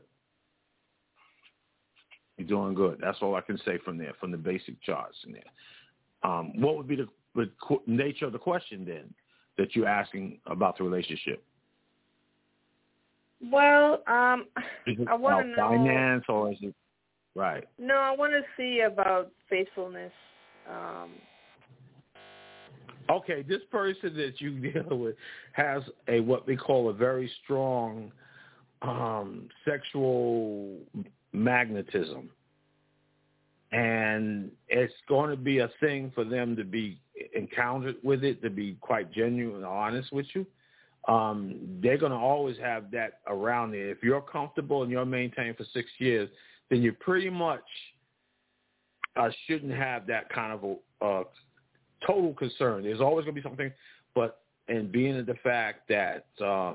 You're doing good. That's all I can say from there, from the basic charts in there. What would be the nature of the question then that you're asking about the relationship? Well, I want to know finance, or is it right? No, I want to see about faithfulness. Okay, this person that you deal with has what we call a very strong sexual magnetism, and it's going to be a thing for them to be encountered with it, to be quite genuine and honest with you. They're going to always have that around there. If you're comfortable and you're maintained for 6 years, then you pretty much shouldn't have that kind of total concern. There's always going to be something, and being the fact that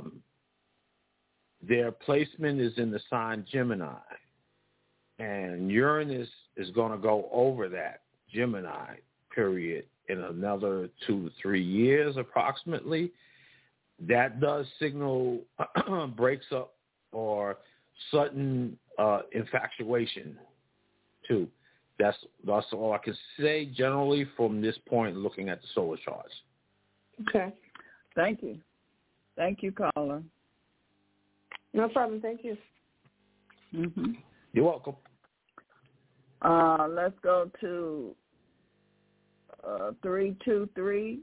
their placement is in the sign Gemini, and Uranus is going to go over that Gemini period in another 2 to 3 years approximately. That does signal breaks up or sudden infatuation too. That's all I can say generally from this point looking at the solar charts. Okay. Thank you. Thank you, caller. No problem. Thank you. Mm-hmm. You're welcome. Let's go to 323-207.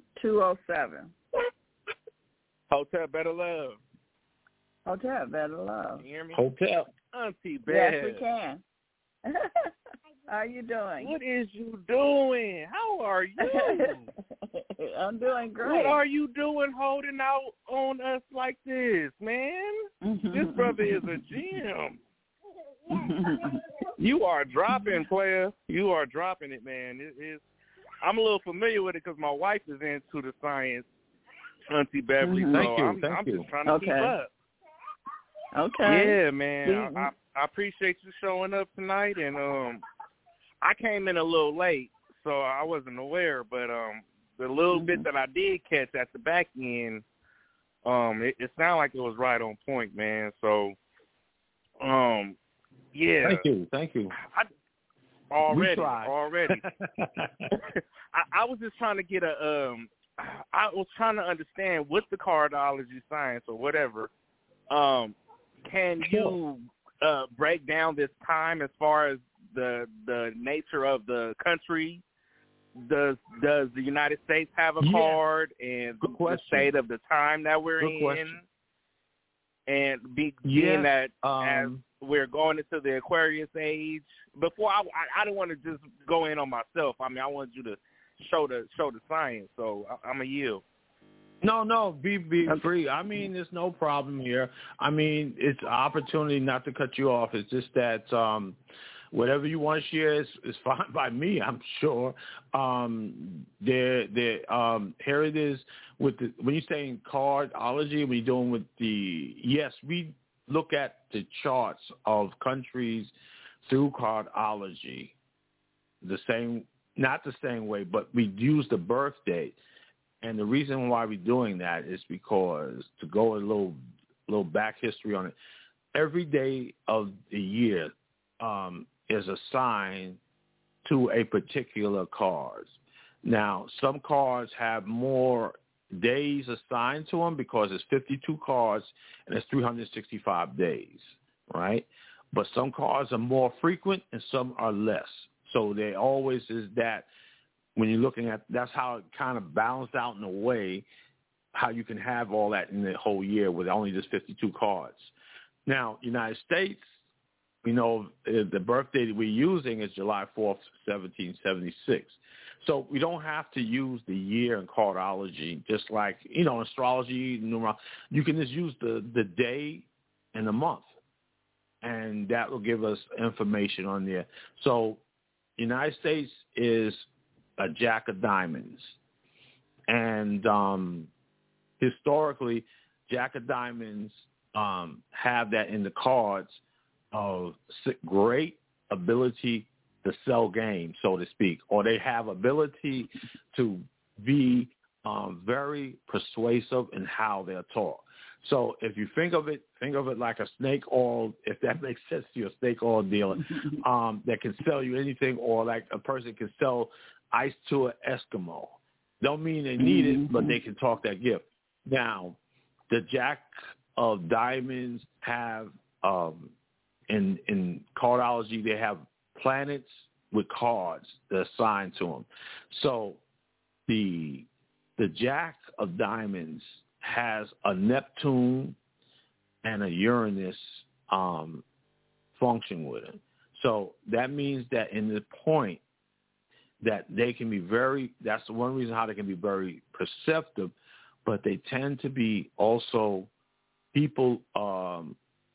Hotel Better Love. Hotel Better Love. Can you hear me? Hotel. Auntie Beth. Yes, we can. How are you doing? What is you doing? How are you? I'm doing great. What are you doing holding out on us like this, man? This brother is a gem. You are dropping, player. You are dropping it, man. I'm a little familiar with it because my wife is into the science, Auntie Beverly. Mm-hmm. So I'm just trying to keep up. Okay. Yeah, man. I appreciate you showing up tonight, and I came in a little late, so I wasn't aware. But the little bit that I did catch at the back end, it sounded like it was right on point, man. So, yeah. Thank you. Already. I was just trying to get I was trying to understand with the cardology science or whatever. Can you break down this time as far as the nature of the country? Does the United States have a card, and the state of the time that we're in? And being that as we're going into the Aquarius age, before I didn't want to just go in on myself. I mean, I wanted you to show the science. So I'm a yield. No, be free. I mean, there's no problem here. I mean, it's an opportunity not to cut you off. It's just that whatever you want to share is fine by me, I'm sure. Here it is with when you're saying cardology, we're doing with yes, we look at the charts of countries through cardology not the same way, but we use the birth date. And the reason why we're doing that is because, to go a little back history on it, every day of the year is assigned to a particular card. Now, some cards have more days assigned to them because it's 52 cards and it's 365 days, right? But some cards are more frequent and some are less. So there always is that. When you're looking at, that's how it kind of balanced out in a way, how you can have all that in the whole year with only just 52 cards. Now, United States, we know the birthday that we're using is July 4th, 1776. So we don't have to use the year in cardology, just like, astrology, numerology. You can just use the day and the month, and that will give us information on there. So United States is a Jack of Diamonds. And historically, Jack of Diamonds have that in the cards of great ability to sell game, so to speak, or they have ability to be very persuasive in how they're taught. So if you think of it like a snake oil, if that makes sense to you, a snake oil dealer that can sell you anything, or like a person can sell ice to an Eskimo. Don't mean they need it, but they can talk that gift. Now, the Jack of Diamonds have, in cardology, they have planets with cards that are assigned to them. So the Jack of Diamonds has a Neptune and a Uranus function with it. So that means that in the point that they can be that's the one reason how they can be very perceptive, but they tend to be also people, a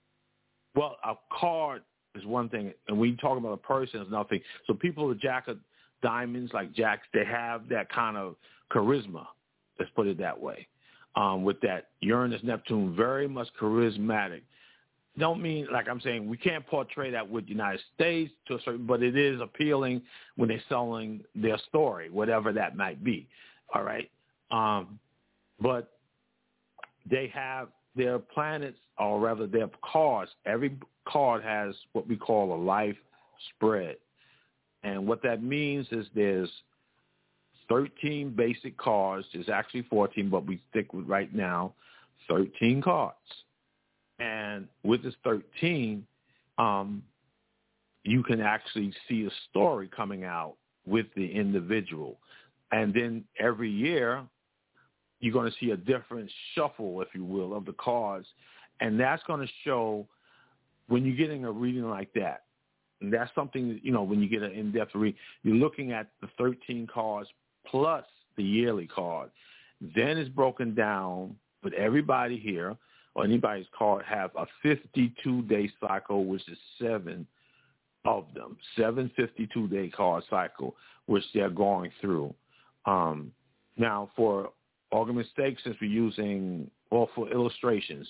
card is one thing, and when you talk about a person, it's nothing. So people with Jack of Diamonds, like Jacks, they have that kind of charisma, let's put it that way. With that Uranus, Neptune, very much charismatic. Don't mean, like I'm saying, we can't portray that with the United States to a certain, but it is appealing when they're selling their story, whatever that might be. All right. But they have their planets, or rather their cards. Every card has what we call a life spread. And what that means is there's 13 basic cards. There's actually 14, but we stick with right now 13 cards. And with this 13, you can actually see a story coming out with the individual. And then every year, you're going to see a different shuffle, if you will, of the cards. And that's going to show when you're getting a reading like that. And that's something, when you get an in-depth read, you're looking at the 13 cards plus the yearly card. Then it's broken down with everybody here, or anybody's card have a 52-day cycle, which is 7 of them, 7 52-day card cycle, which they're going through. Now, for argument's sake, since we're using, for illustrations,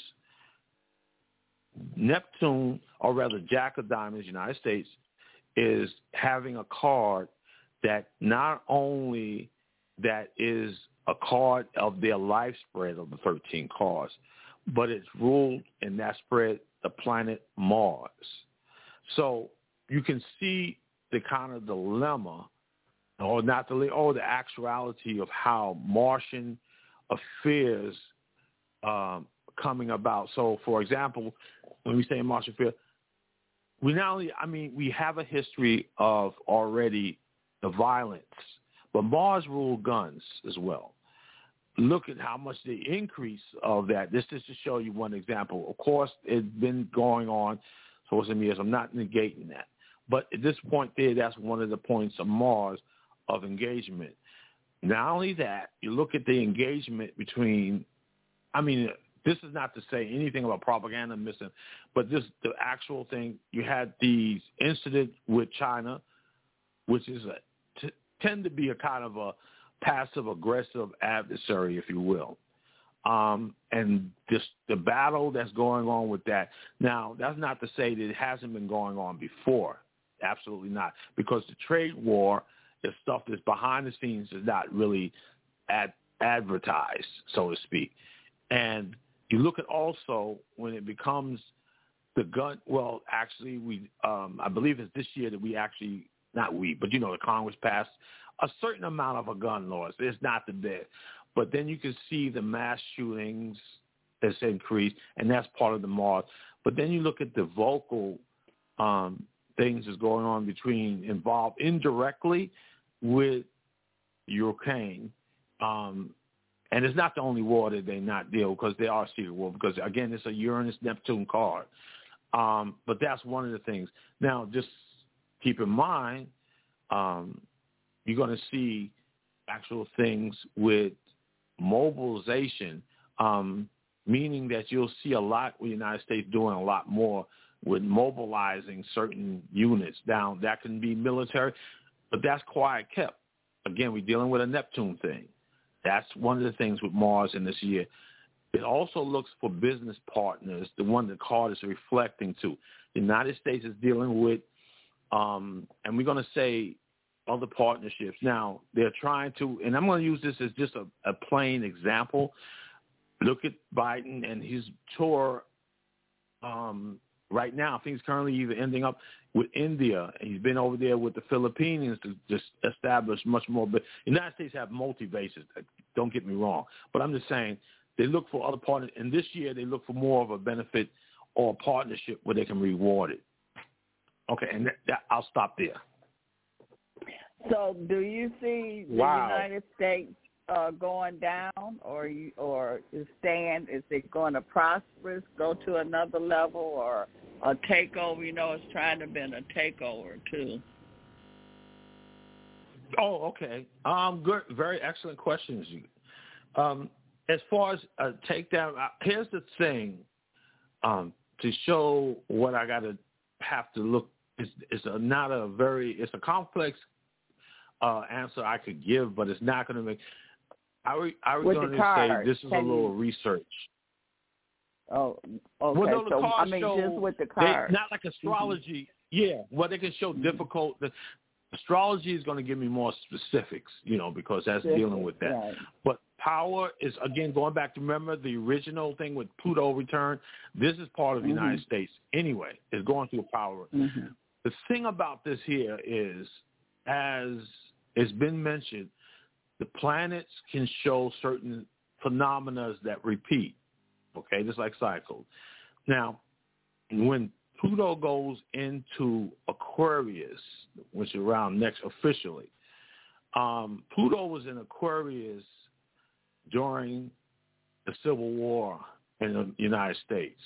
Neptune, or rather Jack of Diamonds, United States, is having a card that not only that is a card of their life spread of the 13 cards, but it's ruled in that spread the planet Mars. So you can see the kind of dilemma, or not the actuality of how Martian affairs coming about. So, for example, when we say Martian affair, we have a history of already the violence, but Mars ruled guns as well. Look at how much the increase of that. This is to show you one example. Of course, it's been going on for some years. I'm not negating that. But at this point there, that's one of the points of Mars of engagement. Not only that, you look at the engagement between, this is not to say anything about propaganda missing, but the actual thing, you had these incidents with China, which is tend to be a kind of a passive-aggressive adversary, if you will. And the battle that's going on with that. Now, that's not to say that it hasn't been going on before. Absolutely not. Because the trade war is stuff that's behind the scenes is not really advertised, so to speak. And you look at also when it becomes the gun, well, actually, I believe it's this year that we actually, not we, but the Congress passed a certain amount of a gun laws. It's not the big. But then you can see the mass shootings that's increased, and that's part of the Mars. But then you look at the vocal things that's going on involved indirectly with Ukraine. And it's not the only war that they not deal, because they are secret war, because, again, it's a Uranus-Neptune card. But that's one of the things. Now, just keep in mind, you're going to see actual things with mobilization, meaning that you'll see a lot with the United States doing a lot more with mobilizing certain units. Now, that can be military, but that's quiet kept. Again, we're dealing with a Neptune thing. That's one of the things with Mars in this year. It also looks for business partners, the one the card is reflecting to. The United States is dealing with, and we're going to say other partnerships. Now, they're trying to, and I'm going to use this as just a plain example. Look at Biden and his tour right now. I think he's currently either ending up with India. He's been over there with the Philippines to just establish much more. But the United States have multi-bases. Don't get me wrong. But I'm just saying they look for other partners. And this year they look for more of a benefit or a partnership where they can reward it. Okay, and I'll stop there. So do you see the United States going down or is staying? Is it going to prosper, go to another level, or a takeover? You know, it's trying to be a takeover too. Oh, okay. Good. Very excellent questions. As far as a takedown, here's the thing. To show what I have to look, it's a complex answer I could give, but it's not going to make. I was going to say this is a little research. Oh, okay. Well, no, the so cards I mean, show, just with the cards, not like astrology. Mm-hmm. Yeah, well, they can show difficult. The astrology is going to give me more specifics, because that's dealing with that. Right. But power is, again, going back to, remember the original thing with Pluto return. This is part of the United States anyway. It's going through a power. Mm-hmm. The thing about this here is, as it's been mentioned, the planets can show certain phenomena that repeat, okay, just like cycles. Now, when Pluto goes into Aquarius, which is around next officially, Pluto was in Aquarius during the Civil War in the United States.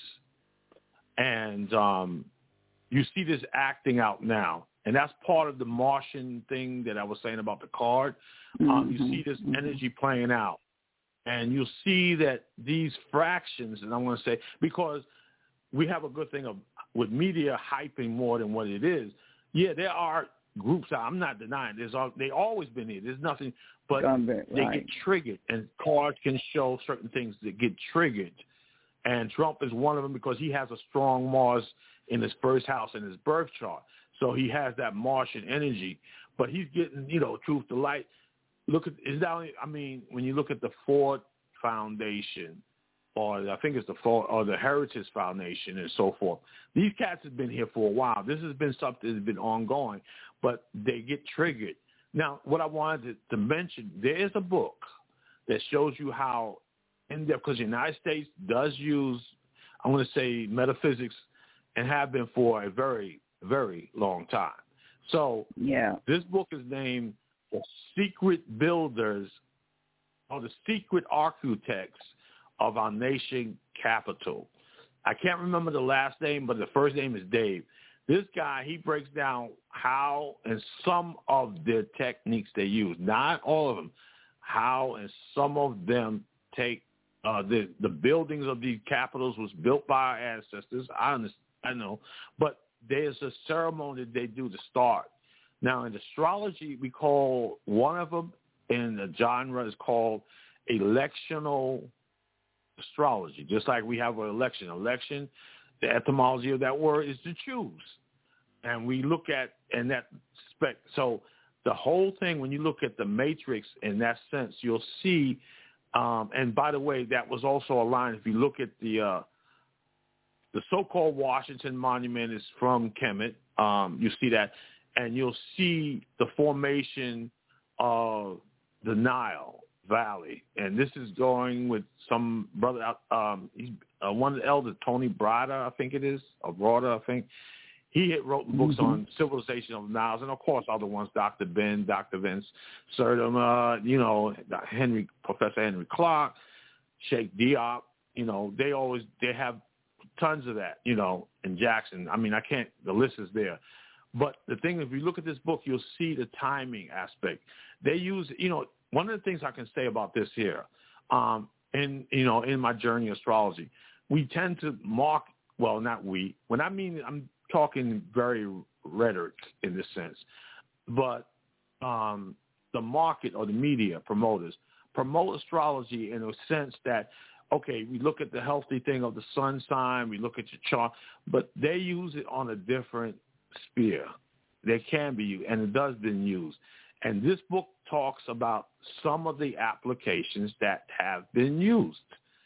And you see this acting out now. And that's part of the Martian thing that I was saying about the card. You see this energy playing out. And you'll see that these fractions, and I'm going to say, because we have a good thing with media hyping more than what it is. Yeah, there are groups out. I'm not denying. They always been here. There's nothing, but they get triggered. And cards can show certain things that get triggered. And Trump is one of them because he has a strong Mars in his first house in his birth chart. So he has that Martian energy, but he's getting, truth to light. When you look at the Ford Foundation, or I think it's the Heritage Foundation and so forth, these cats have been here for a while. This has been something that's been ongoing, but they get triggered. Now, what I wanted to mention, there is a book that shows you how in-depth, because the United States does use, I want to say, metaphysics and have been for a very, very long time. So this book is named The Secret Builders or The Secret Architects of Our Nation Capital. I can't remember the last name, but the first name is Dave. This guy, he breaks down how and some of the techniques they use, not all of them, how and some of them take the buildings of these capitals was built by our ancestors. I know, but there's a ceremony that they do to start. Now, in astrology, we call one of them in the genre is called electional astrology, just like we have an election. Election, the etymology of that word is to choose. And we look at in that spec. So the whole thing, when you look at the matrix in that sense, you'll see, and by the way, that was also aligned. If you look at the so-called Washington Monument is from Kemet. You see that, and you'll see the formation of the Nile Valley. And this is going with some brother, he's one of the elders, Tony Brada, I think it is, or Broda, I think. He had wrote books on civilization of the Niles, and of course other ones, Dr. Ben, Dr. Vince Surdam, Professor Henry Clark, Sheikh Diop. They have tons of that, in Jackson. I mean, the list is there. But the thing, if you look at this book, you'll see the timing aspect. They use, one of the things I can say about this here, in my journey astrology, we tend to mark, well, not we. When I mean, I'm talking very rhetoric in this sense, but the market or the media promoters promote astrology in a sense that, okay, we look at the healthy thing of the sun sign, we look at your chart, but they use it on a different sphere. They can be used, and it does been used. And this book talks about some of the applications that have been used.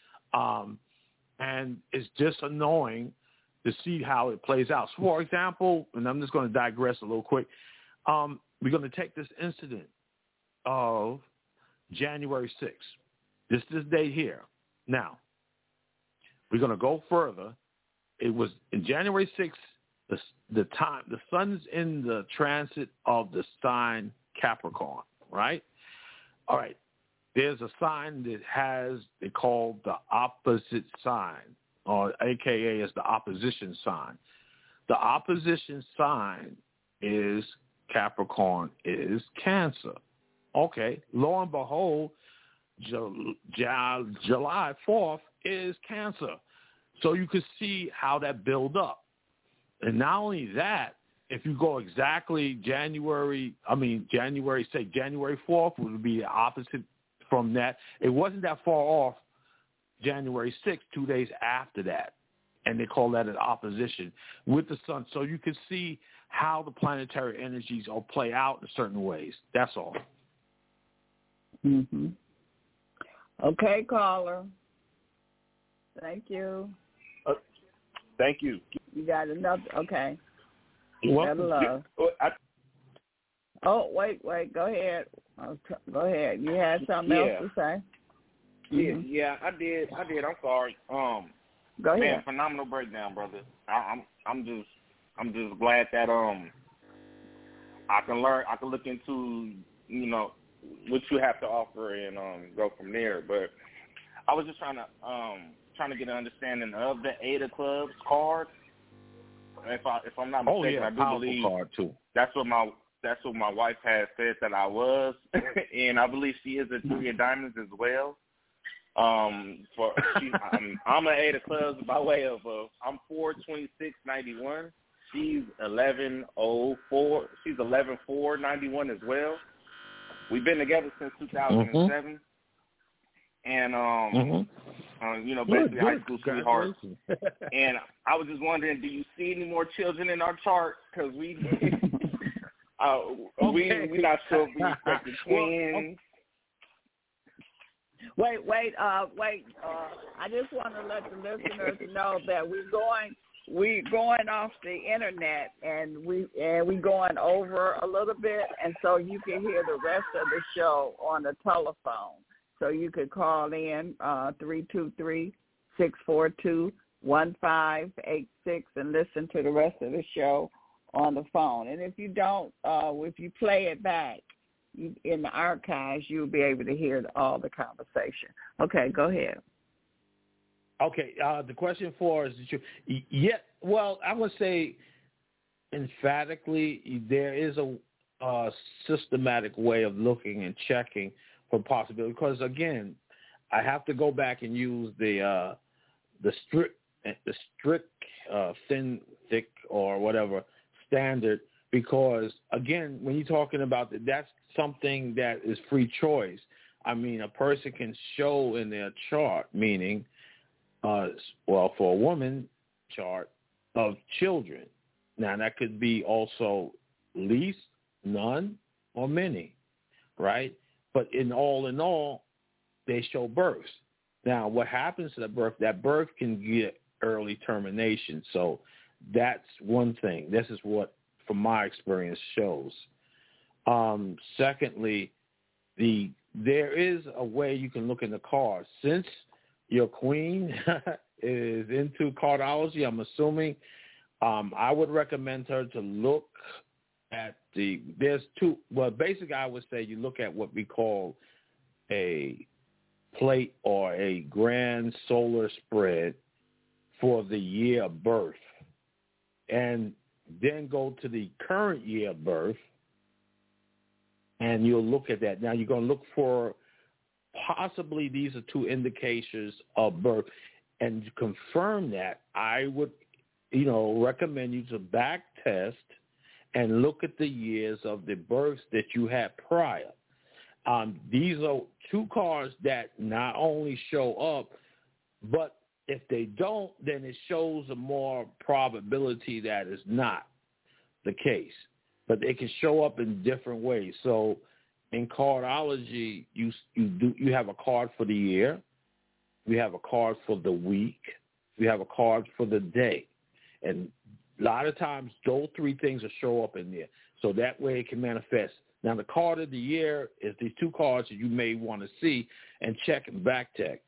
And it's just annoying to see how it plays out. So, for example, and I'm just going to digress a little quick, we're going to take this incident of January 6th. This date here. Now, we're going to go further. It was in January 6th, the time, the sun's in the transit of the sign Capricorn, right? All right. There's a sign that they call the opposite sign, or AKA is the opposition sign. The opposition sign is Capricorn, is Cancer. Okay. Lo and behold, July 4th is Cancer. So you can see how that build up. And not only that, if you go exactly January 4th would be the opposite from that. It wasn't that far off January 6th, 2 days after that. And they call that an opposition with the sun. So you can see how the planetary energies all play out in certain ways. That's all. Mm-hmm. Okay, caller. Thank you. Thank you. You got another? Okay. Welcome. Love. Oh, wait. Go ahead. Go ahead. You had something else to say? Mm-hmm. Yeah, I did. I'm sorry. Go man, ahead. Phenomenal breakdown, brother. I'm just glad that I can learn. I can look into what you have to offer and go from there. But I was just trying to get an understanding of the Eight of Clubs card. If I'm not mistaken, I do believe card too. That's what my wife has said that I was, and I believe she is a Three of Diamonds as well. I'm an Eight of Clubs by way of I'm 4/26/91. She's 11/04. She's 11/4/91 as well. We've been together since 2007, and basically high school sweethearts. And I was just wondering, do you see any more children in our chart? Because we not sure if we expect the twins. Wait. I just want to let the listeners know that we're going off the internet, and we going over a little bit, and so you can hear the rest of the show on the telephone. So you could call in 323-642-1586 and listen to the rest of the show on the phone. And if you don't, if you play it back in the archives, you'll be able to hear all the conversation. Okay, go ahead. Okay, the question for is I would say emphatically there is a systematic way of looking and checking for possibility, because again, I have to go back and use the strict thin, thick, or whatever standard, because again, when you're talking about that's something that is free choice. I mean, a person can show in their chart, meaning, for a woman chart of children. Now that could be also least, none, or many, right? But in all, they show births. Now, what happens to that birth can get early termination. So that's one thing. This is what, from my experience, shows. Secondly, there is a way you can look in the cards. Since your queen is into cardology, I'm assuming, I would recommend her to look at there's two, well, basically I would say you look at what we call a plate or a grand solar spread for the year of birth, and then go to the current year of birth, and you'll look at that. Now you're going to look for possibly these are two indications of birth, and to confirm that, I would, recommend you to back test and look at the years of the births that you had prior. These are two cards that not only show up, but if they don't, then it shows a more probability that is not the case. But it can show up in different ways. So in cardology, you have a card for the year, you have a card for the week, you have a card for the day. And a lot of times those three things will show up in there. So that way it can manifest. Now the card of the year is these two cards that you may want to see and check and back test,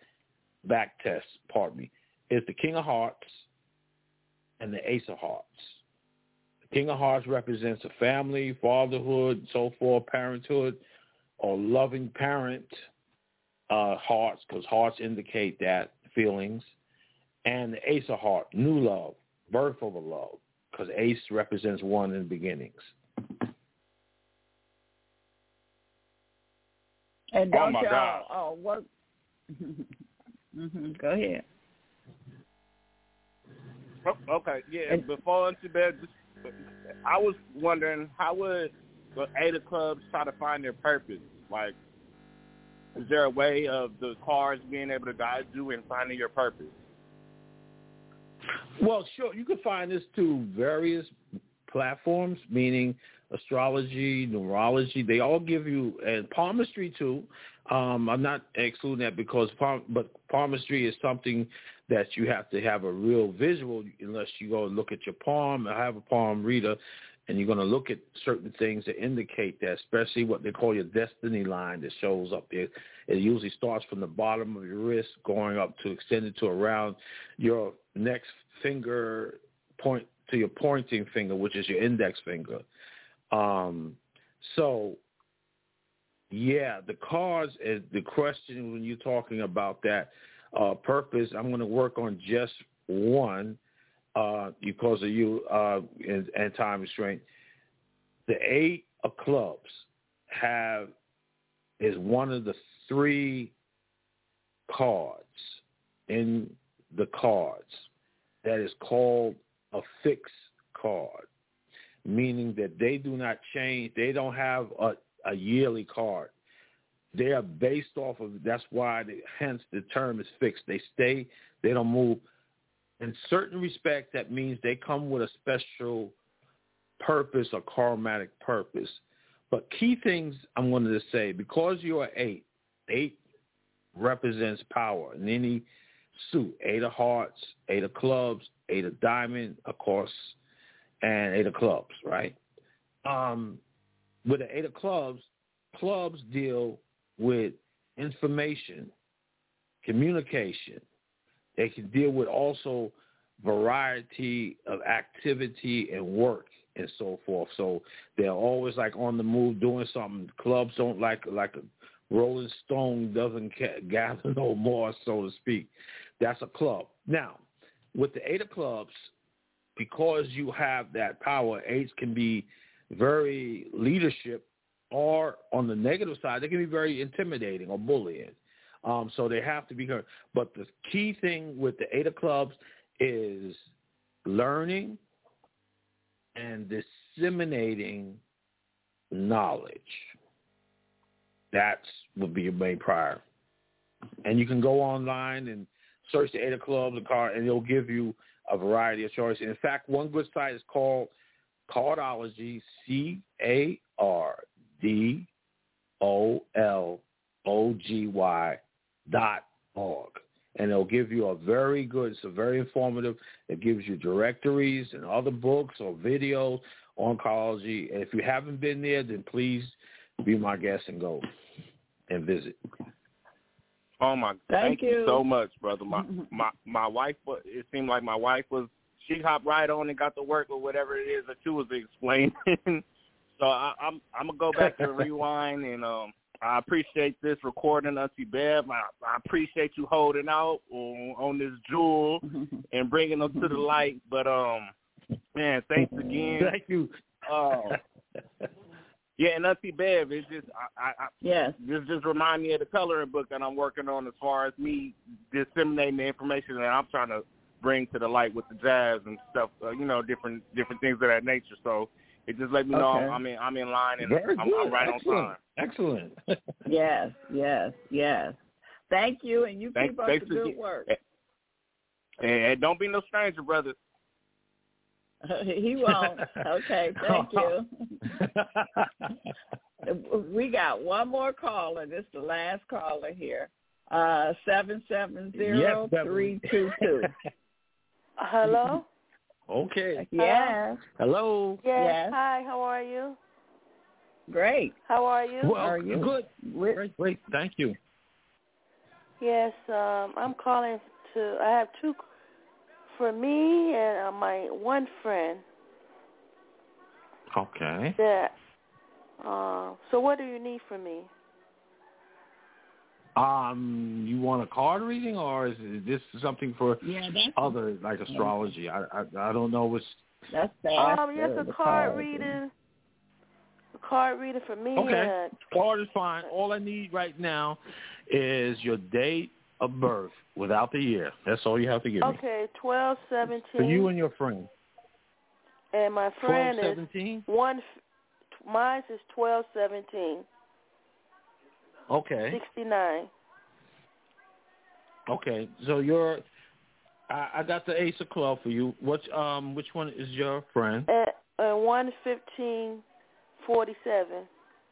is the King of Hearts and the Ace of Hearts. The King of Hearts represents a family, fatherhood, so forth, parenthood, or loving parent, hearts, because hearts indicate that, feelings. And the Ace of Hearts, new love, birth of a love, because Ace represents one in beginnings. And don't my God. what? Go ahead. Oh, okay, yeah. Before into bed, I was wondering, how would the Eight of Clubs try to find their purpose? Like, is there a way of the cards being able to guide you in finding your purpose? Well, sure. You can find this through various platforms, meaning astrology, numerology. They all give you, and palmistry too. I'm not excluding that because palmistry is something that you have to have a real visual unless you go and look at your palm. I have a palm reader, and you're going to look at certain things that indicate that, especially what they call your destiny line that shows up there. It usually starts from the bottom of your wrist going up to extended to around your next finger point to your pointing finger, which is your index finger. So, yeah, the cards is the question when you're talking about that purpose. I'm going to work on just one because of you and time restraint. The Eight of Clubs is one of the three cards in the cards that is called a fixed card, meaning that they do not change. They don't have a yearly card. They are based off of, that's why, hence the term is fixed. They stay, they don't move. In certain respects, that means they come with a special purpose or karmatic purpose. But key things I'm going to say, because you are eight represents power in any suit. Eight of Hearts, Eight of Clubs, Eight of Diamond, of course, and Eight of Clubs, right? With the Eight of Clubs deal with information, communication. They can deal with also variety of activity and work and so forth. So they're always like on the move doing something. Clubs don't like a Rolling Stone doesn't gather no more, so to speak. That's a club. Now, with the Eight of Clubs, because you have that power, eights can be very leadership, or on the negative side, they can be very intimidating or bullying. So they have to be heard. But the key thing with the Eight of Clubs is learning and disseminating knowledge. That would be your main priority. And you can go online and search the Eight of Clubs and it'll give you a variety of choices. In fact, one good site is called Cardology, CARDOLOGY.org. And it'll give you it's a very informative, it gives you directories and other books or videos on cardology. And if you haven't been there, then please be my guest and go and visit. Oh my! Thank you so much, brother. My wife. It seemed like my wife she hopped right on and got to work or whatever it is that you was explaining. So I'm gonna go back to rewind and I appreciate this recording, Auntie Bev. I appreciate you holding out on this jewel and bringing them to the light. But, man, thanks again. Thank you. Yeah, and Auntie Bev, it's just, yes. This just remind me of the coloring book that I'm working on as far as me disseminating the information that I'm trying to bring to the light with the jazz and stuff, different things of that nature. So it just let me know I'm in line and I'm right Excellent. on time. Excellent. Yes. Thank you, and you keep up the good work. And don't be no stranger, brother. He won't. Okay, thank you. We got one more caller. This is the last caller here. 770-322. Hello? Okay. Yes. Hello. Yes. Hi, how are you? Great. How are you? Well, how are you? Good. Great. Thank you. Yes, I'm calling I have two for me and my one friend. Okay. That. So what do you need from me? You want a card reading, or is this something for other, like astrology? I don't know what's. That's bad. Yes, a card reading. A card reading for me. Okay. Card is fine. All I need right now is your date of birth without the year. That's all you have to give me. Okay, 12/17. For you and your friend. And my friend 12/17? Mine is 12/17. Okay. 69. Okay, so I got the Ace of Club for you. Which one is your friend? 1/15/47.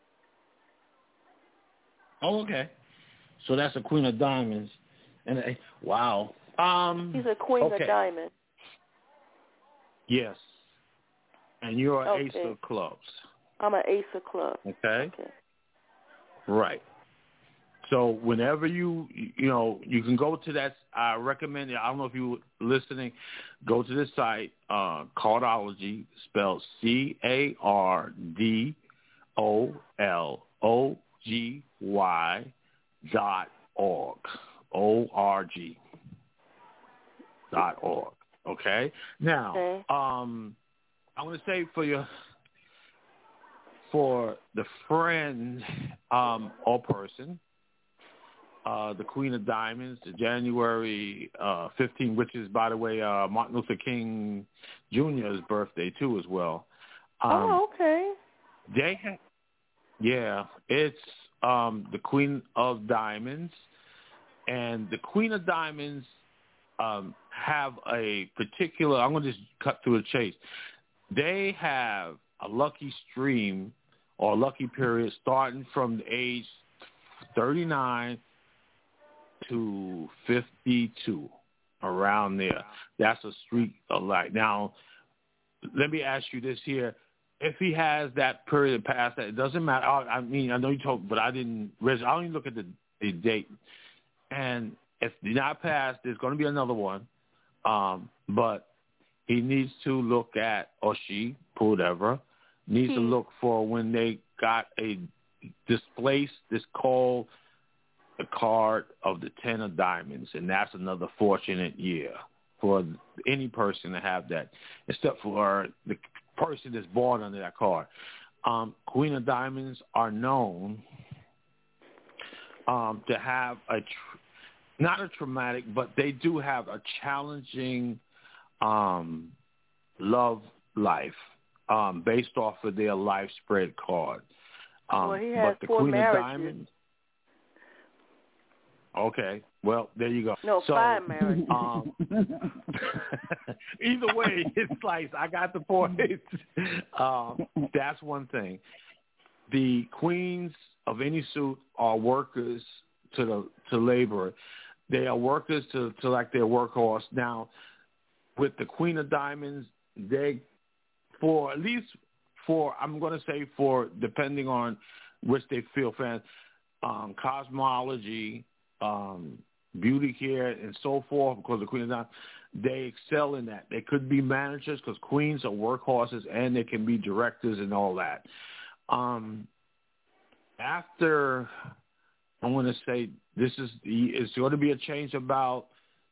Oh, okay. So that's a Queen of Diamonds, and wow. He's a Queen of Diamonds. Yes, and you're an Ace of Clubs. I'm an Ace of Clubs. Okay. Right. So whenever you can go to that, I recommend it. I don't know if you were listening, go to this site, Cardology, spelled CARDOLOGY.org. .org. Okay. Now, I'm going to say for the friend or person, the Queen of Diamonds, the January 15, which is, by the way, Martin Luther King Jr.'s birthday, too, as well. Okay. It's the Queen of Diamonds. And the Queen of Diamonds have a particular, I'm going to just cut through the chase. They have a lucky stream or lucky period starting from the age 39 to 52, around there. That's a streak of light. Now, let me ask you this here. If he has that period past that, it doesn't matter. I mean, I know you told, but I didn't even look at the date. And if not passed, there's going to be another one. But he needs to look at, or she, whatever, needs to look for when they got a displaced, this called the card of the 10 of diamonds, and that's another fortunate year for any person to have that, except for the person that's born under that card. Queen of Diamonds are known to have not a traumatic, but they do have a challenging love life based off of their life spread card. Well, he has but the 4 Queen marriages. of Diamonds. Okay, well, there you go. No, 5 marriages. Either way, it's like I got the point. That's one thing. The queens of any suit are workers to labor. They are workers to like their workhorse. Now, with the Queen of Diamonds, I'm going to say depending on which they feel fans, cosmology, beauty care, and so forth, because the Queen of Diamonds, they excel in that. They could be managers because queens are workhorses, and they can be directors and all that. after, I want to say it's going to be a change about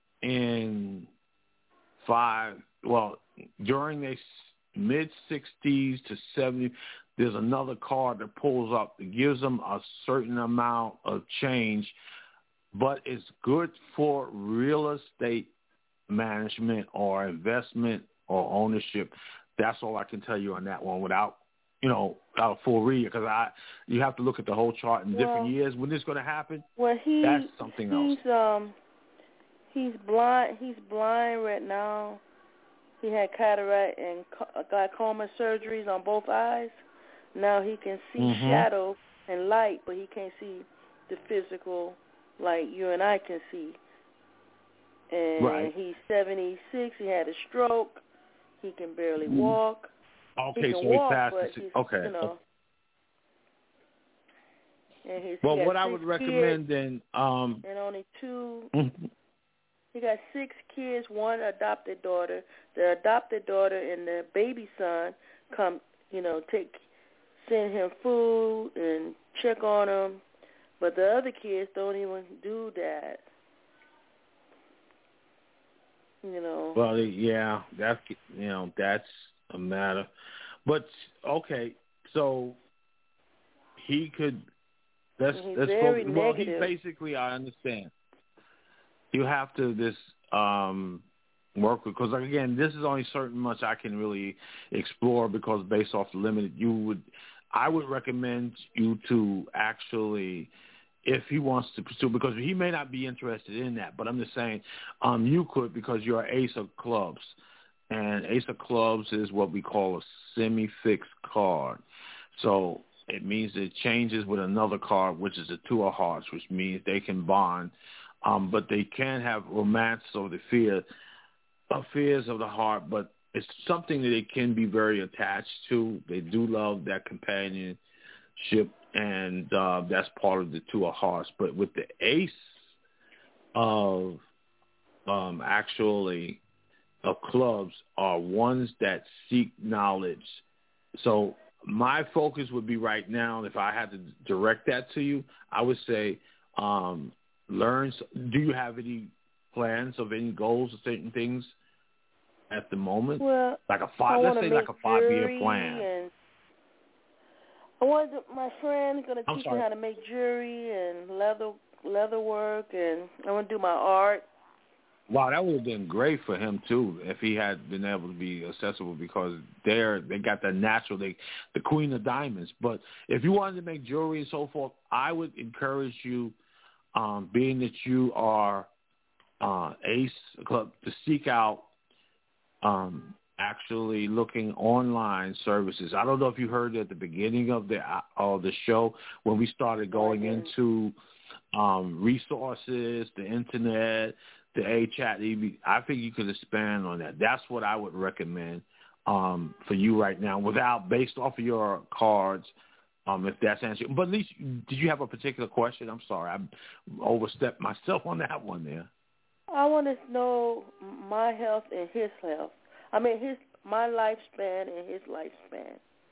during the mid-60s to 70s, there's another card that pulls up that gives them a certain amount of change, but it's good for real estate management or investment or ownership. That's all I can tell you on that one without a full read, because you have to look at the whole chart in different years when this is going to happen. Well, that's something else. He's blind. He's blind right now. He had cataract and glaucoma surgeries on both eyes. Now he can see shadow and light, but he can't see the physical like you and I can see. And he's 76. He had a stroke. He can barely walk. Okay, so he passed it. Okay. And well, what I would recommend then, and only 2. He got 6 kids, 1 adopted daughter. The adopted daughter and the baby son come, send him food and check on him, but the other kids don't even do that. Well, yeah, that's a matter. But okay, so he could. Let's very focus. Well, negative. He basically, I understand. You have to work with, because again, this is only certain much I can really explore, because based off the limited, I would recommend you to actually, if he wants to pursue, because he may not be interested in that, but I'm just saying, you could, because you're an ace of clubs, and ace of clubs is what we call a semi-fixed card. So it means it changes with another card, which is a 2 of hearts, which means they can bond, but they can have romance or the fears of the heart, but it's something that they can be very attached to. They do love that companionship, and that's part of the 2 of hearts. But with the ace of of clubs are ones that seek knowledge. So my focus would be right now, if I had to direct that to you, I would say learn. Do you have any plans of any goals or certain things at the moment? Well, like a 5-year plan. And my friend's going to teach me how to make jewelry and leather work, and I want to do my art. Wow, that would have been great for him too if he had been able to be accessible, because they got that natural, the queen of diamonds. But if you wanted to make jewelry and so forth, I would encourage you, being that you are Ace Club, to seek out actually looking online services. I don't know if you heard at the beginning of the show when we started going into resources, the internet, the A-Chat. I think you could expand on that. That's what I would recommend for you right now, based off of your cards, if that's answered. But at least, did you have a particular question? I'm sorry, I overstepped myself on that one there. I want to know my health and his health. I mean, my lifespan and his lifespan.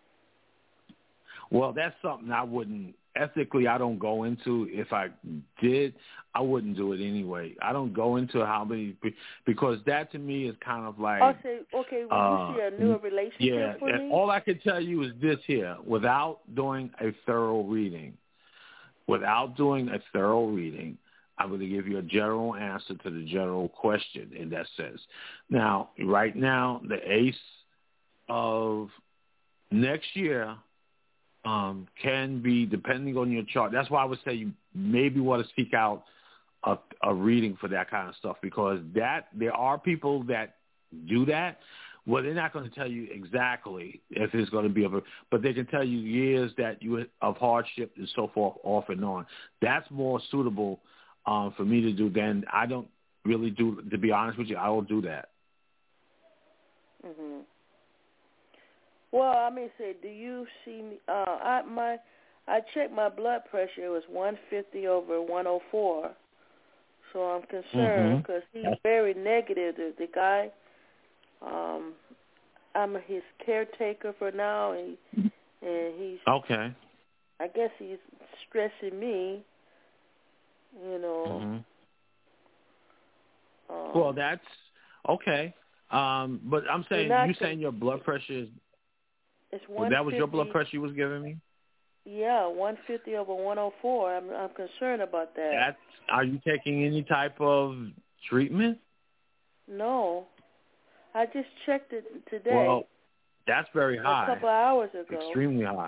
Well, that's something ethically I don't go into. If I did, I wouldn't do it anyway. I don't go into how many, because that to me is kind of like... I'll say, okay, will you see a new relationship for me? All I can tell you is this here, without doing a thorough reading, I'm going to give you a general answer to the general question in that sense. Now, right now, the ace of next year can be, depending on your chart. That's why I would say you maybe want to seek out a reading for that kind of stuff, because there are people that do that. Well, they're not going to tell you exactly if it's going to be but they can tell you years of hardship and so forth, off and on. That's more suitable for me to do than I don't really do. To be honest with you, I don't do that. Mhm. Well, I mean, do you see me? I checked my blood pressure. It was 150 over 104. So I'm concerned because he's very negative. The guy, I'm his caretaker for now, and he's okay. I guess he's stressing me, you know. Mm-hmm. Well, that's okay. But I'm saying, saying your blood pressure is... It's 150. That was your blood pressure you was giving me? Yeah, 150 over 104. I'm concerned about that. Are you taking any type of treatment? No. I just checked it today. Well, that's very high. A couple hours ago. Extremely high.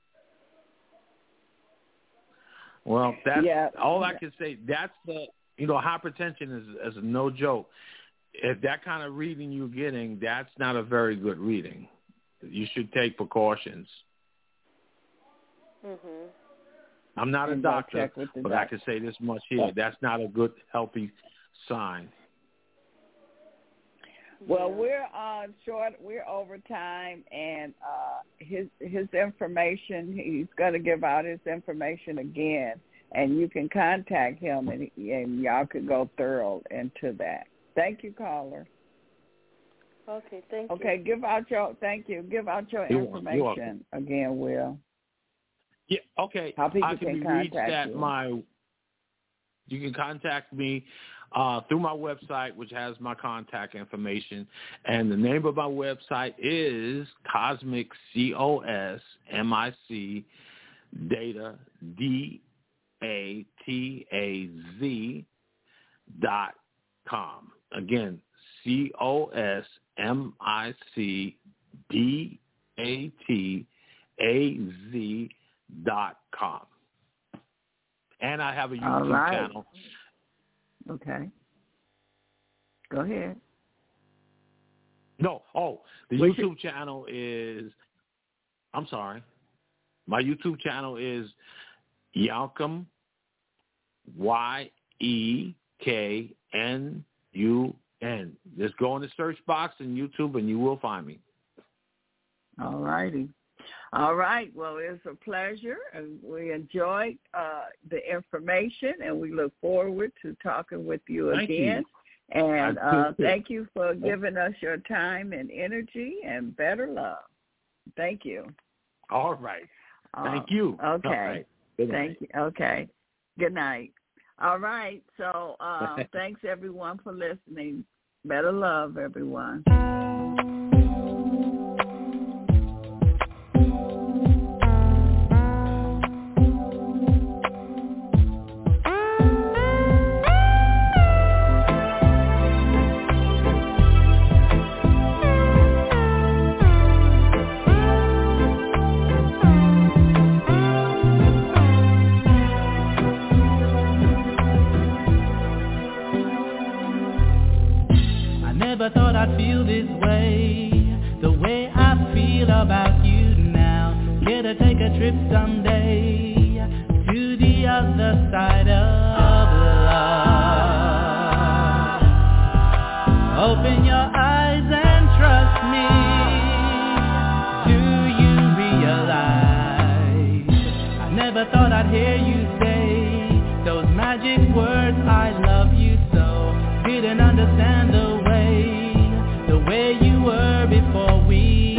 Well, that's all I can say. That's hypertension is no joke. If that kind of reading you're getting, that's not a very good reading. You should take precautions. Mhm. I'm not a doctor, but I can say this much here. That's not a good, healthy sign. Well, we're short. We're over time, and his information. He's going to give out his information again, and you can contact him, and y'all could go thorough into that. Thank you, caller. Okay, thank you. Okay, give out your information again, Will. Yeah, okay. How people can contact you? You can contact me through my website, which has my contact information. And the name of my website is Cosmic, COSMIC, Data, DATAZ.com. Again, COSMICDATAZ.com. And I have a YouTube channel. Okay. Go ahead. No. The YouTube channel is, I'm sorry. My YouTube channel is Yaukum, YEKNUN. Just go in the search box in YouTube and you will find me. All righty. All right. Well, it's a pleasure, and we enjoyed the information, and we look forward to talking with you again. And thank you for giving us your time and energy and better love. Thank you. All right. Thank you. Okay. Right. Thank you. Okay. Good night. All right. So thanks, everyone, for listening. Better love, everyone. Thought I'd feel this way, the way I feel about you now. Care to take a trip someday to the other side of love. Open your eyes and trust me. Do you realize I never thought I'd hear you say those magic words, I love you so. Didn't understand the way you were before we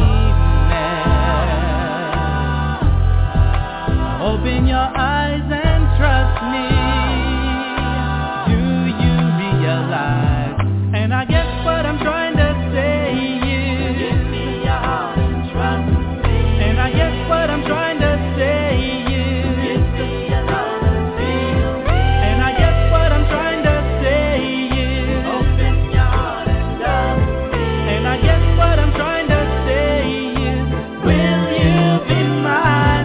met. Open your eyes and trust me. Do you realize? And I guess what I'm trying to say is, give me your heart and trust me. And I guess what I'm trying to say is, give me your love and feel me. And I guess what I'm trying to say is, open your heart and love. And I guess what I'm trying to say is, will you be mine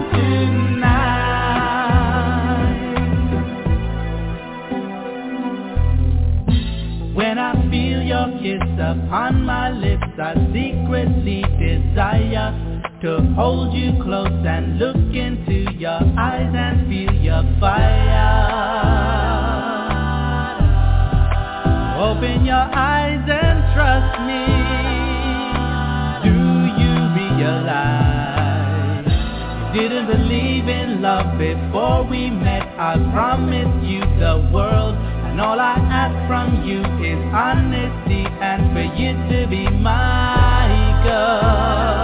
tonight? When I feel your kiss upon my lips, I secretly desire to hold you close and look into your eyes and feel your fire. Open your eyes and trust me. Realize you didn't believe in love before we met. I promised you the world, and all I ask from you is honesty and for you to be my girl.